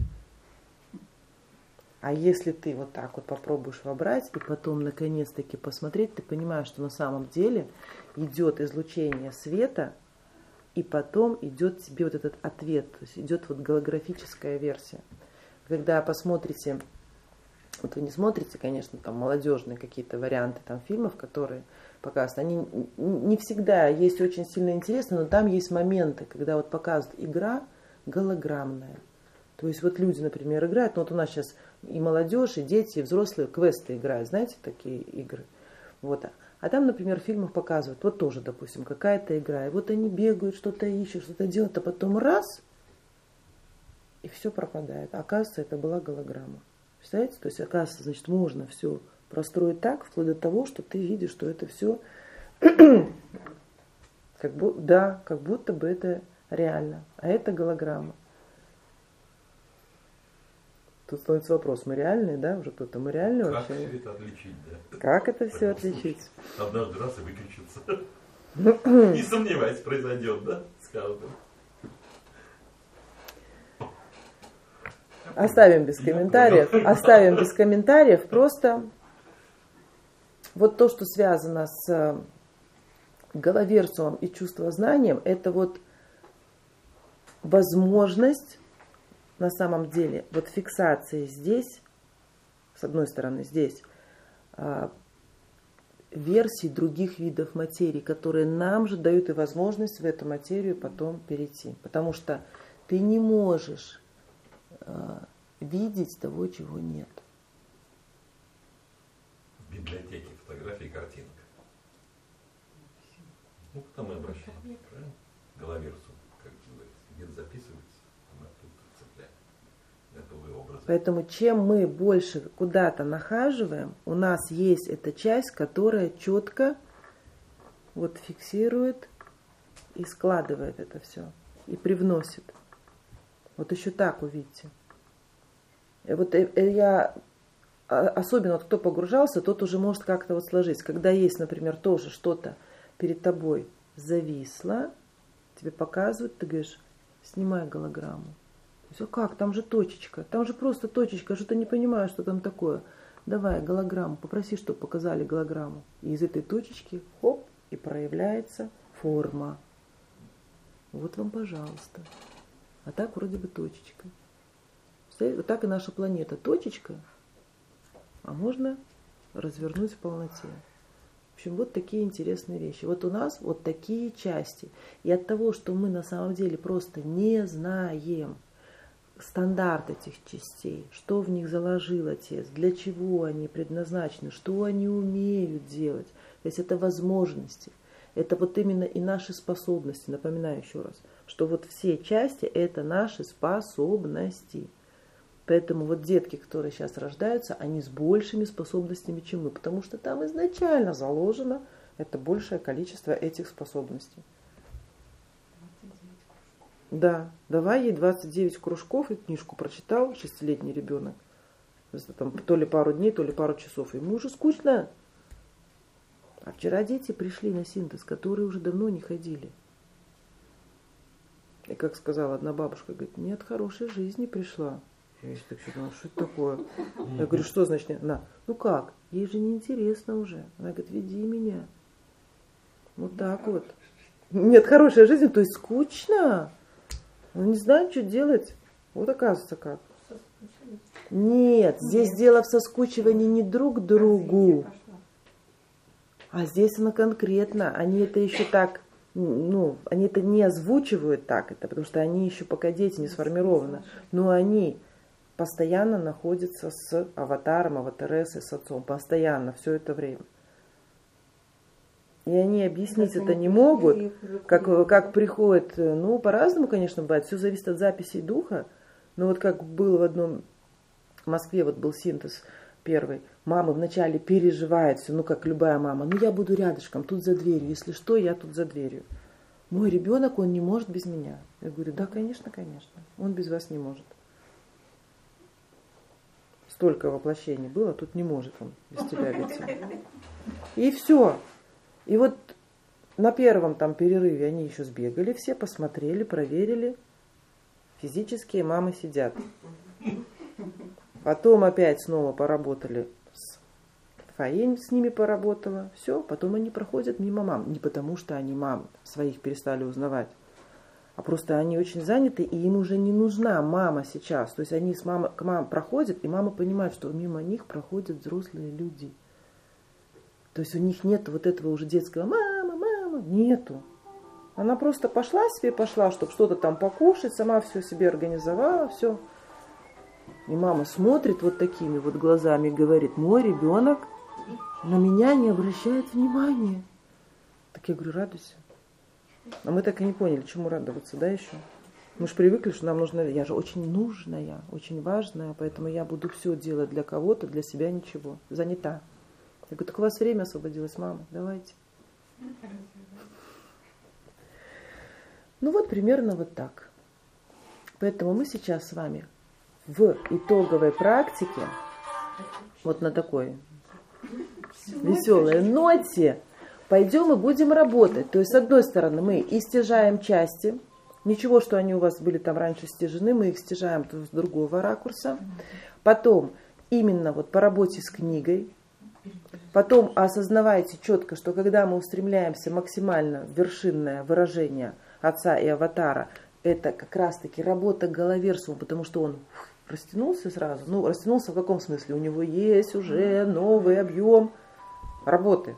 А если ты вот так вот попробуешь вобрать и потом наконец-таки посмотреть, ты понимаешь, что на самом деле идет излучение света, и потом идет тебе вот этот ответ, то есть идет вот голографическая версия. Когда посмотрите, вот вы не смотрите, конечно, там молодежные какие-то варианты там фильмов, которые показывают, они не всегда есть очень сильно интересны, но там есть моменты, когда вот показывают игра голограммная. То есть вот люди, например, играют, ну вот у нас сейчас и молодежь, и дети, и взрослые квесты играют, знаете, такие игры. Вот. А там, например, в фильмах показывают, вот тоже, допустим, какая-то игра, и вот они бегают, что-то ищут, что-то делают, а потом раз, и все пропадает. Оказывается, это была голограмма. Представляете? То есть, оказывается, значит, можно все простроить так, вплоть до того, что ты видишь, что это все, как бы, да, как будто бы это реально, а это голограмма. Тут становится вопрос, мы реальные, да, уже кто-то, мы реальные как вообще? Как все это отличить, да? Как это все отличить? Однажды раз и выключится. Не сомневайся, произойдет, да, с каждым. Оставим без комментариев, оставим без комментариев, просто вот то, что связано с головерсумом и чувствознанием, это вот возможность на самом деле, вот фиксации здесь, с одной стороны здесь, версий других видов материи, которые нам же дают и возможность в эту материю потом перейти. Потому что ты не можешь видеть того, чего нет. В библиотеке фотографий и картинок. Ну, куда мы обращаемся, правильно? Головерсум, как говорится, где-то записывается, она тут цепляет. Готовые образы. Поэтому чем мы больше куда-то нахаживаем, у нас есть эта часть, которая четко вот фиксирует и складывает это все. И привносит. Вот еще так увидите. И вот я, особенно вот кто погружался, тот уже может как-то вот сложить. Когда есть, например, тоже что-то перед тобой зависло, тебе показывают, ты говоришь, снимай голограмму. Все, как, там же точечка, там же просто точечка, что-то не понимаю, что там такое. Давай голограмму, попроси, чтобы показали голограмму. И из этой точечки, хоп, и проявляется форма. Вот вам, пожалуйста. А так вроде бы точечка. Вот так и наша планета. Точечка, а можно развернуть в полноте. В общем, вот такие интересные вещи. Вот у нас вот такие части. И от того, что мы на самом деле просто не знаем стандарт этих частей, что в них заложил Отец, для чего они предназначены, что они умеют делать. То есть это возможности. Это вот именно и наши способности. Напоминаю еще раз, что вот все части это наши способности. Поэтому вот детки, которые сейчас рождаются, они с большими способностями, чем мы, потому что там изначально заложено это большее количество этих способностей. Да, давай ей двадцать девять кружков, и книжку прочитал шестилетний ребенок. Там, то ли пару дней, то ли пару часов. Ему уже скучно. А вчера дети пришли на синтез, которые уже давно не ходили. И как сказала одна бабушка, говорит, не от хорошей жизни пришла. Я так что думала, что это такое? Я говорю, что значит? На, ну как? Ей же неинтересно уже. Она говорит, веди меня. Вот так вот. Нет, хорошая жизнь, то есть скучно. Ну не знаю, что делать. Вот оказывается как. Нет, здесь дело в соскучивании не друг к другу. А здесь оно конкретно. Они это еще так, ну, они это не озвучивают так, это, потому что они еще пока дети не сформированы. Но они постоянно находятся с аватаром, аватарессой, с отцом. Постоянно, все это время. И они объяснить это не могут, как, как приходит, ну, по-разному, конечно, бывает, все зависит от записей духа, но вот как было в одном, в Москве вот был синтез первый, мама вначале переживает все, ну, как любая мама, ну, я буду рядышком, тут за дверью, если что, я тут за дверью. Мой ребенок, он не может без меня. Я говорю, да, конечно, конечно, он без вас не может. Столько воплощений было, тут не может он без тебя быть. И все. И вот на первом там перерыве они еще сбегали все, посмотрели, проверили. Физические мамы сидят. Потом опять снова поработали. Фаень с ними поработала. Все, потом они проходят мимо мам. Не потому, что они мам своих перестали узнавать, а просто они очень заняты, и им уже не нужна мама сейчас. То есть они с мамой, к маме проходят, и мама понимает, что мимо них проходят взрослые люди. То есть у них нет вот этого уже детского «мама, мама», нету. Она просто пошла себе, пошла, чтобы что-то там покушать, сама все себе организовала, все. И мама смотрит вот такими вот глазами и говорит, мой ребенок на меня не обращает внимания. Так я говорю, радуйся. А мы так и не поняли, чему радоваться, да, еще? Мы же привыкли, что нам нужно, я же очень нужная, очень важная, поэтому я буду все делать для кого-то, для себя ничего. Занята. Я говорю, так у вас время освободилось, мама, давайте. Ну вот примерно вот так. Поэтому мы сейчас с вами в итоговой практике, вот на такой веселой ноте, пойдем и будем работать. То есть, с одной стороны, мы истяжаем части. Ничего, что они у вас были там раньше стяжены, мы их стяжаем с другого ракурса. Потом, именно вот по работе с книгой. Потом осознавайте четко, что когда мы устремляемся максимально в вершинное выражение Отца и Аватара, это как раз-таки работа Головерсума, потому что он растянулся сразу. Ну, растянулся в каком смысле? У него есть уже новый объем работы.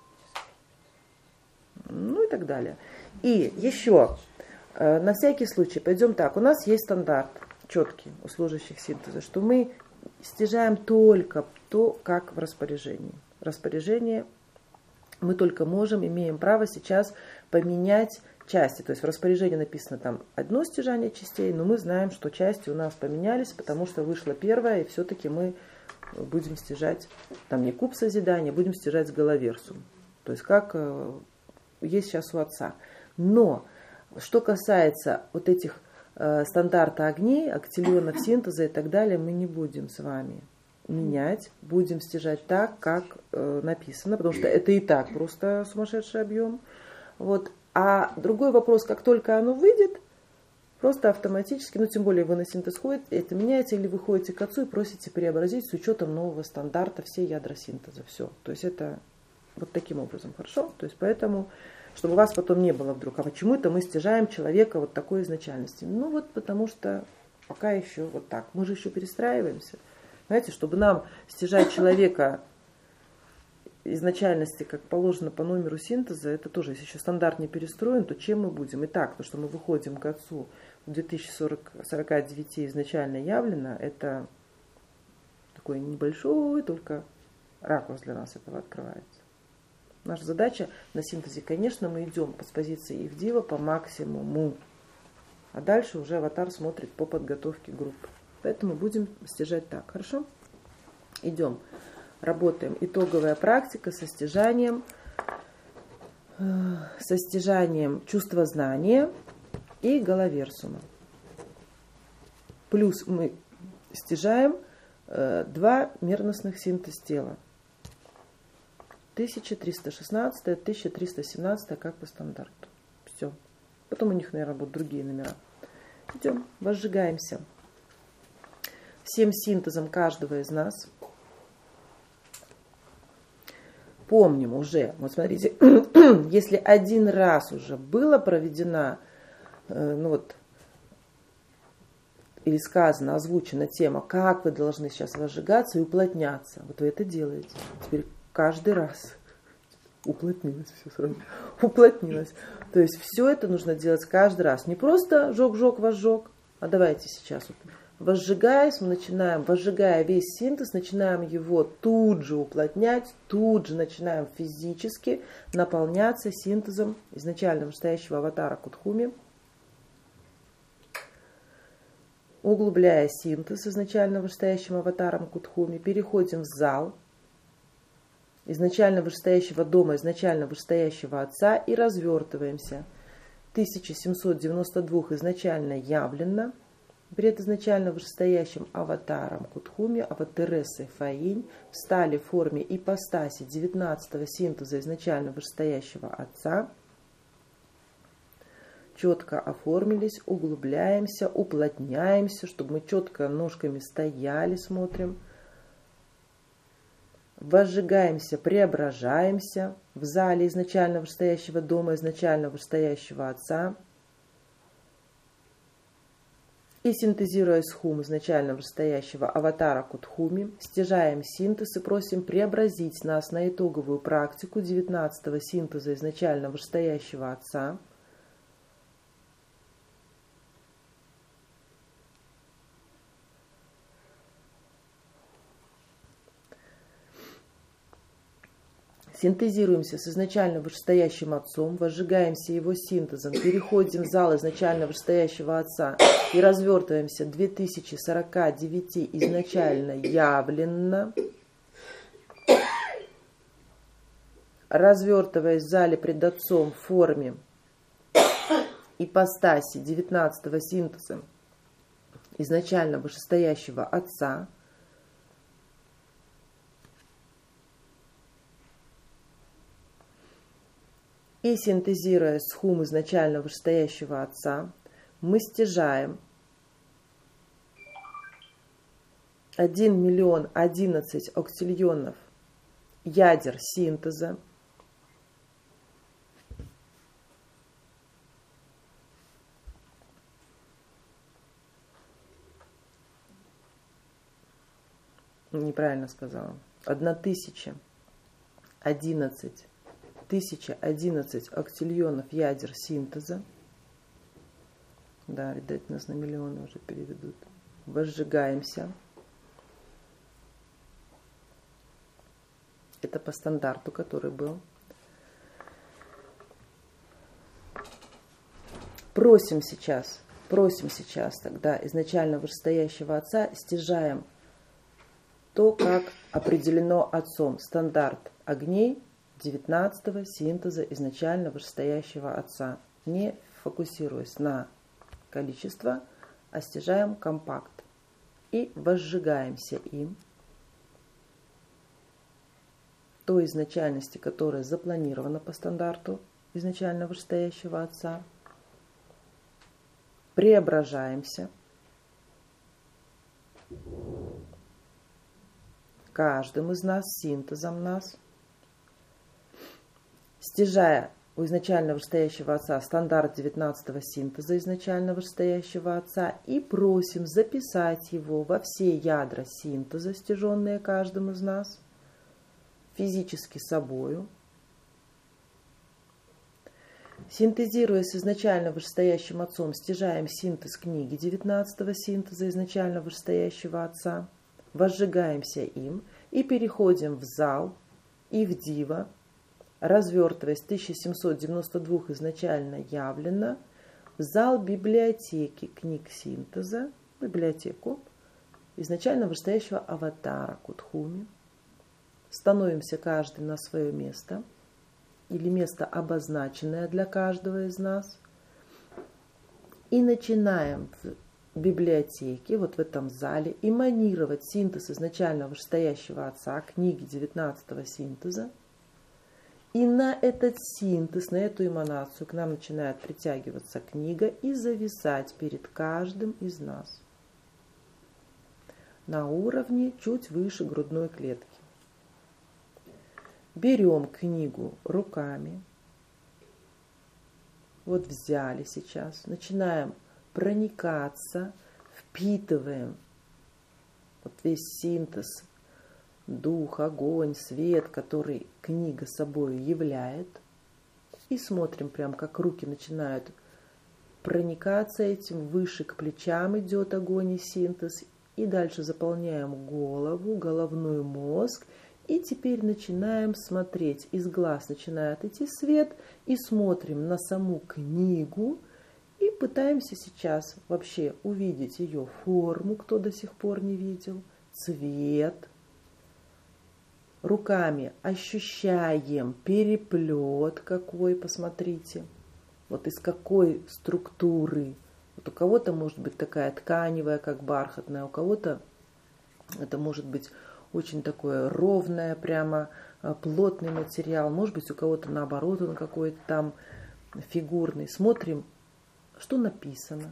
Ну и так далее. И еще, на всякий случай, пойдем так. У нас есть стандарт четкий у служащих синтеза, что мы стяжаем только то, как в распоряжении. Распоряжение мы только можем, имеем право сейчас поменять части. То есть в распоряжении написано там одно стяжание частей, но мы знаем, что части у нас поменялись, потому что вышла первая, и все-таки мы будем стяжать, там не куб созидания, будем стяжать с головерсум. То есть как э, есть сейчас у отца. Но что касается вот этих э, стандарта огней, актилионов, синтеза и так далее, мы не будем с вами менять, будем стяжать так, как э, написано, потому что это и так просто сумасшедший объем. Вот. А другой вопрос, как только оно выйдет, просто автоматически, ну тем более вы на синтез ходите, это меняете, или вы ходите к отцу и просите преобразить с учетом нового стандарта все ядра синтеза. Все. То есть это вот таким образом, хорошо? То есть поэтому, чтобы у вас потом не было вдруг, а почему это мы стяжаем человека вот такой изначальности? Ну вот потому что пока еще вот так. Мы же еще перестраиваемся. Знаете, чтобы нам стяжать человека изначальности, как положено по номеру синтеза, это тоже, если еще стандарт не перестроен, то чем мы будем? Итак, то, что мы выходим к отцу в две тысячи сорок девять изначально явлено, это такой небольшой только ракурс для нас этого открывается. Наша задача на синтезе, конечно, мы идем по позиции Ивдива по максимуму, а дальше уже аватар смотрит по подготовке группы. Поэтому будем стяжать так, хорошо? Идем. Работаем. Итоговая практика со стяжанием, со стяжанием чувства знания и головерсума. Плюс мы стяжаем два мерностных синтез тела. тысяча триста шестнадцать, тысяча триста семнадцать, как по стандарту. Все. Потом у них, наверное, будут другие номера. Идем, возжигаемся. Всем синтезом каждого из нас. Помним уже, вот смотрите, если один раз уже была проведена, ну вот, или сказано, озвучена тема, как вы должны сейчас возжигаться и уплотняться, вот вы это делаете. Теперь каждый раз уплотнилось все сразу, уплотнилось. То есть все это нужно делать каждый раз. Не просто жег-жег, возжег, а давайте сейчас вот. Возжигаясь, мы начинаем, возжигая весь синтез, начинаем его тут же уплотнять, тут же начинаем физически наполняться синтезом изначально настоящего аватара Кутхуми. Углубляя синтез изначально вышестоящим аватаром Кутхуми, переходим в зал изначально вышестоящего дома, изначально вышестоящего отца и развертываемся. тысяча семьсот девяносто два изначально явлено. Перед изначально вышестоящим аватаром Кутхуми, аватаресой Фаинь, встали в форме ипостаси девятнадцатого синтеза изначально вышестоящего отца. Четко оформились, углубляемся, уплотняемся, чтобы мы четко ножками стояли, смотрим. Возжигаемся, преображаемся в зале изначально вышестоящего дома, изначально вышестоящего отца. И синтезируя схум изначально вышестоящего аватара Кутхуми, стяжаем синтез и просим преобразить нас на итоговую практику девятнадцатого синтеза изначально вышестоящего отца. Синтезируемся с изначально вышестоящим отцом, возжигаемся его синтезом, переходим в зал изначально вышестоящего отца и развертываемся две тысячи сорок девять изначально явленно. Развертываясь в зале пред отцом в форме ипостаси девятнадцатого синтеза изначально вышестоящего отца. И синтезируя схум изначально вышестоящего отца, мы стяжаем один миллион одиннадцать октильонов ядер синтеза. Неправильно сказала. Одна тысяча одиннадцать. тысяча одиннадцать октильонов ядер синтеза. Да, видать, нас на миллионы уже переведут. Возжигаемся. Это по стандарту, который был. просим сейчас, просим сейчас тогда изначально вышестоящего Отца, стяжаем то, как определено Отцом, стандарт огней девятнадцатого синтеза изначально вышестоящего Отца, не фокусируясь на количество, а стяжаем компакт и возжигаемся им той изначальности, которая запланирована по стандарту изначально вышестоящего Отца, преображаемся, каждым из нас, синтезом нас, стяжая у изначально вышестоящего Отца стандарт девятнадцатого синтеза изначально вышестоящего Отца и просим записать его во все ядра синтеза, стяженные каждым из нас, физически собою, синтезируя с изначально вышестоящим Отцом, стяжаем синтез книги девятнадцатого синтеза изначально вышестоящего Отца, возжигаемся им и переходим в зал и в дива, развертываясь тысяча семьсот девяносто два изначально явлено, в зал библиотеки книг синтеза, библиотеку изначально вышестоящего аватара Кутхуми. Становимся каждый на свое место или место, обозначенное для каждого из нас, и начинаем в библиотеке, вот в этом зале, эманировать синтез изначально вышестоящего Отца, книги девятнадцатого синтеза, и на этот синтез, на эту эманацию к нам начинает притягиваться книга и зависать перед каждым из нас на уровне чуть выше грудной клетки. Берем книгу руками, вот взяли сейчас, начинаем проникаться, впитываем вот весь синтез, дух, огонь, свет, который книга собой являет, и смотрим прям, как руки начинают проникаться этим, выше к плечам идет огонь и синтез, и дальше заполняем голову, головной мозг. И теперь начинаем смотреть, из глаз начинает идти свет, и смотрим на саму книгу, и пытаемся сейчас вообще увидеть ее форму, кто до сих пор не видел, цвет. Руками ощущаем переплет какой, посмотрите, вот из какой структуры. Вот у кого-то может быть такая тканевая, как бархатная, у кого-то это может быть очень такое ровное, прямо плотный материал. Может быть, у кого-то наоборот, он какой-то там фигурный. Смотрим, что написано.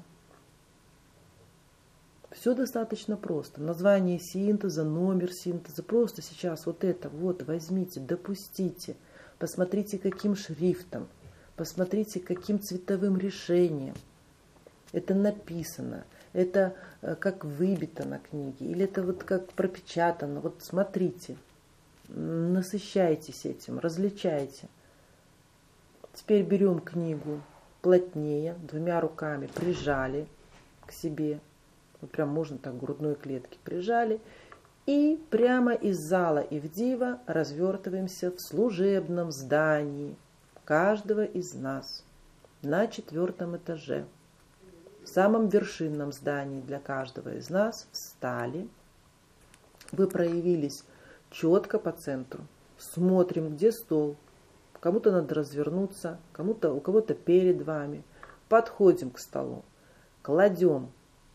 Все достаточно просто. Название синтеза, номер синтеза. Просто сейчас вот это вот возьмите, допустите. Посмотрите, каким шрифтом. Посмотрите, каким цветовым решением. Это написано. Это как выбито на книге, или это вот как пропечатано. Вот смотрите, насыщайтесь этим, различайте. Теперь берем книгу плотнее, двумя руками прижали к себе. Вот прям можно так к грудной клетке прижали. И прямо из зала и в дива развертываемся в служебном здании каждого из нас на четвертом этаже. В самом вершинном здании для каждого из нас встали. Вы проявились четко по центру. Смотрим, где стол. Кому-то надо развернуться, кому-то, у кого-то перед вами. Подходим к столу, кладем,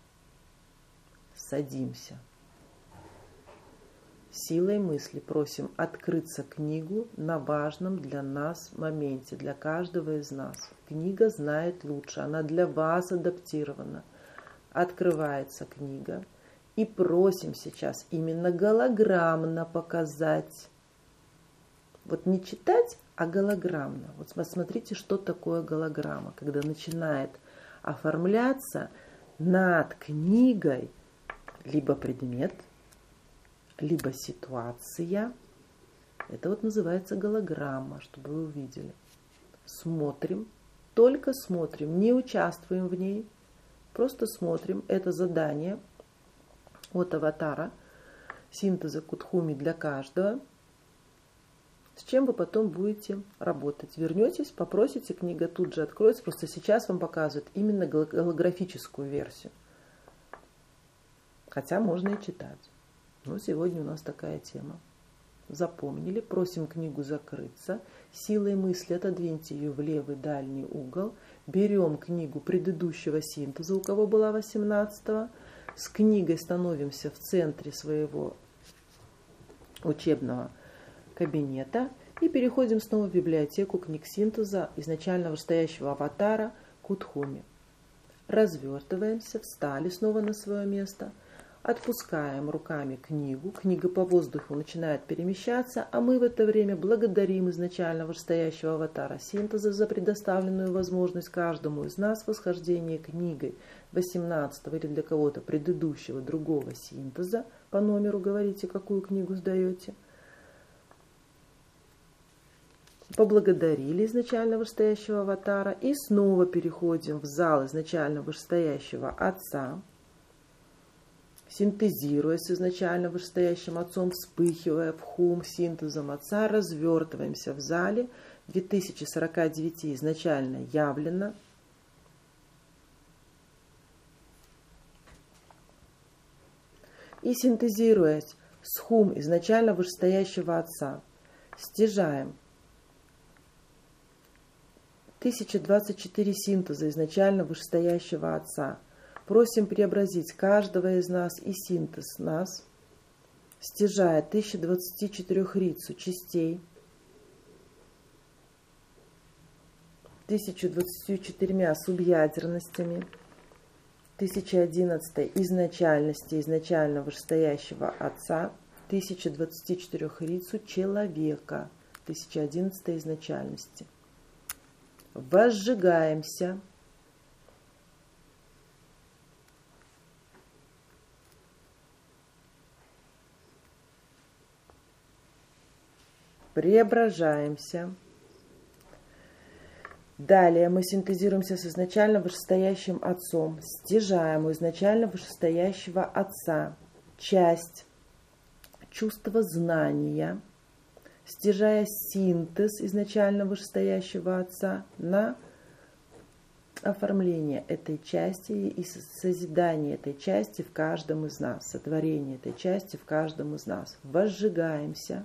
садимся. Силой мысли просим открыться книгу на важном для нас моменте, для каждого из нас. Книга знает лучше, она для вас адаптирована. Открывается книга и просим сейчас именно голограммно показать. Вот не читать, а голограммно. Вот посмотрите, что такое голограмма, когда начинает оформляться над книгой либо предмет, либо ситуация. Это вот называется голограмма, чтобы вы увидели. Смотрим, только смотрим, не участвуем в ней, просто смотрим. Это задание от аватара синтеза Кутхуми для каждого. с чем вы потом будете работать. Вернетесь, попросите, книга тут же откроется. Просто сейчас вам показывают именно голографическую версию. Хотя можно и читать. Но сегодня у нас такая тема. Запомнили, просим книгу закрыться. Силой мысли отодвиньте ее в левый дальний угол. Берем книгу предыдущего синтеза, у кого была восемнадцатого. С книгой становимся в центре своего учебного кабинета и переходим снова в библиотеку книг синтеза изначально вышестоящего аватара Кудхуми. Развертываемся, встали снова на свое место. Отпускаем руками книгу, книга по воздуху начинает перемещаться, а мы в это время благодарим изначально вышестоящего аватара синтеза за предоставленную возможность каждому из нас восхождения книгой восемнадцатого или для кого-то предыдущего другого синтеза. По номеру говорите, какую книгу сдаете. Поблагодарили изначально вышестоящего аватара и снова переходим в зал изначально вышестоящего отца. Синтезируя с изначально вышестоящим отцом, вспыхивая в хум синтезом отца, развертываемся в зале. две тысячи сорок девять изначально явлено. И синтезируясь с хум изначально вышестоящего отца, стяжаем тысяча двадцать четыре синтеза изначально вышестоящего отца. Просим преобразить каждого из нас и синтез нас, стяжая тысяча двадцать четыре рицу частей, тысяча двадцать четыре субъядерностями, тысяча одиннадцать изначальности изначально вышестоящего отца, тысяча двадцать четыре рицу человека, тысяча одиннадцать изначальности. Возжигаемся. Преображаемся. Далее мы синтезируемся с изначально вышестоящим отцом, стяжаем у изначально вышестоящего отца часть чувства знания, стяжая синтез изначально вышестоящего отца на оформление этой части и созидание этой части в каждом из нас, сотворение этой части в каждом из нас. Возжигаемся.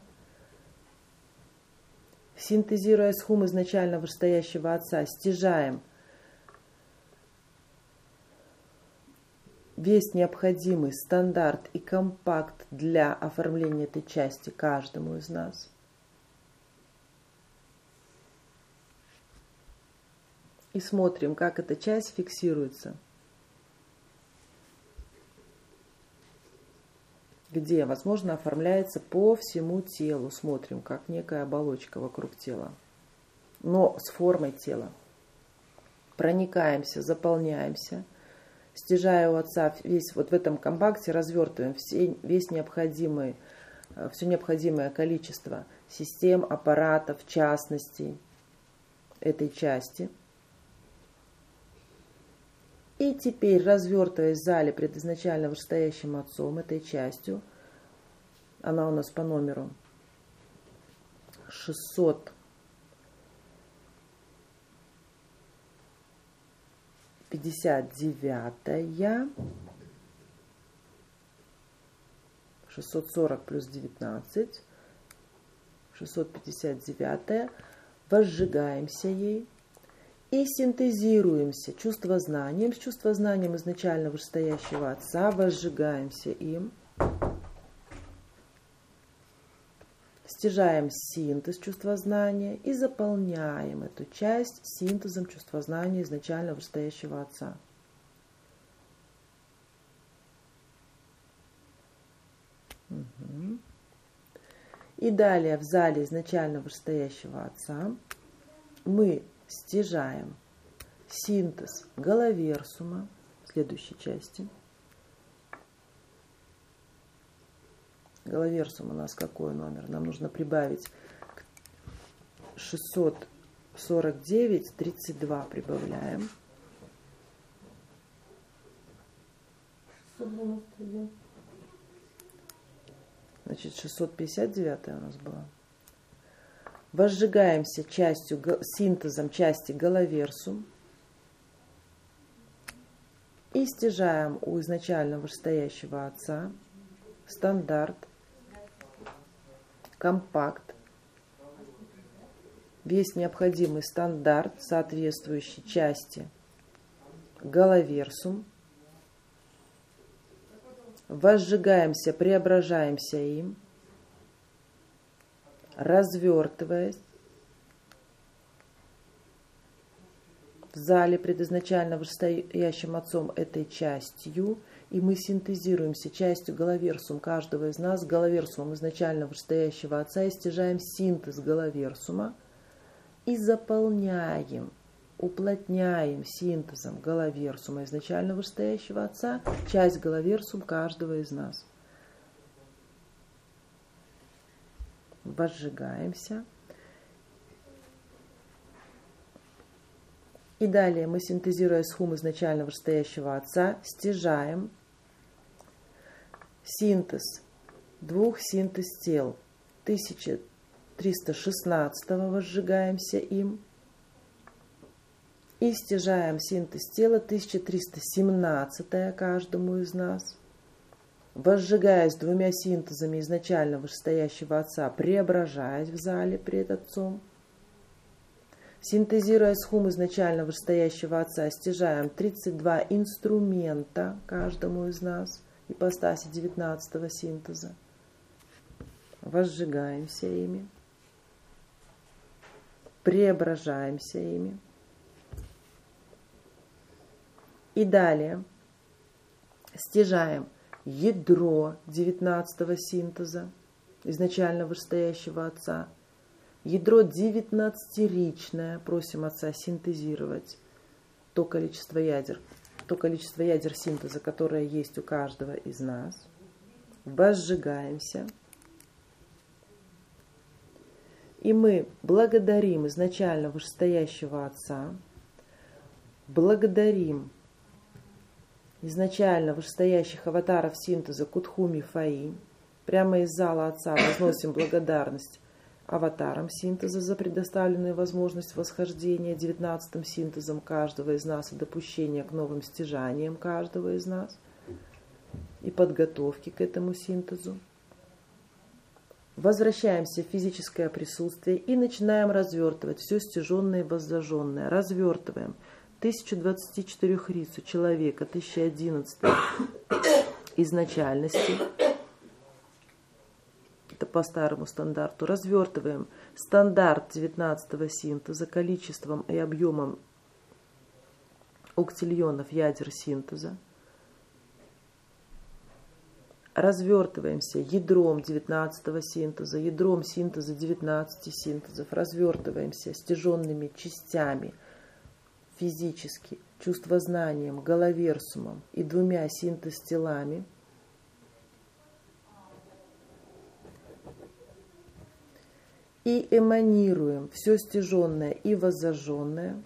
Синтезируя с хум изначально вышестоящего отца, стяжаем весь необходимый стандарт и компакт для оформления этой части каждому из нас. И смотрим, как эта часть фиксируется. Где, возможно, оформляется по всему телу. Смотрим, как некая оболочка вокруг тела, но с формой тела. Проникаемся, заполняемся, стяжая у отца весь вот в этом компакте, развертываем все, весь необходимый, все необходимое количество систем, аппаратов, частностей этой части. И теперь, развертываясь в зале пред изначально вышестоящим отцом, этой частью, она у нас по номеру шестьсот пятьдесят девятая, шестьсот сорок плюс девятнадцать, шестьсот пятьдесят девятая, возжигаемся ей. И синтезируемся чувствознанием, с чувствознанием изначально вышестоящего отца, возжигаемся им, стяжаем синтез чувствознания и заполняем эту часть синтезом чувствознания изначально вышестоящего отца. Угу. И далее в зале изначально вышестоящего отца мы стяжаем синтез головерсума в следующей части. Головерсум у нас какой номер? Нам нужно прибавить шестьсот сорок девять, тридцать два прибавляем. Значит, шестьсот пятьдесят девять у нас было. возжигаемся частью, синтезом части Галаверсум и стяжаем у изначально вышестоящего Отца стандарт, компакт, весь необходимый стандарт соответствующей части Галаверсум, возжигаемся, преображаемся им, развертываясь в зале предизначально вышестоящим Отцом этой частью, и мы синтезируемся частью Галаверсум каждого из нас, Галаверсумом изначально вышестоящего Отца, и стяжаем синтез Галаверсума и заполняем, уплотняем синтезом Галаверсума изначально вышестоящего Отца часть Галаверсум каждого из нас. Возжигаемся. И далее мы, синтезируя схум изначально вышестоящего Отца, стяжаем синтез двух синтез тел тысяча триста шестнадцатого, возжигаемся им, и стяжаем синтез тела тысяча триста семнадцатого каждому из нас, возжигаясь двумя синтезами изначально вышестоящего Отца, преображаясь в зале пред Отцом. Синтезируя схум изначально вышестоящего Отца, стяжаем тридцать два инструмента каждому из нас, ипостаси девятнадцатого синтеза. Возжигаемся ими, преображаемся ими. И далее стяжаем ядро девятнадцатого синтеза изначально вышестоящего Отца. Ядро девятнадцатиричное, просим Отца синтезировать то количество ядер, то количество ядер синтеза, которое есть у каждого из нас. Возжигаемся. И мы благодарим изначально вышестоящего Отца, благодарим изначально вышестоящих аватаров синтеза Кутхуми Фаи. Прямо из зала Отца возносим благодарность аватарам синтеза за предоставленную возможность восхождения девятнадцатым синтезом каждого из нас и допущения к новым стяжаниям каждого из нас и подготовки к этому синтезу. Возвращаемся в физическое присутствие и начинаем развертывать все стяженное и воззаженное. Развертываем тысячу двадцати четырёх рицу человека, тысяча одиннадцать изначальности. Это по старому стандарту. Развертываем стандарт девятнадцатого синтеза количеством и объемом октиллионов ядер синтеза. Развертываемся ядром девятнадцатого синтеза, ядром синтеза девятнадцати синтезов. Развертываемся стяженными частями физически, чувствознанием, галаверсумом и двумя синтез-телами. И эманируем все стяженное и воззаженное,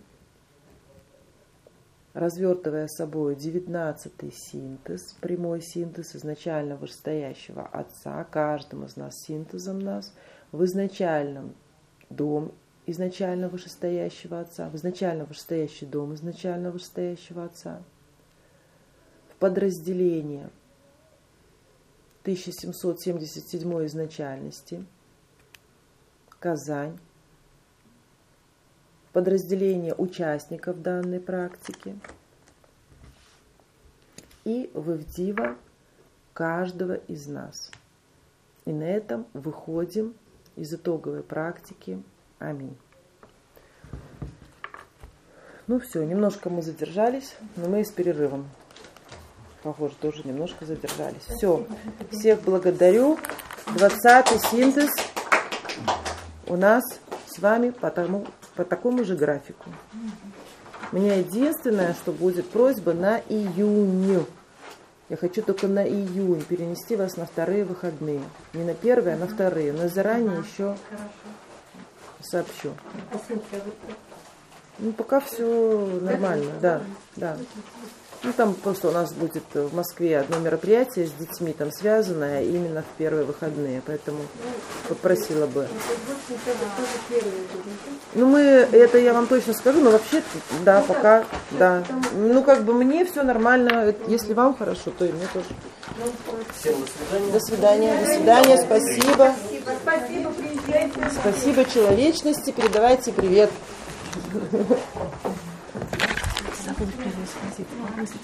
развертывая собой девятнадцатый синтез, прямой синтез изначально вышестоящего Отца, каждым из нас синтезом нас, в изначальном дом изначально вышестоящего Отца, в изначально вышестоящий дом изначально вышестоящего Отца, в подразделение тысяча семьсот семьдесят седьмой изначальности, Казань, подразделение участников данной практики и в Ивдива каждого из нас. И на этом выходим из итоговой практики. Аминь. Ну все, немножко мы задержались, но мы и с перерывом. Похоже, тоже немножко задержались. Все, всех благодарю. двадцатый синтез у нас с вами по, тому, по такому же графику. У меня единственное, что будет просьба на июнь. Я хочу только на июнь перенести вас на вторые выходные. Не на первые, а на вторые. Но заранее еще сообщу. Ну, пока все нормально, да, да. Ну, там просто у нас будет в Москве одно мероприятие с детьми там связанное именно в первые выходные, поэтому попросила бы. Ну, мы, это я вам точно скажу, но вообще, да, пока, да. Ну, как бы мне все нормально, если вам хорошо, то и мне тоже. Всем до свидания. До свидания, до свидания, спасибо. Спасибо, приезжайте. Спасибо человечности, передавайте привет.